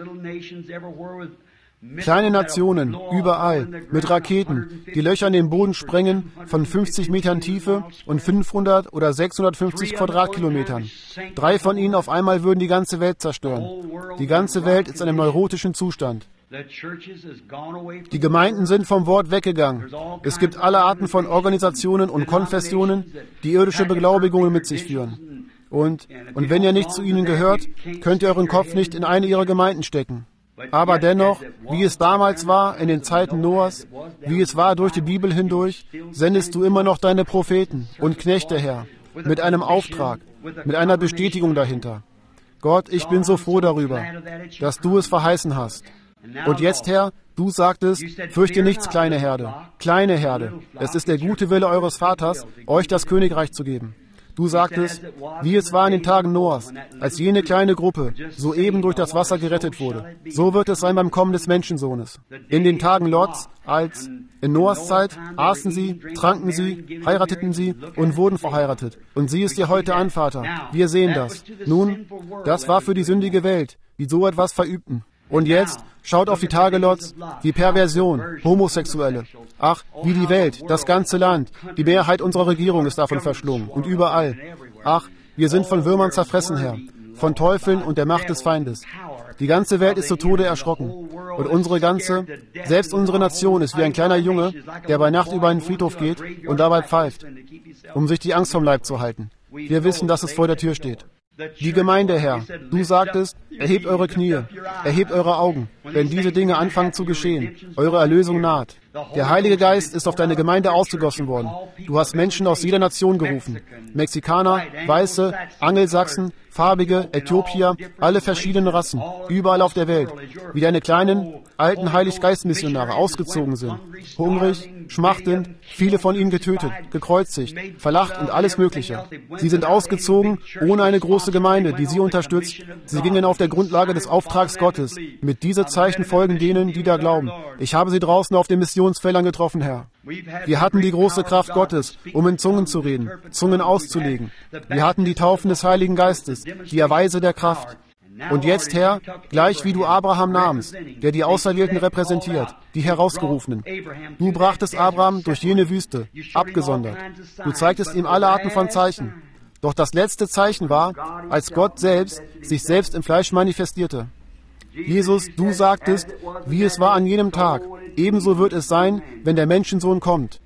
Kleine Nationen, überall, mit Raketen, die Löcher in den Boden sprengen von fünfzig Metern Tiefe und fünfhundert oder sechshundertfünfzig Quadratkilometern. Drei von ihnen auf einmal würden die ganze Welt zerstören. Die ganze Welt ist in einem neurotischen Zustand. Die Gemeinden sind vom Wort weggegangen. Es gibt alle Arten von Organisationen und Konfessionen, die irdische Beglaubigungen mit sich führen. Und, und wenn ihr nicht zu ihnen gehört, könnt ihr euren Kopf nicht in eine ihrer Gemeinden stecken. Aber dennoch, wie es damals war, in den Zeiten Noahs, wie es war durch die Bibel hindurch, sendest du immer noch deine Propheten und Knechte her, mit einem Auftrag, mit einer Bestätigung dahinter. Gott, ich bin so froh darüber, dass du es verheißen hast. Und jetzt, Herr, du sagtest, fürchte nichts, kleine Herde. Kleine Herde, es ist der gute Wille eures Vaters, euch das Königreich zu geben. Du sagtest, wie es war in den Tagen Noahs, als jene kleine Gruppe soeben durch das Wasser gerettet wurde. So wird es sein beim Kommen des Menschensohnes. In den Tagen Lots, als in Noahs Zeit, aßen sie, tranken sie, heirateten sie und wurden verheiratet. Und sieh es dir heute an, Vater. Wir sehen das. Nun, das war für die sündige Welt, die so etwas verübten. Und jetzt, Schaut auf die Tagelots, wie Perversion, Homosexuelle. Ach, wie die Welt, das ganze Land, die Mehrheit unserer Regierung ist davon verschlungen und überall. Ach, wir sind von Würmern zerfressen, Herr, von Teufeln und der Macht des Feindes. Die ganze Welt ist zu Tode erschrocken. Und unsere ganze, selbst unsere Nation ist wie ein kleiner Junge, der bei Nacht über einen Friedhof geht und dabei pfeift, um sich die Angst vom Leib zu halten. Wir wissen, dass es vor der Tür steht. Die Gemeinde, Herr, du sagtest, erhebt eure Knie, erhebt eure Augen, wenn diese Dinge anfangen zu geschehen. Eure Erlösung naht. Der Heilige Geist ist auf deine Gemeinde ausgegossen worden. Du hast Menschen aus jeder Nation gerufen. Mexikaner, Weiße, Angelsachsen, Farbige, Äthiopier, alle verschiedenen Rassen, überall auf der Welt, wie deine kleinen, alten Heiliggeist-Missionare ausgezogen sind. Hungrig, schmachtend, viele von ihnen getötet, gekreuzigt, verlacht und alles Mögliche. Sie sind ausgezogen, ohne eine große Gemeinde, die sie unterstützt. Sie gingen auf der Grundlage des Auftrags Gottes. Mit diese Zeichen folgen denen, die da glauben. Ich habe sie draußen auf den Missionsfeldern getroffen, Herr. Wir hatten die große Kraft Gottes, um in Zungen zu reden, Zungen auszulegen. Wir hatten die Taufen des Heiligen Geistes, die Erweise der Kraft. Und jetzt, Herr, gleich wie du Abraham nahmst, der die Auserwählten repräsentiert, die Herausgerufenen. Du brachtest Abraham durch jene Wüste, abgesondert. Du zeigtest ihm alle Arten von Zeichen. Doch das letzte Zeichen war, als Gott selbst sich selbst im Fleisch manifestierte. Jesus, du sagtest, wie es war an jenem Tag, ebenso wird es sein, wenn der Menschensohn kommt.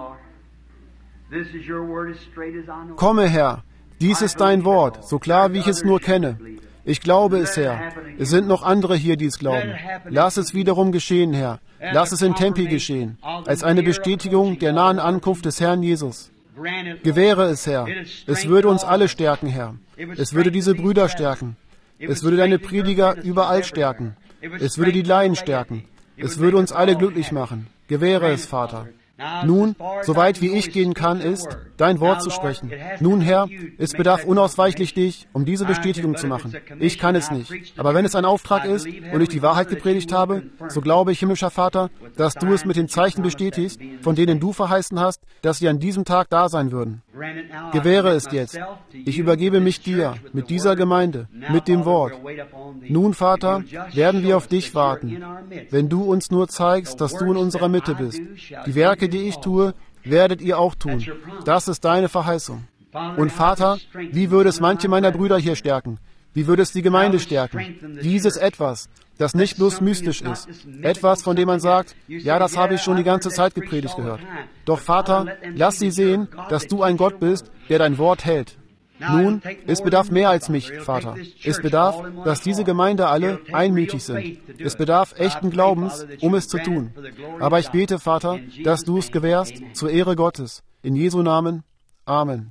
Komme, Herr, dies ist dein Wort, so klar wie ich es nur kenne. Ich glaube es, Herr. Es sind noch andere hier, die es glauben. Lass es wiederum geschehen, Herr. Lass es in Tempi geschehen, als eine Bestätigung der nahen Ankunft des Herrn Jesus. Gewähre es, Herr. Es würde uns alle stärken, Herr. Es würde diese Brüder stärken. Es würde deine Prediger überall stärken. Es würde die Laien stärken. Es würde uns alle glücklich machen. Gewähre es, Vater. Nun, soweit wie ich gehen kann, ist, dein Wort zu sprechen. Nun, Herr, es bedarf unausweichlich dich, um diese Bestätigung zu machen. Ich kann es nicht. Aber wenn es ein Auftrag ist und ich die Wahrheit gepredigt habe, so glaube ich, himmlischer Vater, dass du es mit den Zeichen bestätigst, von denen du verheißen hast, dass sie an diesem Tag da sein würden. Gewähre es jetzt. Ich übergebe mich dir, mit dieser Gemeinde, mit dem Wort. Nun, Vater, werden wir auf dich warten. Wenn du uns nur zeigst, dass du in unserer Mitte bist. Die Werke, die ich tue, werdet ihr auch tun. Das ist deine Verheißung. Und Vater, wie würde es manche meiner Brüder hier stärken? Wie würde es die Gemeinde stärken? Dieses Etwas, das nicht bloß mystisch ist. Etwas, von dem man sagt, ja, das habe ich schon die ganze Zeit gepredigt gehört. Doch Vater, lass sie sehen, dass du ein Gott bist, der dein Wort hält. Nun, es bedarf mehr als mich, Vater. Es bedarf, dass diese Gemeinde alle einmütig sind. Es bedarf echten Glaubens, um es zu tun. Aber ich bete, Vater, dass du es gewährst, zur Ehre Gottes. In Jesu Namen. Amen.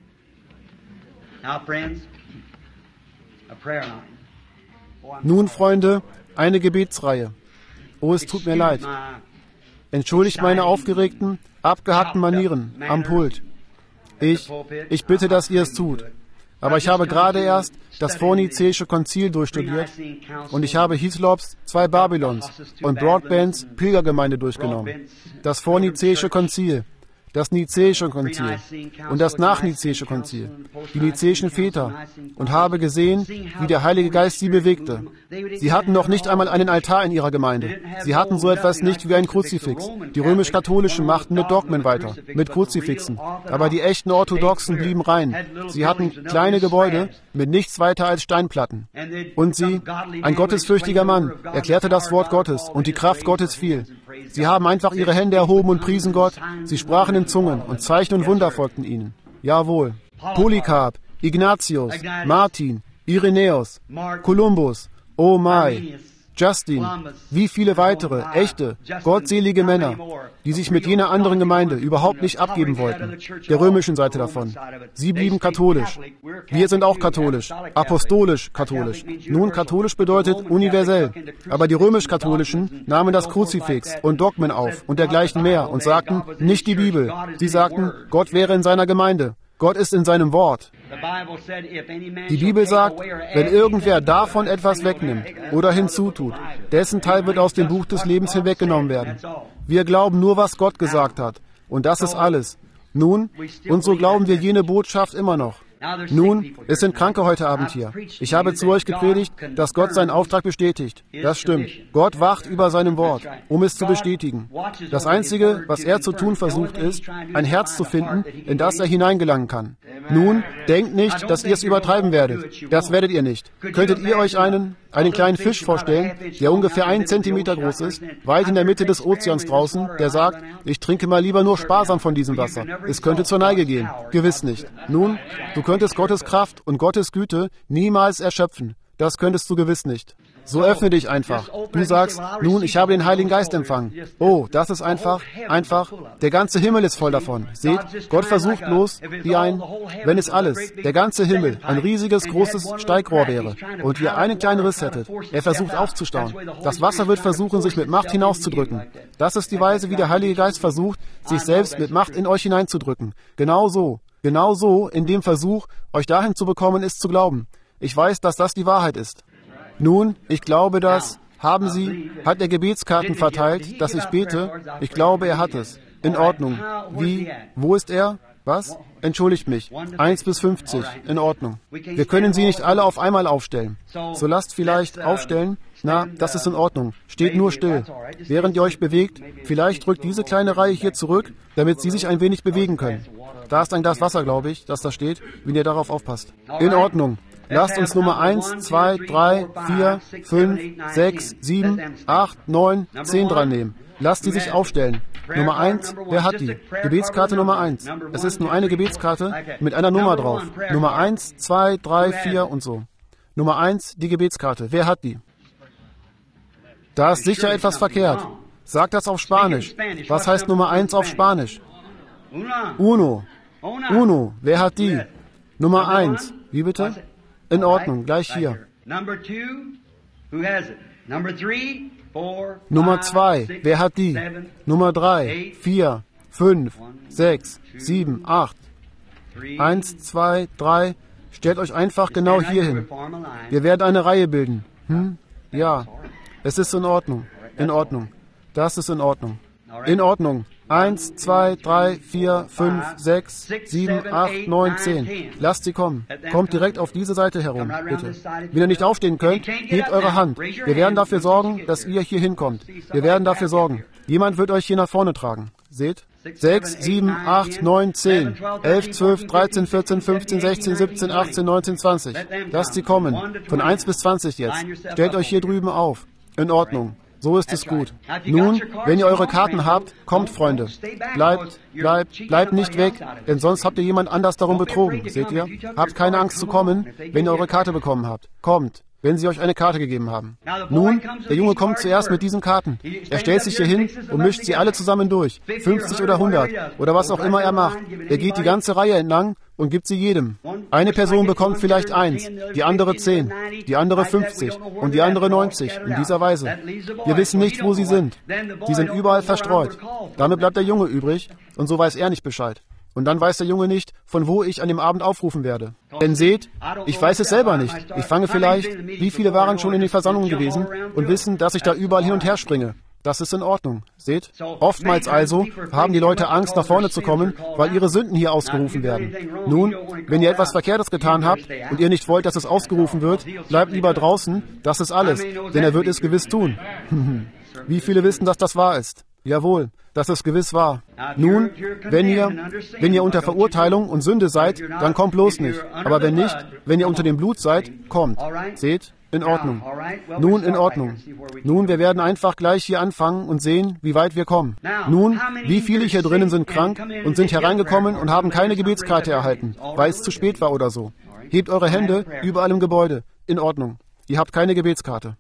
Nun, Freunde, eine Gebetsreihe. Oh, es tut mir leid. Entschuldigt meine aufgeregten, abgehackten Manieren am Pult. Ich, ich bitte, dass ihr es tut. Aber ich habe gerade erst das Vornizäische Konzil durchstudiert und ich habe Hislops zwei Babylons und Broadbents Pilgergemeinde durchgenommen. Das Vornizäische Konzil, das Nizäische Konzil und das Nachnizäische Konzil, die nizäischen Väter, und habe gesehen, wie der Heilige Geist sie bewegte. Sie hatten noch nicht einmal einen Altar in ihrer Gemeinde. Sie hatten so etwas nicht wie ein Kruzifix. Die römisch-katholischen machten mit Dogmen weiter, mit Kruzifixen. Aber die echten Orthodoxen blieben rein. Sie hatten kleine Gebäude mit nichts weiter als Steinplatten. Und sie, ein gottesfürchtiger Mann, erklärte das Wort Gottes und die Kraft Gottes fiel. Sie haben einfach ihre Hände erhoben und priesen Gott. Sie sprachen in Zungen und Zeichen und Wunder folgten ihnen. Jawohl. Polycarp, Ignatius, Martin, Irenäus, Kolumbus, Oh my, Justin, wie viele weitere, echte, gottselige Männer, die sich mit jener anderen Gemeinde überhaupt nicht abgeben wollten, der römischen Seite davon. Sie blieben katholisch. Wir sind auch katholisch, apostolisch katholisch. Nun, katholisch bedeutet universell. Aber die römisch-katholischen nahmen das Kruzifix und Dogmen auf und dergleichen mehr und sagten, nicht die Bibel. Sie sagten, Gott wäre in seiner Gemeinde. Gott ist in seinem Wort. Die Bibel sagt, wenn irgendwer davon etwas wegnimmt oder hinzutut, dessen Teil wird aus dem Buch des Lebens hinweggenommen werden. Wir glauben nur, was Gott gesagt hat. Und das ist alles. Nun, und so glauben wir jene Botschaft immer noch. Nun, es sind Kranke heute Abend hier. Ich habe zu euch gepredigt, dass Gott seinen Auftrag bestätigt. Das stimmt. Gott wacht über seinem Wort, um es zu bestätigen. Das Einzige, was er zu tun versucht, ist, ein Herz zu finden, in das er hineingelangen kann. Nun, denkt nicht, dass ihr es übertreiben werdet. Das werdet ihr nicht. Könntet ihr euch einen, einen kleinen Fisch vorstellen, der ungefähr einen Zentimeter groß ist, weit in der Mitte des Ozeans draußen, der sagt, ich trinke mal lieber nur sparsam von diesem Wasser. Es könnte zur Neige gehen. Gewiss nicht. Nun, du könntest Gottes Kraft und Gottes Güte niemals erschöpfen. Das könntest du gewiss nicht. So öffne dich einfach. Du sagst, nun, ich habe den Heiligen Geist empfangen. Oh, das ist einfach, einfach, der ganze Himmel ist voll davon. Seht, Gott versucht bloß, wie ein, wenn es alles, der ganze Himmel, ein riesiges, großes Steigrohr wäre und ihr einen kleinen Riss hättet. Er versucht aufzustauen. Das Wasser wird versuchen, sich mit Macht hinauszudrücken. Das ist die Weise, wie der Heilige Geist versucht, sich selbst mit Macht in euch hineinzudrücken. Genau so. Genau so, in dem Versuch, euch dahin zu bekommen, ist zu glauben. Ich weiß, dass das die Wahrheit ist. Nun, ich glaube, dass, haben Sie, hat er Gebetskarten verteilt, dass ich bete? Ich glaube, er hat es. In Ordnung. Wie, wo ist er? Was? Entschuldigt mich. eins bis fünfzig. In Ordnung. Wir können sie nicht alle auf einmal aufstellen. So lasst vielleicht aufstellen. Na, das ist in Ordnung. Steht nur still. Während ihr euch bewegt, vielleicht drückt diese kleine Reihe hier zurück, damit sie sich ein wenig bewegen können. Da ist ein Glas Wasser, glaube ich, das da steht, wenn ihr darauf aufpasst. In Ordnung. Lasst uns Nummer eins, zwei, drei, vier, fünf, sechs, sieben, acht, neun, zehn dran nehmen. Lasst die sich aufstellen. Nummer eins, wer hat die? Gebetskarte Nummer eins. Es ist nur eine Gebetskarte mit einer Nummer drauf. Nummer eins, zwei, drei, vier und so. Nummer eins, die Gebetskarte. Wer hat die? Da ist sicher etwas verkehrt. Sagt das auf Spanisch. Was heißt Nummer eins auf Spanisch? Uno. Uno. Wer hat die? Nummer eins. Wie bitte? In Ordnung, gleich hier. Nummer zwei, wer hat die? Nummer drei, vier, fünf, sechs, sieben, acht. Eins, zwei, drei. Stellt euch einfach genau hier hin. Wir werden eine Reihe bilden. Hm? Ja, es ist in Ordnung. In Ordnung. Das ist in Ordnung. In Ordnung. Eins, zwei, drei, vier, fünf, sechs, sieben, acht, neun, zehn. Lasst sie kommen. Kommt direkt auf diese Seite herum, bitte. Wenn ihr nicht aufstehen könnt, hebt eure Hand. Wir werden dafür sorgen, dass ihr hier hinkommt. Wir werden dafür sorgen. Jemand wird euch hier nach vorne tragen. Seht? sechs, sieben, acht, neun, zehn, elf, zwölf, dreizehn, vierzehn, fünfzehn, sechzehn, siebzehn, achtzehn, neunzehn, zwanzig. Lasst sie kommen. Von eins bis zwanzig jetzt. Stellt euch hier drüben auf. In Ordnung. So ist es gut. Nun, wenn ihr eure Karten habt, kommt, Freunde. Bleibt, bleibt, bleibt nicht weg, denn sonst habt ihr jemand anders darum betrogen. Seht ihr? Habt keine Angst zu kommen, wenn ihr eure Karte bekommen habt. Kommt, wenn sie euch eine Karte gegeben haben. Nun, der Junge kommt zuerst mit diesen Karten. Er stellt sich hier hin und mischt sie alle zusammen durch. fünfzig oder hundert oder was auch immer er macht. Er geht die ganze Reihe entlang und gibt sie jedem. Eine Person bekommt vielleicht eins, die andere zehn, die andere fünfzig und die andere neunzig, in dieser Weise. Wir wissen nicht, wo sie sind. Sie sind überall verstreut. Damit bleibt der Junge übrig und so weiß er nicht Bescheid. Und dann weiß der Junge nicht, von wo ich an dem Abend aufrufen werde. Denn seht, ich weiß es selber nicht. Ich fange vielleicht, wie viele waren schon in den Versammlungen gewesen und wissen, dass ich da überall hin und her springe. Das ist in Ordnung. Seht? Oftmals also haben die Leute Angst, nach vorne zu kommen, weil ihre Sünden hier ausgerufen werden. Nun, wenn ihr etwas Verkehrtes getan habt und ihr nicht wollt, dass es ausgerufen wird, bleibt lieber draußen. Das ist alles, denn er wird es gewiss tun. Wie viele wissen, dass das wahr ist? Jawohl, dass es gewiss wahr. Nun, wenn ihr, wenn ihr unter Verurteilung und Sünde seid, dann kommt bloß nicht. Aber wenn nicht, wenn ihr unter dem Blut seid, kommt. Seht? In Ordnung. Nun, in Ordnung. Nun, wir werden einfach gleich hier anfangen und sehen, wie weit wir kommen. Nun, wie viele hier drinnen sind krank und sind hereingekommen und haben keine Gebetskarte erhalten, weil es zu spät war oder so? Hebt eure Hände überall im Gebäude. In Ordnung. Ihr habt keine Gebetskarte.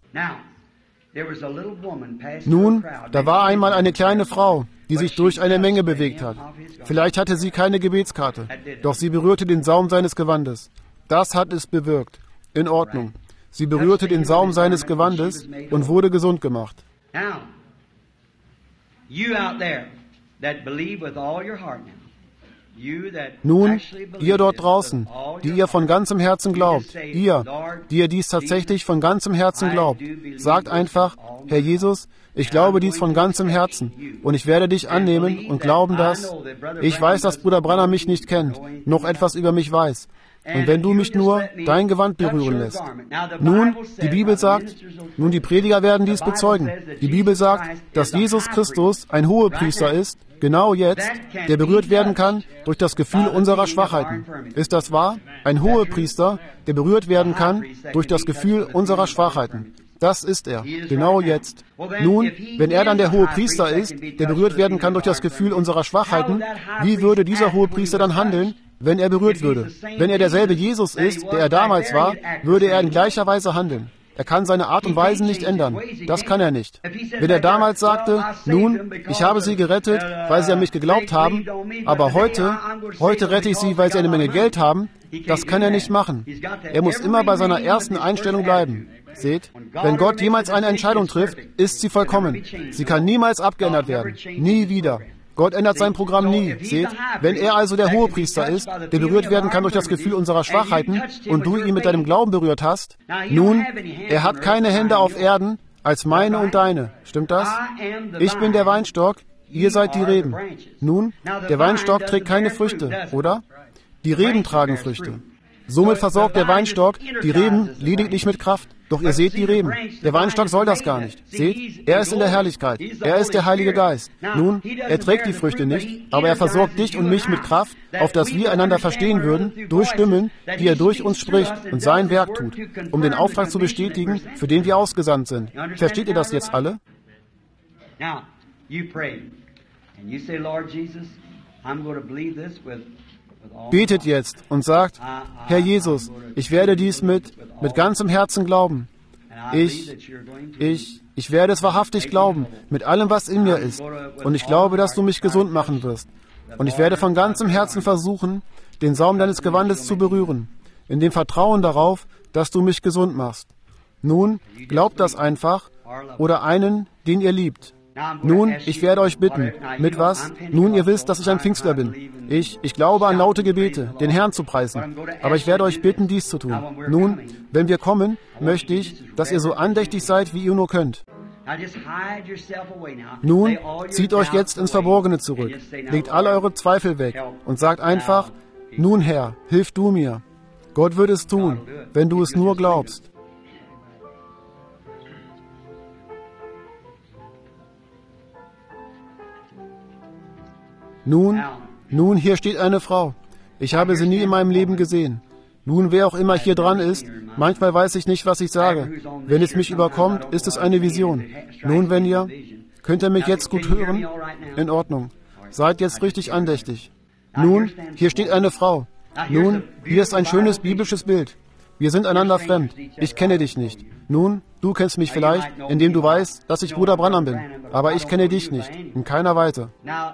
Nun, da war einmal eine kleine Frau, die sich durch eine Menge bewegt hat. Vielleicht hatte sie keine Gebetskarte, doch sie berührte den Saum seines Gewandes. Das hat es bewirkt. In Ordnung. Sie berührte den Saum seines Gewandes und wurde gesund gemacht. Nun, ihr dort draußen, die ihr von ganzem Herzen glaubt, ihr, die ihr dies tatsächlich von ganzem Herzen glaubt, sagt einfach, Herr Jesus, ich glaube dies von ganzem Herzen und ich werde dich annehmen und glauben, dass ich weiß, dass Bruder Branham mich nicht kennt, noch etwas über mich weiß. und wenn du mich nur dein Gewand berühren lässt. Nun, die Bibel sagt, nun die Prediger werden dies bezeugen. Die Bibel sagt, dass Jesus Christus ein Hohepriester ist, genau jetzt, der berührt werden kann durch das Gefühl unserer Schwachheiten. Ist das wahr? Ein Hohepriester, der berührt werden kann durch das Gefühl unserer Schwachheiten. Das ist er, genau jetzt. Nun, wenn er dann der Hohepriester ist, der berührt werden kann durch das Gefühl unserer Schwachheiten, wie würde dieser Hohepriester dann handeln, wenn er berührt würde? Wenn er derselbe Jesus ist, der er damals war, würde er in gleicher Weise handeln. Er kann seine Art und Weisen nicht ändern. Das kann er nicht. Wenn er damals sagte, nun, ich habe sie gerettet, weil sie an mich geglaubt haben, aber heute, heute rette ich sie, weil sie eine Menge Geld haben, das kann er nicht machen. Er muss immer bei seiner ersten Einstellung bleiben. Seht, wenn Gott jemals eine Entscheidung trifft, ist sie vollkommen. Sie kann niemals abgeändert werden. Nie wieder. Gott ändert sein Programm nie. Seht, wenn er also der Hohepriester ist, der berührt werden kann durch das Gefühl unserer Schwachheiten und du ihn mit deinem Glauben berührt hast, nun, er hat keine Hände auf Erden als meine und deine. Stimmt das? Ich bin der Weinstock, ihr seid die Reben. Nun, der Weinstock trägt keine Früchte, oder? Die Reben tragen Früchte. Somit versorgt der Weinstock die Reben lediglich mit Kraft. Doch ihr seht die Reben. Der Weinstock soll das gar nicht. Seht, er ist in der Herrlichkeit. Er ist der Heilige Geist. Nun, er trägt die Früchte nicht, aber er versorgt dich und mich mit Kraft, auf dass wir einander verstehen würden, durch Stimmen, die er durch uns spricht und sein Werk tut, um den Auftrag zu bestätigen, für den wir ausgesandt sind. Versteht ihr das jetzt alle? Now, you pray. And you say, Lord Jesus, I'm going to believe this with Betet jetzt und sagt, Herr Jesus, ich werde dies mit, mit ganzem Herzen glauben. Ich, ich, ich werde es wahrhaftig glauben, mit allem, was in mir ist. Und ich glaube, dass du mich gesund machen wirst. Und ich werde von ganzem Herzen versuchen, den Saum deines Gewandes zu berühren, in dem Vertrauen darauf, dass du mich gesund machst. Nun, glaubt das einfach oder einen, den ihr liebt. Nun, ich werde euch bitten. Mit was? Nun, ihr wisst, dass ich ein Pfingstler bin. Ich, ich glaube an laute Gebete, den Herrn zu preisen. Aber ich werde euch bitten, dies zu tun. Nun, wenn wir kommen, möchte ich, dass ihr so andächtig seid, wie ihr nur könnt. Nun, zieht euch jetzt ins Verborgene zurück. Legt alle eure Zweifel weg und sagt einfach, nun Herr, hilf du mir. Gott wird es tun, wenn du es nur glaubst. Nun, nun, hier steht eine Frau. Ich habe sie nie in meinem Leben gesehen. Nun, wer auch immer hier dran ist, manchmal weiß ich nicht, was ich sage. Wenn es mich überkommt, ist es eine Vision. Nun, wenn ihr, könnt ihr mich jetzt gut hören? In Ordnung. Seid jetzt richtig andächtig. Nun, hier steht eine Frau. Nun, hier ist ein schönes biblisches Bild. Wir sind einander fremd. Ich kenne dich nicht. Nun, du kennst mich vielleicht, indem du weißt, dass ich Bruder Branham bin. Aber ich kenne dich nicht. In keiner Weise.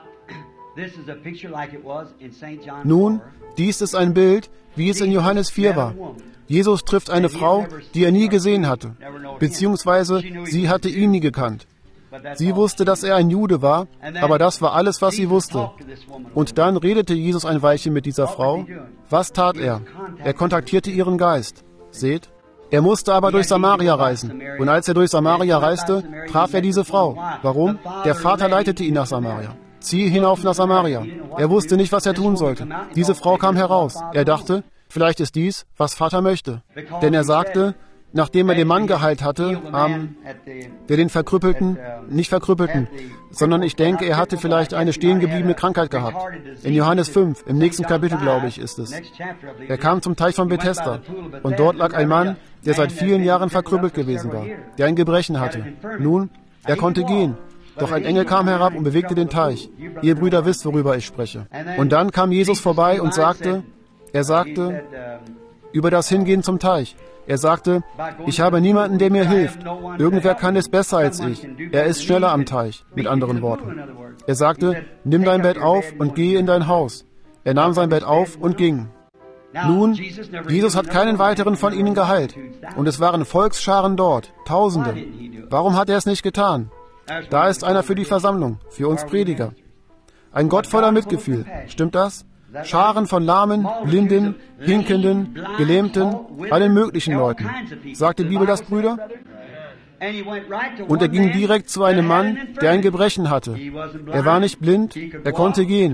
Nun, dies ist ein Bild, wie es in Johannes vier war. Jesus trifft eine Frau, die er nie gesehen hatte, beziehungsweise sie hatte ihn nie gekannt. Sie wusste, dass er ein Jude war, aber das war alles, was sie wusste. Und dann redete Jesus ein Weilchen mit dieser Frau. Was tat er? Er kontaktierte ihren Geist. Seht? Er musste aber durch Samaria reisen. Und als er durch Samaria reiste, traf er diese Frau. Warum? Der Vater leitete ihn nach Samaria. Zieh hinauf nach Samaria. Er wusste nicht, was er tun sollte. Diese Frau kam heraus. Er dachte, vielleicht ist dies, was Vater möchte. Denn er sagte, nachdem er den Mann geheilt hatte, ähm, der den Verkrüppelten, nicht Verkrüppelten, sondern ich denke, er hatte vielleicht eine stehengebliebene Krankheit gehabt. In Johannes fünf, im nächsten Kapitel, glaube ich, ist es. Er kam zum Teich von Bethesda und dort lag ein Mann, der seit vielen Jahren verkrüppelt gewesen war, der ein Gebrechen hatte. Nun, er konnte gehen. Doch ein Engel kam herab und bewegte den Teich. Ihr Brüder wisst, worüber ich spreche. Und dann kam Jesus vorbei und sagte, er sagte, über das Hingehen zum Teich. Er sagte, ich habe niemanden, der mir hilft. Irgendwer kann es besser als ich. Er ist schneller am Teich, mit anderen Worten. Er sagte, nimm dein Bett auf und gehe in dein Haus. Er nahm sein Bett auf und ging. Nun, Jesus hat keinen weiteren von ihnen geheilt. Und es waren Volksscharen dort, Tausende. Warum hat er es nicht getan? Da ist einer für die Versammlung, für uns Prediger. Ein Gott voller Mitgefühl, stimmt das? Scharen von Lahmen, Blinden, Hinkenden, Gelähmten, allen möglichen Leuten. Sagt die Bibel das, Brüder? Und er ging direkt zu einem Mann, der ein Gebrechen hatte. Er war nicht blind, er konnte gehen.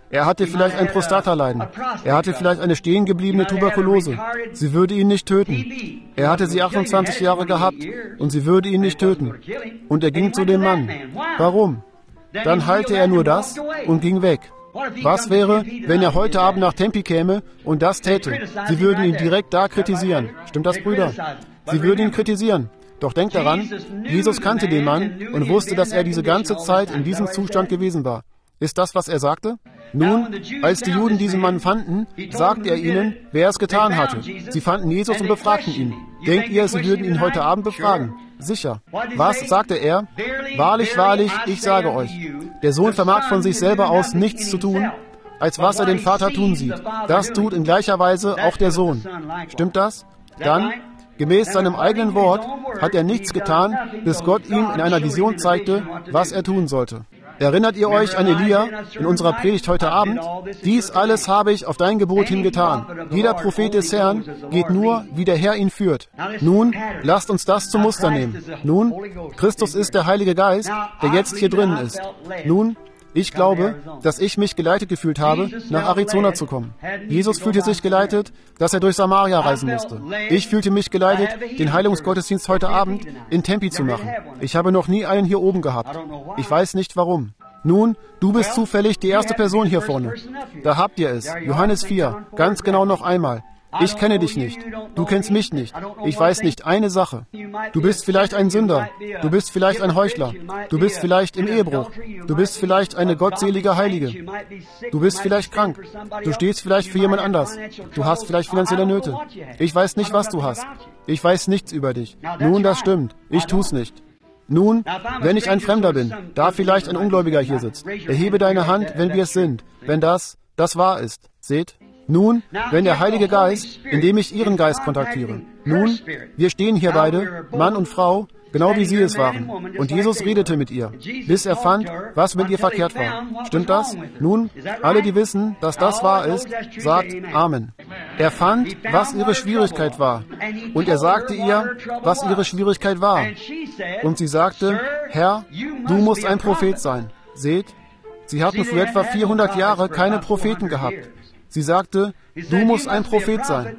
Er hatte vielleicht ein Prostataleiden. Er hatte vielleicht eine stehengebliebene Tuberkulose. Sie würde ihn nicht töten. Er hatte sie achtundzwanzig Jahre gehabt und sie würde ihn nicht töten. Und er ging zu dem Mann. Warum? Dann heilte er nur das und ging weg. Was wäre, wenn er heute Abend nach Tempe käme und das täte? Sie würden ihn direkt da kritisieren. Stimmt das, Brüder? Sie würden ihn kritisieren. Doch denkt daran, Jesus kannte den Mann und wusste, dass er diese ganze Zeit in diesem Zustand gewesen war. Ist das, was er sagte? Nun, als die Juden diesen Mann fanden, sagte er ihnen, wer es getan hatte. Sie fanden Jesus und befragten ihn. Denkt ihr, sie würden ihn heute Abend befragen? Sicher. Was sagte er? Wahrlich, wahrlich, ich sage euch, der Sohn vermag von sich selber aus nichts zu tun, als was er den Vater tun sieht. Das tut in gleicher Weise auch der Sohn. Stimmt das? Dann, gemäß seinem eigenen Wort, hat er nichts getan, bis Gott ihm in einer Vision zeigte, was er tun sollte. Erinnert ihr euch an Elia in unserer Predigt heute Abend? Dies alles habe ich auf dein Gebot hin getan. Jeder Prophet des Herrn geht nur, wie der Herr ihn führt. Nun, lasst uns das zum Muster nehmen. Nun, Christus ist der Heilige Geist, der jetzt hier drinnen ist. Nun, ich glaube, dass ich mich geleitet gefühlt habe, nach Arizona zu kommen. Jesus fühlte sich geleitet, dass er durch Samaria reisen musste. Ich fühlte mich geleitet, den Heilungsgottesdienst heute Abend in Tempe zu machen. Ich habe noch nie einen hier oben gehabt. Ich weiß nicht warum. Nun, du bist zufällig die erste Person hier vorne. Da habt ihr es. Johannes vier. Ganz genau noch einmal. Ich kenne dich nicht. Du kennst mich nicht. Ich weiß nicht eine Sache. Du bist vielleicht ein Sünder. Du bist vielleicht ein Heuchler. Du bist vielleicht im Ehebruch. Du bist vielleicht eine gottselige Heilige. Du bist vielleicht krank. Du stehst vielleicht für jemand anders. Du hast vielleicht finanzielle Nöte. Ich weiß nicht, was du hast. Ich weiß nichts über dich. Nun, das stimmt. Ich tu's nicht. Nun, wenn ich ein Fremder bin, da vielleicht ein Ungläubiger hier sitzt, erhebe deine Hand, wenn wir es sind, wenn das, das wahr ist. Seht? Nun, wenn der Heilige Geist, indem ich Ihren Geist kontaktiere. Nun, wir stehen hier beide, Mann und Frau, genau wie Sie es waren. Und Jesus redete mit ihr, bis er fand, was mit ihr verkehrt war. Stimmt das? Nun, alle, die wissen, dass das wahr ist, sagt Amen. Er fand, was ihre Schwierigkeit war. Und er sagte ihr, was ihre Schwierigkeit war. Und sie sagte, Herr, du musst ein Prophet sein. Seht, sie hatten für etwa vierhundert Jahre keine Propheten gehabt. Sie sagte, du musst ein Prophet sein.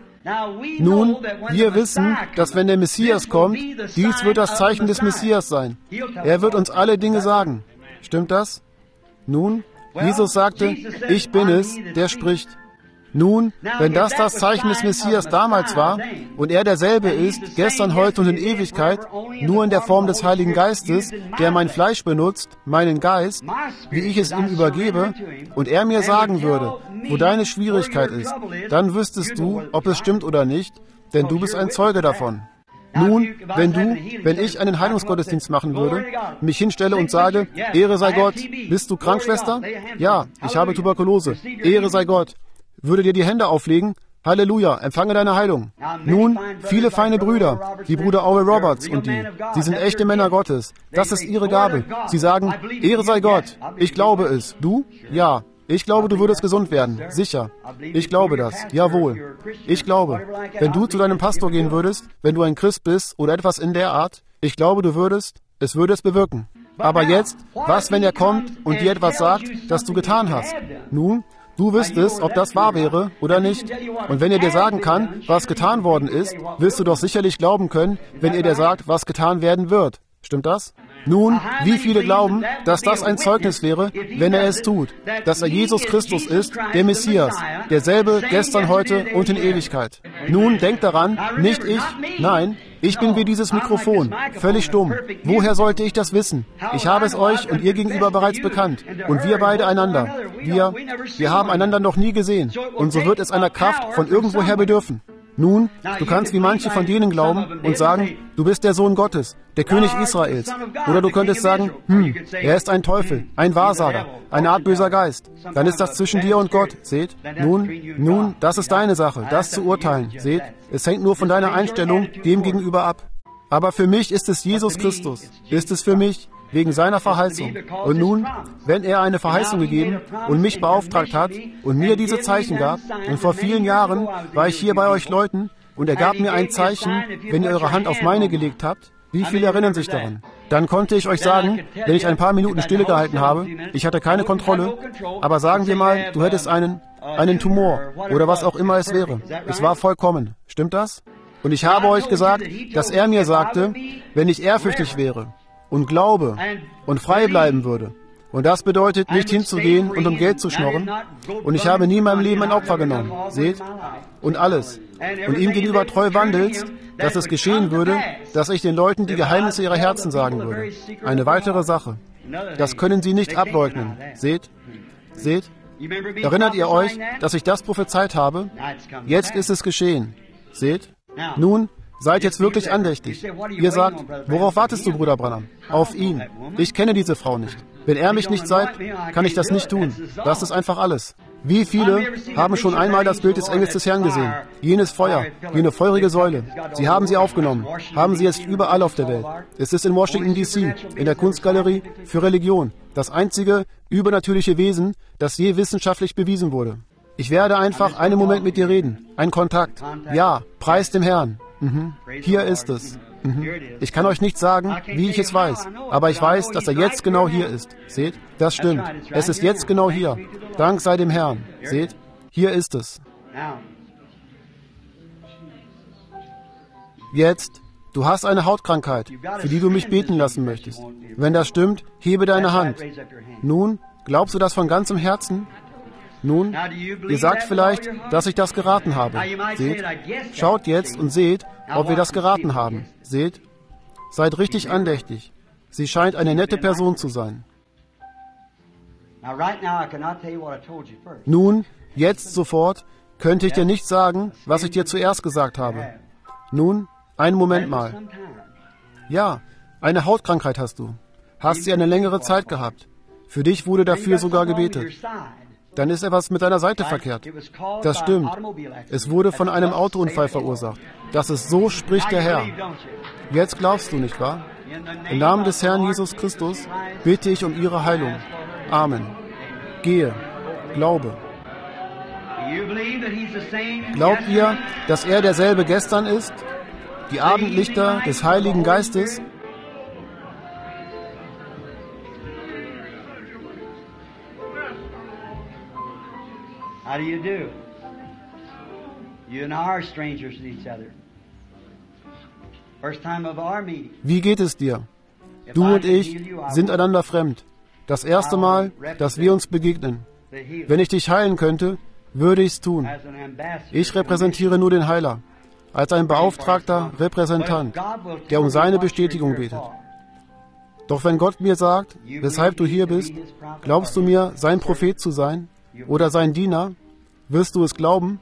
Nun, wir wissen, dass wenn der Messias kommt, dies wird das Zeichen des Messias sein. Er wird uns alle Dinge sagen. Stimmt das? Nun, Jesus sagte, ich bin es, der spricht. Nun, wenn das das Zeichen des Messias damals war und er derselbe ist, gestern, heute und in Ewigkeit, nur in der Form des Heiligen Geistes, der mein Fleisch benutzt, meinen Geist, wie ich es ihm übergebe, und er mir sagen würde, wo deine Schwierigkeit ist, dann wüsstest du, ob es stimmt oder nicht, denn du bist ein Zeuge davon. Nun, wenn du, wenn ich einen Heilungsgottesdienst machen würde, mich hinstelle und sage, Ehre sei Gott, bist du krank, Schwester? Ja, ich habe Tuberkulose. Ehre sei Gott. Würde dir die Hände auflegen, Halleluja, empfange deine Heilung. Nun, viele feine Brüder, wie Bruder Oral Roberts und die, sie sind echte Männer Gottes. Das ist ihre Gabe. Sie sagen, Ehre sei Gott. Ich glaube es. Du? Ja. Ich glaube, du würdest gesund werden. Sicher. Ich glaube das. Jawohl. Ich glaube, wenn du zu deinem Pastor gehen würdest, wenn du ein Christ bist oder etwas in der Art, ich glaube, du würdest, es würde es bewirken. Aber jetzt, was, wenn er kommt und dir etwas sagt, das du getan hast? Nun, du wüsstest, ob das wahr wäre oder nicht. Und wenn er dir sagen kann, was getan worden ist, wirst du doch sicherlich glauben können, wenn er dir sagt, was getan werden wird. Stimmt das? Nun, wie viele glauben, dass das ein Zeugnis wäre, wenn er es tut, dass er Jesus Christus ist, der Messias, derselbe gestern, heute und in Ewigkeit. Nun, denkt daran, nicht ich, nein, ich bin wie dieses Mikrofon, völlig stumm. Woher sollte ich das wissen? Ich habe es euch und ihr gegenüber bereits bekannt. Und wir beide einander. Wir, wir haben einander noch nie gesehen. Und so wird es einer Kraft von irgendwoher bedürfen. Nun, du kannst wie manche von denen glauben und sagen, du bist der Sohn Gottes, der König Israels. Oder du könntest sagen, hm, er ist ein Teufel, ein Wahrsager, eine Art böser Geist. Dann ist das zwischen dir und Gott, seht? Nun, nun, das ist deine Sache, das zu urteilen, seht? Es hängt nur von deiner Einstellung dem gegenüber ab. Aber für mich ist es Jesus Christus, ist es für mich, wegen seiner Verheißung. Und nun, wenn er eine Verheißung gegeben und mich beauftragt hat und mir diese Zeichen gab, und vor vielen Jahren war ich hier bei euch Leuten und er gab mir ein Zeichen, wenn ihr eure Hand auf meine gelegt habt, wie viele erinnern sich daran? Dann konnte ich euch sagen, wenn ich ein paar Minuten Stille gehalten habe, ich hatte keine Kontrolle, aber sagen wir mal, du hättest einen, einen Tumor oder was auch immer es wäre. Es war vollkommen. Stimmt das? Und ich habe euch gesagt, dass er mir sagte, wenn ich ehrfürchtig wäre und glaube und frei bleiben würde. Und das bedeutet, nicht hinzugehen und um Geld zu schnorren. Und ich habe nie in meinem Leben ein Opfer genommen. Seht? Und alles. Und ihm gegenüber treu wandelst, dass es geschehen würde, dass ich den Leuten die Geheimnisse ihrer Herzen sagen würde. Eine weitere Sache. Das können sie nicht ableugnen. Seht? Seht? Erinnert ihr euch, dass ich das prophezeit habe? Jetzt ist es geschehen. Seht? Nun, seid jetzt wirklich andächtig. Ihr sagt, worauf wartest du, Bruder Branham? Auf ihn. Ich kenne diese Frau nicht. Wenn er mich nicht zeigt, kann ich das nicht tun. Das ist einfach alles. Wie viele haben schon einmal das Bild des Engels des Herrn gesehen? Jenes Feuer, jene feurige Säule. Sie haben sie aufgenommen, haben sie jetzt überall auf der Welt. Es ist in Washington D C, in der Kunstgalerie für Religion, das einzige übernatürliche Wesen, das je wissenschaftlich bewiesen wurde. Ich werde einfach einen Moment mit dir reden. Ein Kontakt. Ja, preis dem Herrn. Mhm. Hier ist es. Mhm. Ich kann euch nicht sagen, wie ich es weiß, aber ich weiß, dass er jetzt genau hier ist. Seht? Das stimmt. Es ist jetzt genau hier. Dank sei dem Herrn. Seht? Hier ist es. Jetzt, du hast eine Hautkrankheit, für die du mich beten lassen möchtest. Wenn das stimmt, hebe deine Hand. Nun, glaubst du das von ganzem Herzen? Nun, ihr sagt vielleicht, dass ich das geraten habe. Seht? Schaut jetzt und seht, ob wir das geraten haben. Seht? Seid richtig andächtig. Sie scheint eine nette Person zu sein. Nun, jetzt sofort, könnte ich dir nicht sagen, was ich dir zuerst gesagt habe. Nun, einen Moment mal. Ja, eine Hautkrankheit hast du. Hast sie eine längere Zeit gehabt. Für dich wurde dafür sogar gebetet. Dann ist etwas mit deiner Seite verkehrt. Das stimmt. Es wurde von einem Autounfall verursacht. Das ist so, spricht der Herr. Jetzt glaubst du, nicht wahr? Im Namen des Herrn Jesus Christus bitte ich um ihre Heilung. Amen. Gehe. Glaube. Glaubt ihr, dass er derselbe gestern ist? Die Abendlichter des Heiligen Geistes? How do you do? You and I are strangers to each other. First time of our meeting. Wie geht es dir? Du und ich sind einander fremd. Das erste Mal, dass wir uns begegnen. Wenn ich dich heilen könnte, würde ich es tun. Ich repräsentiere nur den Heiler, als ein beauftragter Repräsentant, der um seine Bestätigung betet. Doch wenn Gott mir sagt, weshalb du hier bist, glaubst du mir, sein Prophet zu sein? Oder sein Diener, wirst du es glauben?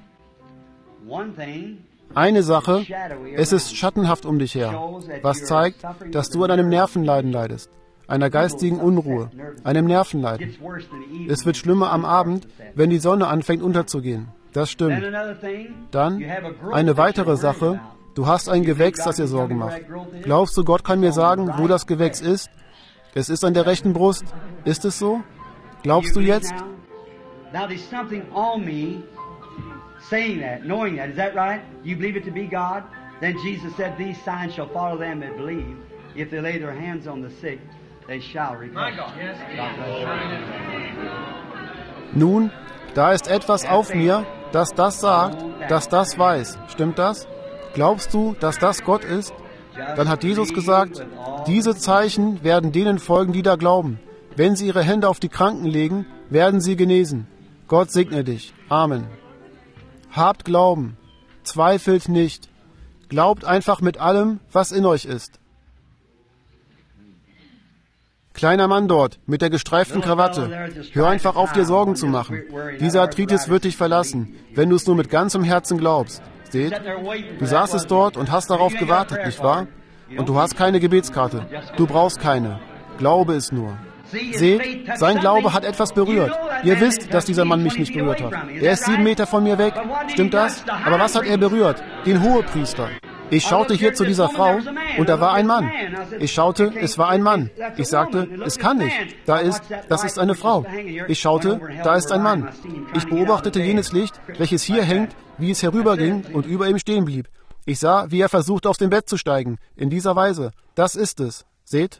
Eine Sache, es ist schattenhaft um dich her, was zeigt, dass du an einem Nervenleiden leidest, einer geistigen Unruhe, einem Nervenleiden. Es wird schlimmer am Abend, wenn die Sonne anfängt unterzugehen. Das stimmt. Dann eine weitere Sache, du hast ein Gewächs, das dir Sorgen macht. Glaubst du, Gott kann mir sagen, wo das Gewächs ist? Es ist an der rechten Brust. Ist es so? Glaubst du jetzt? Now there's something on me saying that, knowing that. Is that right? You believe it to be God? Then Jesus said, these signs shall follow them that believe. If they lay their hands on the sick, they shall recover. My God. Yes. Nun, da ist etwas auf mir, das das sagt, das das weiß. Stimmt das? Glaubst du, dass das Gott ist? Dann hat Jesus gesagt, diese Zeichen werden denen folgen, die da glauben. Wenn sie ihre Hände auf die Kranken legen, werden sie genesen. Gott segne dich. Amen. Habt Glauben. Zweifelt nicht. Glaubt einfach mit allem, was in euch ist. Kleiner Mann dort, mit der gestreiften Krawatte. Hör einfach auf, dir Sorgen zu machen. Diese Arthritis wird dich verlassen, wenn du es nur mit ganzem Herzen glaubst. Seht? Du saßest dort und hast darauf gewartet, nicht wahr? Und du hast keine Gebetskarte. Du brauchst keine. Glaube es nur. Seht, sein Glaube hat etwas berührt. Ihr wisst, dass dieser Mann mich nicht berührt hat. Er ist sieben Meter von mir weg. Stimmt das? Aber was hat er berührt? Den Hohepriester. Ich schaute hier zu dieser Frau und da war ein Mann. Ich schaute, es war ein Mann. Ich sagte, es kann nicht. Da ist, das ist eine Frau. Ich schaute, da ist ein Mann. Ich beobachtete jenes Licht, welches hier hängt, wie es herüberging und über ihm stehen blieb. Ich sah, wie er versuchte, aus dem Bett zu steigen. In dieser Weise. Das ist es. Seht?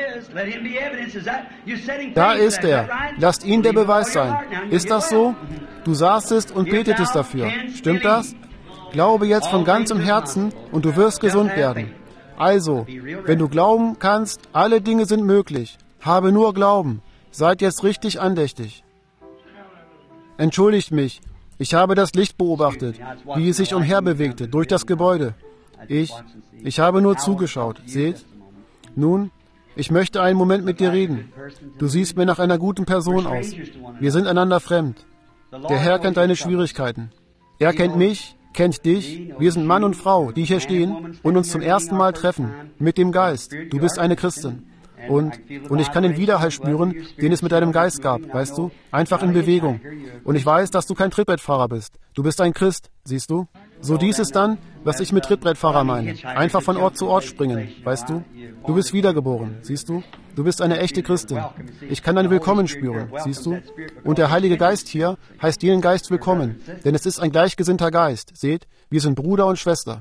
Da ist er. Lasst ihn der Beweis sein. Ist das so? Du saßest und betetest dafür. Stimmt das? Glaube jetzt von ganzem Herzen und du wirst gesund werden. Also, wenn du glauben kannst, alle Dinge sind möglich. Habe nur Glauben. Seid jetzt richtig andächtig. Entschuldigt mich. Ich habe das Licht beobachtet, wie es sich umherbewegte durch das Gebäude. Ich, ich habe nur zugeschaut. Seht? Nun, ich möchte einen Moment mit dir reden. Du siehst mir nach einer guten Person aus. Wir sind einander fremd. Der Herr kennt deine Schwierigkeiten. Er kennt mich, kennt dich. Wir sind Mann und Frau, die hier stehen und uns zum ersten Mal treffen. Mit dem Geist. Du bist eine Christin. Und, und ich kann den Widerhall spüren, den es mit deinem Geist gab, weißt du? Einfach in Bewegung. Und ich weiß, dass du kein Trittbrettfahrer bist. Du bist ein Christ, siehst du? So dies ist dann, was ich mit Trittbrettfahrer meine. Einfach von Ort zu Ort springen, weißt du? Du bist wiedergeboren, siehst du? Du bist eine echte Christin. Ich kann dein Willkommen spüren, siehst du? Und der Heilige Geist hier heißt jeden Geist willkommen, denn es ist ein gleichgesinnter Geist. Seht, wir sind Bruder und Schwester.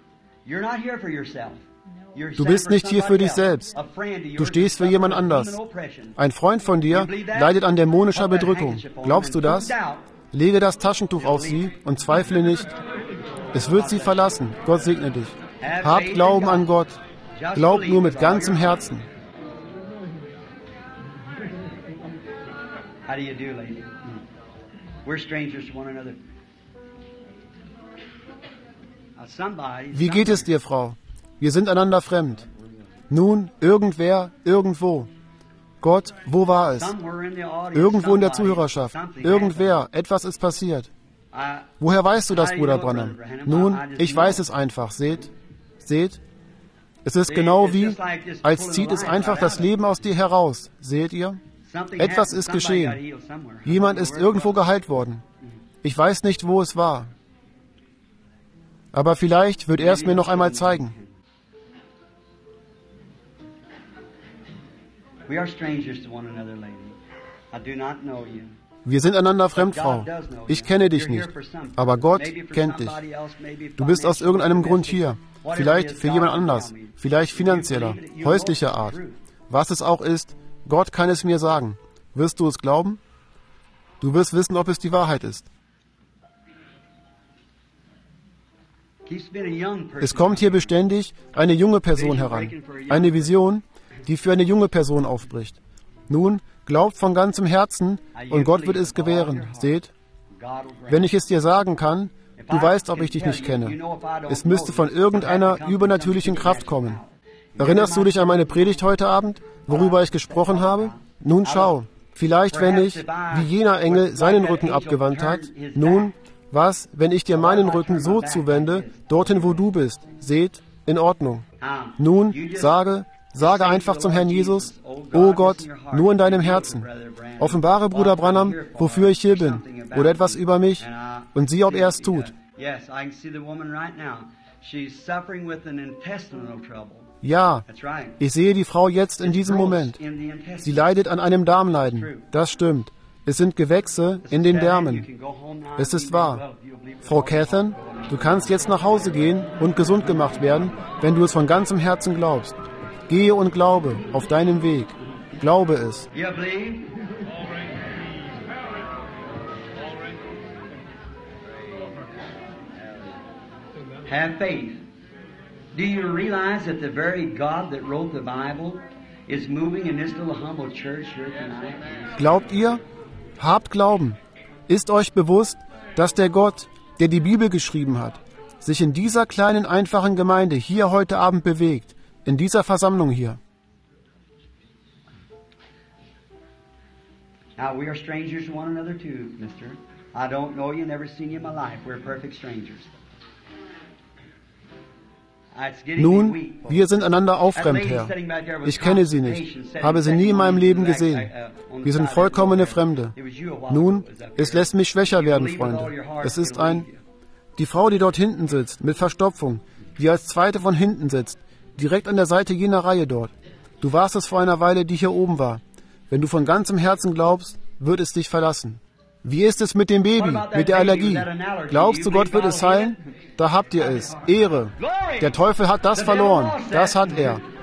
Du bist nicht hier für dich selbst. Du stehst für jemand anders. Ein Freund von dir leidet an dämonischer Bedrückung. Glaubst du das? Lege das Taschentuch auf sie und zweifle nicht. Es wird sie verlassen. Gott segne dich. Hab Glauben an Gott. Glaub nur mit ganzem Herzen. How do you do, lady? We're strangers to one another. Somebody, Wie geht es dir, Frau? Wir sind einander fremd. Nun, irgendwer, irgendwo. Gott, wo war es? Irgendwo in der Zuhörerschaft. Irgendwer, etwas ist passiert. Woher weißt du das, Bruder Branham? Nun, ich weiß es einfach. Seht? Seht? Es ist genau wie, als zieht es einfach das Leben aus dir heraus. Seht ihr? Etwas ist geschehen. Jemand ist irgendwo geheilt worden. Ich weiß nicht, wo es war. Aber vielleicht wird er es mir noch einmal zeigen. Wir sind einander fremd, Frau. Ich kenne dich nicht, aber Gott kennt dich. Du bist aus irgendeinem Grund hier. Vielleicht für jemand anders, vielleicht finanzieller, häuslicher Art. Was es auch ist, Gott kann es mir sagen. Wirst du es glauben? Du wirst wissen, ob es die Wahrheit ist. Es kommt hier beständig eine junge Person heran. Eine Vision, die für eine junge Person aufbricht. Nun, glaubt von ganzem Herzen und Gott wird es gewähren. Seht? Wenn ich es dir sagen kann, du weißt, ob ich dich nicht kenne. Es müsste von irgendeiner übernatürlichen Kraft kommen. Erinnerst du dich an meine Predigt heute Abend, worüber ich gesprochen habe? Nun schau, vielleicht wenn ich, wie jener Engel, seinen Rücken abgewandt hat, nun, was, wenn ich dir meinen Rücken so zuwende, dorthin, wo du bist? Seht, in Ordnung. Nun, sage, sage einfach zum Herrn Jesus, oh Gott, nur in deinem Herzen. Offenbare, Bruder Branham, wofür ich hier bin, oder etwas über mich, und sieh, ob er es tut. Ja, ich sehe die Frau jetzt in diesem Moment. Sie leidet an einem Darmleiden. Das stimmt. Es sind Gewächse in den Därmen. Es ist wahr. Frau Catherine, du kannst jetzt nach Hause gehen und gesund gemacht werden, wenn du es von ganzem Herzen glaubst. Gehe und glaube auf deinem Weg. Glaube es. Have faith. Do you realize that the very God that wrote the Bible is moving in this little humble church here tonight? Glaubt ihr? Habt Glauben. Ist euch bewusst, dass der Gott, der die Bibel geschrieben hat, sich in dieser kleinen, einfachen Gemeinde hier heute Abend bewegt, in dieser Versammlung hier. Now we are strangers to one another too, mister. I don't know you, never seen you in my life. We're perfect strangers. Nun, wir sind einander auch fremd, Herr. Ich kenne sie nicht, habe sie nie in meinem Leben gesehen. Wir sind vollkommene Fremde. Nun, es lässt mich schwächer werden, Freunde. Es ist ein... Die Frau, die dort hinten sitzt, mit Verstopfung, die als zweite von hinten sitzt, direkt an der Seite jener Reihe dort. Du warst es vor einer Weile, die hier oben war. Wenn du von ganzem Herzen glaubst, wird es dich verlassen. Wie ist es mit dem Baby, mit der Allergie? Glaubst du, Gott wird es heilen? Da habt ihr es. Ehre. Der Teufel hat das verloren. Das hat er.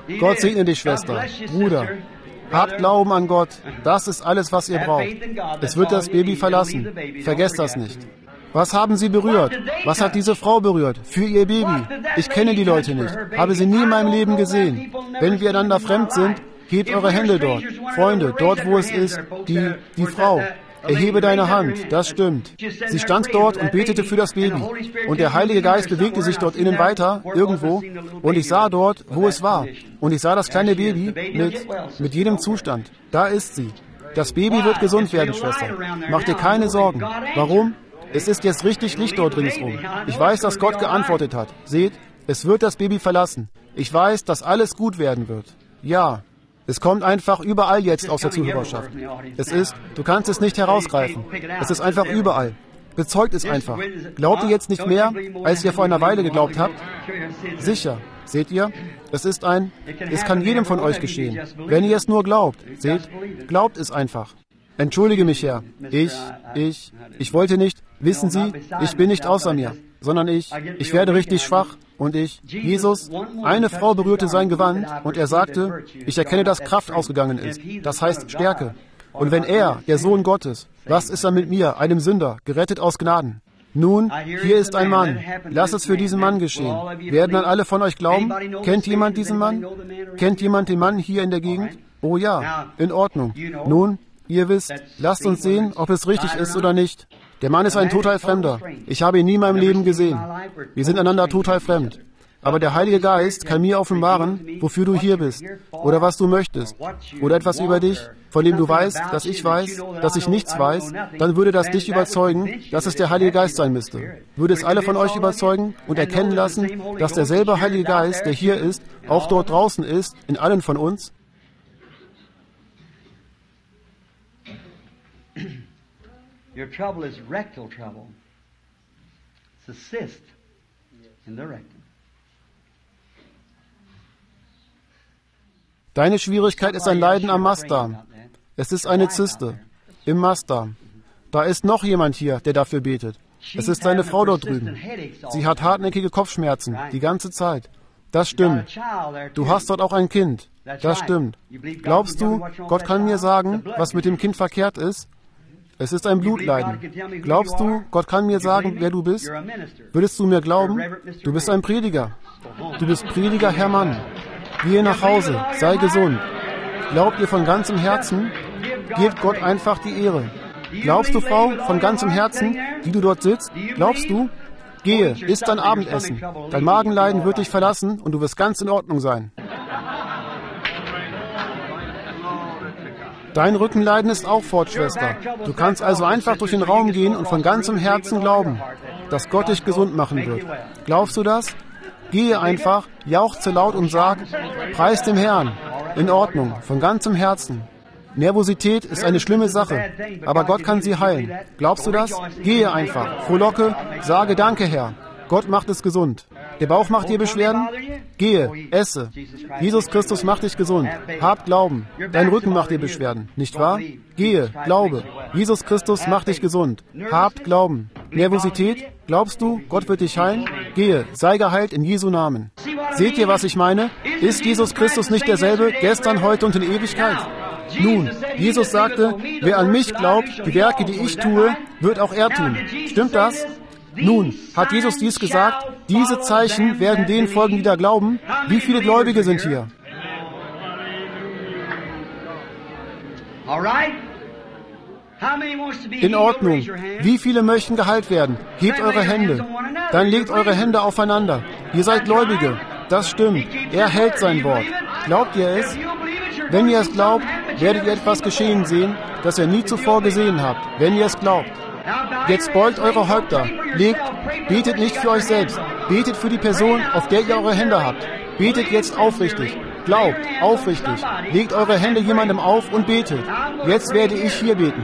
Gott segne dich, Schwester, Bruder. Habt Glauben an Gott. Das ist alles, was ihr braucht. Es wird das Baby verlassen. Vergesst das nicht. Was haben sie berührt? Was hat diese Frau berührt? Für ihr Baby. Ich kenne die Leute nicht. Habe sie nie in meinem Leben gesehen. Wenn wir einander fremd sind, hebt eure Hände dort. Freunde, dort wo es ist, die, die Frau. Erhebe deine Hand, das stimmt. Sie stand dort und betete für das Baby. Und der Heilige Geist bewegte sich dort innen weiter, irgendwo. Und ich sah dort, wo es war. Und ich sah das kleine Baby mit, mit jedem Zustand. Da ist sie. Das Baby wird gesund werden, Schwester. Mach dir keine Sorgen. Warum? Es ist jetzt richtig Licht dort ringsum. Ich weiß, dass Gott geantwortet hat. Seht, es wird das Baby verlassen. Ich weiß, dass alles gut werden wird. Ja. Es kommt einfach überall jetzt aus der Zuhörerschaft. Es ist, du kannst es nicht herausgreifen. Es ist einfach überall. Bezeugt es einfach. Glaubt ihr jetzt nicht mehr, als ihr vor einer Weile geglaubt habt? Sicher. Seht ihr? Es ist ein, es kann jedem von euch geschehen. Wenn ihr es nur glaubt. Seht? Glaubt es einfach. Entschuldige mich, Herr. Ich, ich, ich wollte nicht, wissen Sie, ich bin nicht außer mir, sondern ich, ich werde richtig schwach. Und ich, Jesus, eine Frau berührte sein Gewand und er sagte, ich erkenne, dass Kraft ausgegangen ist. Das heißt Stärke. Und wenn er, der Sohn Gottes, was ist er mit mir, einem Sünder, gerettet aus Gnaden? Nun, hier ist ein Mann. Lass es für diesen Mann geschehen. Werden dann alle von euch glauben? Kennt jemand diesen Mann? Kennt jemand den Mann hier in der Gegend? Oh ja, in Ordnung. Nun, ihr wisst, lasst uns sehen, ob es richtig ist oder nicht. Der Mann ist ein total Fremder. Ich habe ihn nie in meinem Leben gesehen. Wir sind einander total fremd. Aber der Heilige Geist kann mir offenbaren, wofür du hier bist oder was du möchtest oder etwas über dich, von dem du weißt, dass ich weiß, dass ich nichts weiß, dann würde das dich überzeugen, dass es der Heilige Geist sein müsste. Würde es alle von euch überzeugen und erkennen lassen, dass derselbe Heilige Geist, der hier ist, auch dort draußen ist, in allen von uns? Your trouble is rectal trouble. It's a cyst in the rectum. Deine Schwierigkeit ist ein Leiden am Mastdarm. Es ist eine Zyste im Mastdarm. Da ist noch jemand hier, der dafür betet. Es ist seine Frau dort drüben. Sie hat hartnäckige Kopfschmerzen, die ganze Zeit. Das stimmt. Du hast dort auch ein Kind. Das stimmt. Glaubst du, Gott kann mir sagen, was mit dem Kind verkehrt ist? Es ist ein Blutleiden. Glaubst du, Gott kann mir sagen, wer du bist? Würdest du mir glauben? Du bist ein Prediger. Du bist Prediger, Herr Mann. Gehe nach Hause, sei gesund. Glaubt ihr von ganzem Herzen? Gebt Gott einfach die Ehre. Glaubst du, Frau, von ganzem Herzen, die du dort sitzt? Glaubst du? Gehe, iss dein Abendessen. Dein Magenleiden wird dich verlassen und du wirst ganz in Ordnung sein. Dein Rückenleiden ist auch fort, Schwester. Du kannst also einfach durch den Raum gehen und von ganzem Herzen glauben, dass Gott dich gesund machen wird. Glaubst du das? Gehe einfach, jauchze laut und sag, preis dem Herrn. In Ordnung, von ganzem Herzen. Nervosität ist eine schlimme Sache, aber Gott kann sie heilen. Glaubst du das? Gehe einfach, frohlocke, sage Danke, Herr. Gott macht es gesund. Der Bauch macht dir Beschwerden? Gehe, esse. Jesus Christus macht dich gesund. Hab Glauben. Dein Rücken macht dir Beschwerden, nicht wahr? Gehe, glaube. Jesus Christus macht dich gesund. Habt Glauben. Nervosität? Glaubst du, Gott wird dich heilen? Gehe, sei geheilt in Jesu Namen. Seht ihr, was ich meine? Ist Jesus Christus nicht derselbe, gestern, heute und in Ewigkeit? Nun, Jesus sagte, wer an mich glaubt, die Werke, die ich tue, wird auch er tun. Stimmt das? Nun, hat Jesus dies gesagt? Diese Zeichen werden denen folgen, die da glauben. Wie viele Gläubige sind hier? In Ordnung. Wie viele möchten geheilt werden? Hebt eure Hände. Dann legt eure Hände aufeinander. Ihr seid Gläubige. Das stimmt. Er hält sein Wort. Glaubt ihr es? Wenn ihr es glaubt, werdet ihr etwas geschehen sehen, das ihr nie zuvor gesehen habt. Wenn ihr es glaubt. Jetzt beugt eure Häupter, legt, betet nicht für euch selbst, betet für die Person, auf der ihr eure Hände habt. Betet jetzt aufrichtig, glaubt, aufrichtig, legt eure Hände jemandem auf und betet. Jetzt werde ich hier beten.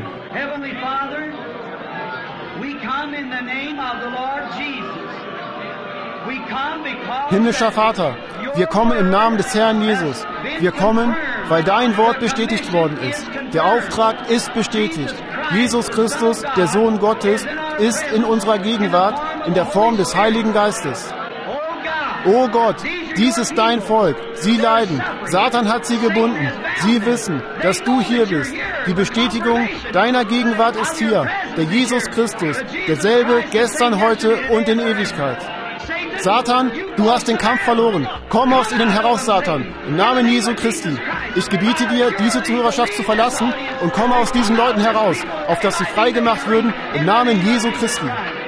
Himmlischer Vater, wir kommen im Namen des Herrn Jesus. Wir kommen, weil dein Wort bestätigt worden ist. Der Auftrag ist bestätigt. Jesus Christus, der Sohn Gottes, ist in unserer Gegenwart in der Form des Heiligen Geistes. Oh Gott, dies ist dein Volk. Sie leiden. Satan hat sie gebunden. Sie wissen, dass du hier bist. Die Bestätigung deiner Gegenwart ist hier. Der Jesus Christus, derselbe gestern, heute und in Ewigkeit. Satan, du hast den Kampf verloren. Komm aus ihnen heraus, Satan, im Namen Jesu Christi. Ich gebiete dir, diese Zuhörerschaft zu verlassen und komme aus diesen Leuten heraus, auf dass sie frei gemacht würden, im Namen Jesu Christi.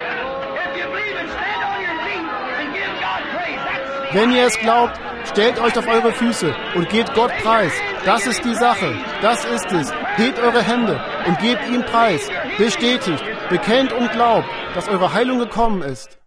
Wenn ihr es glaubt, stellt euch auf eure Füße und gebt Gott Preis. Das ist die Sache. Das ist es. Hebt eure Hände und gebt ihm Preis. Bestätigt, bekennt und glaubt, dass eure Heilung gekommen ist.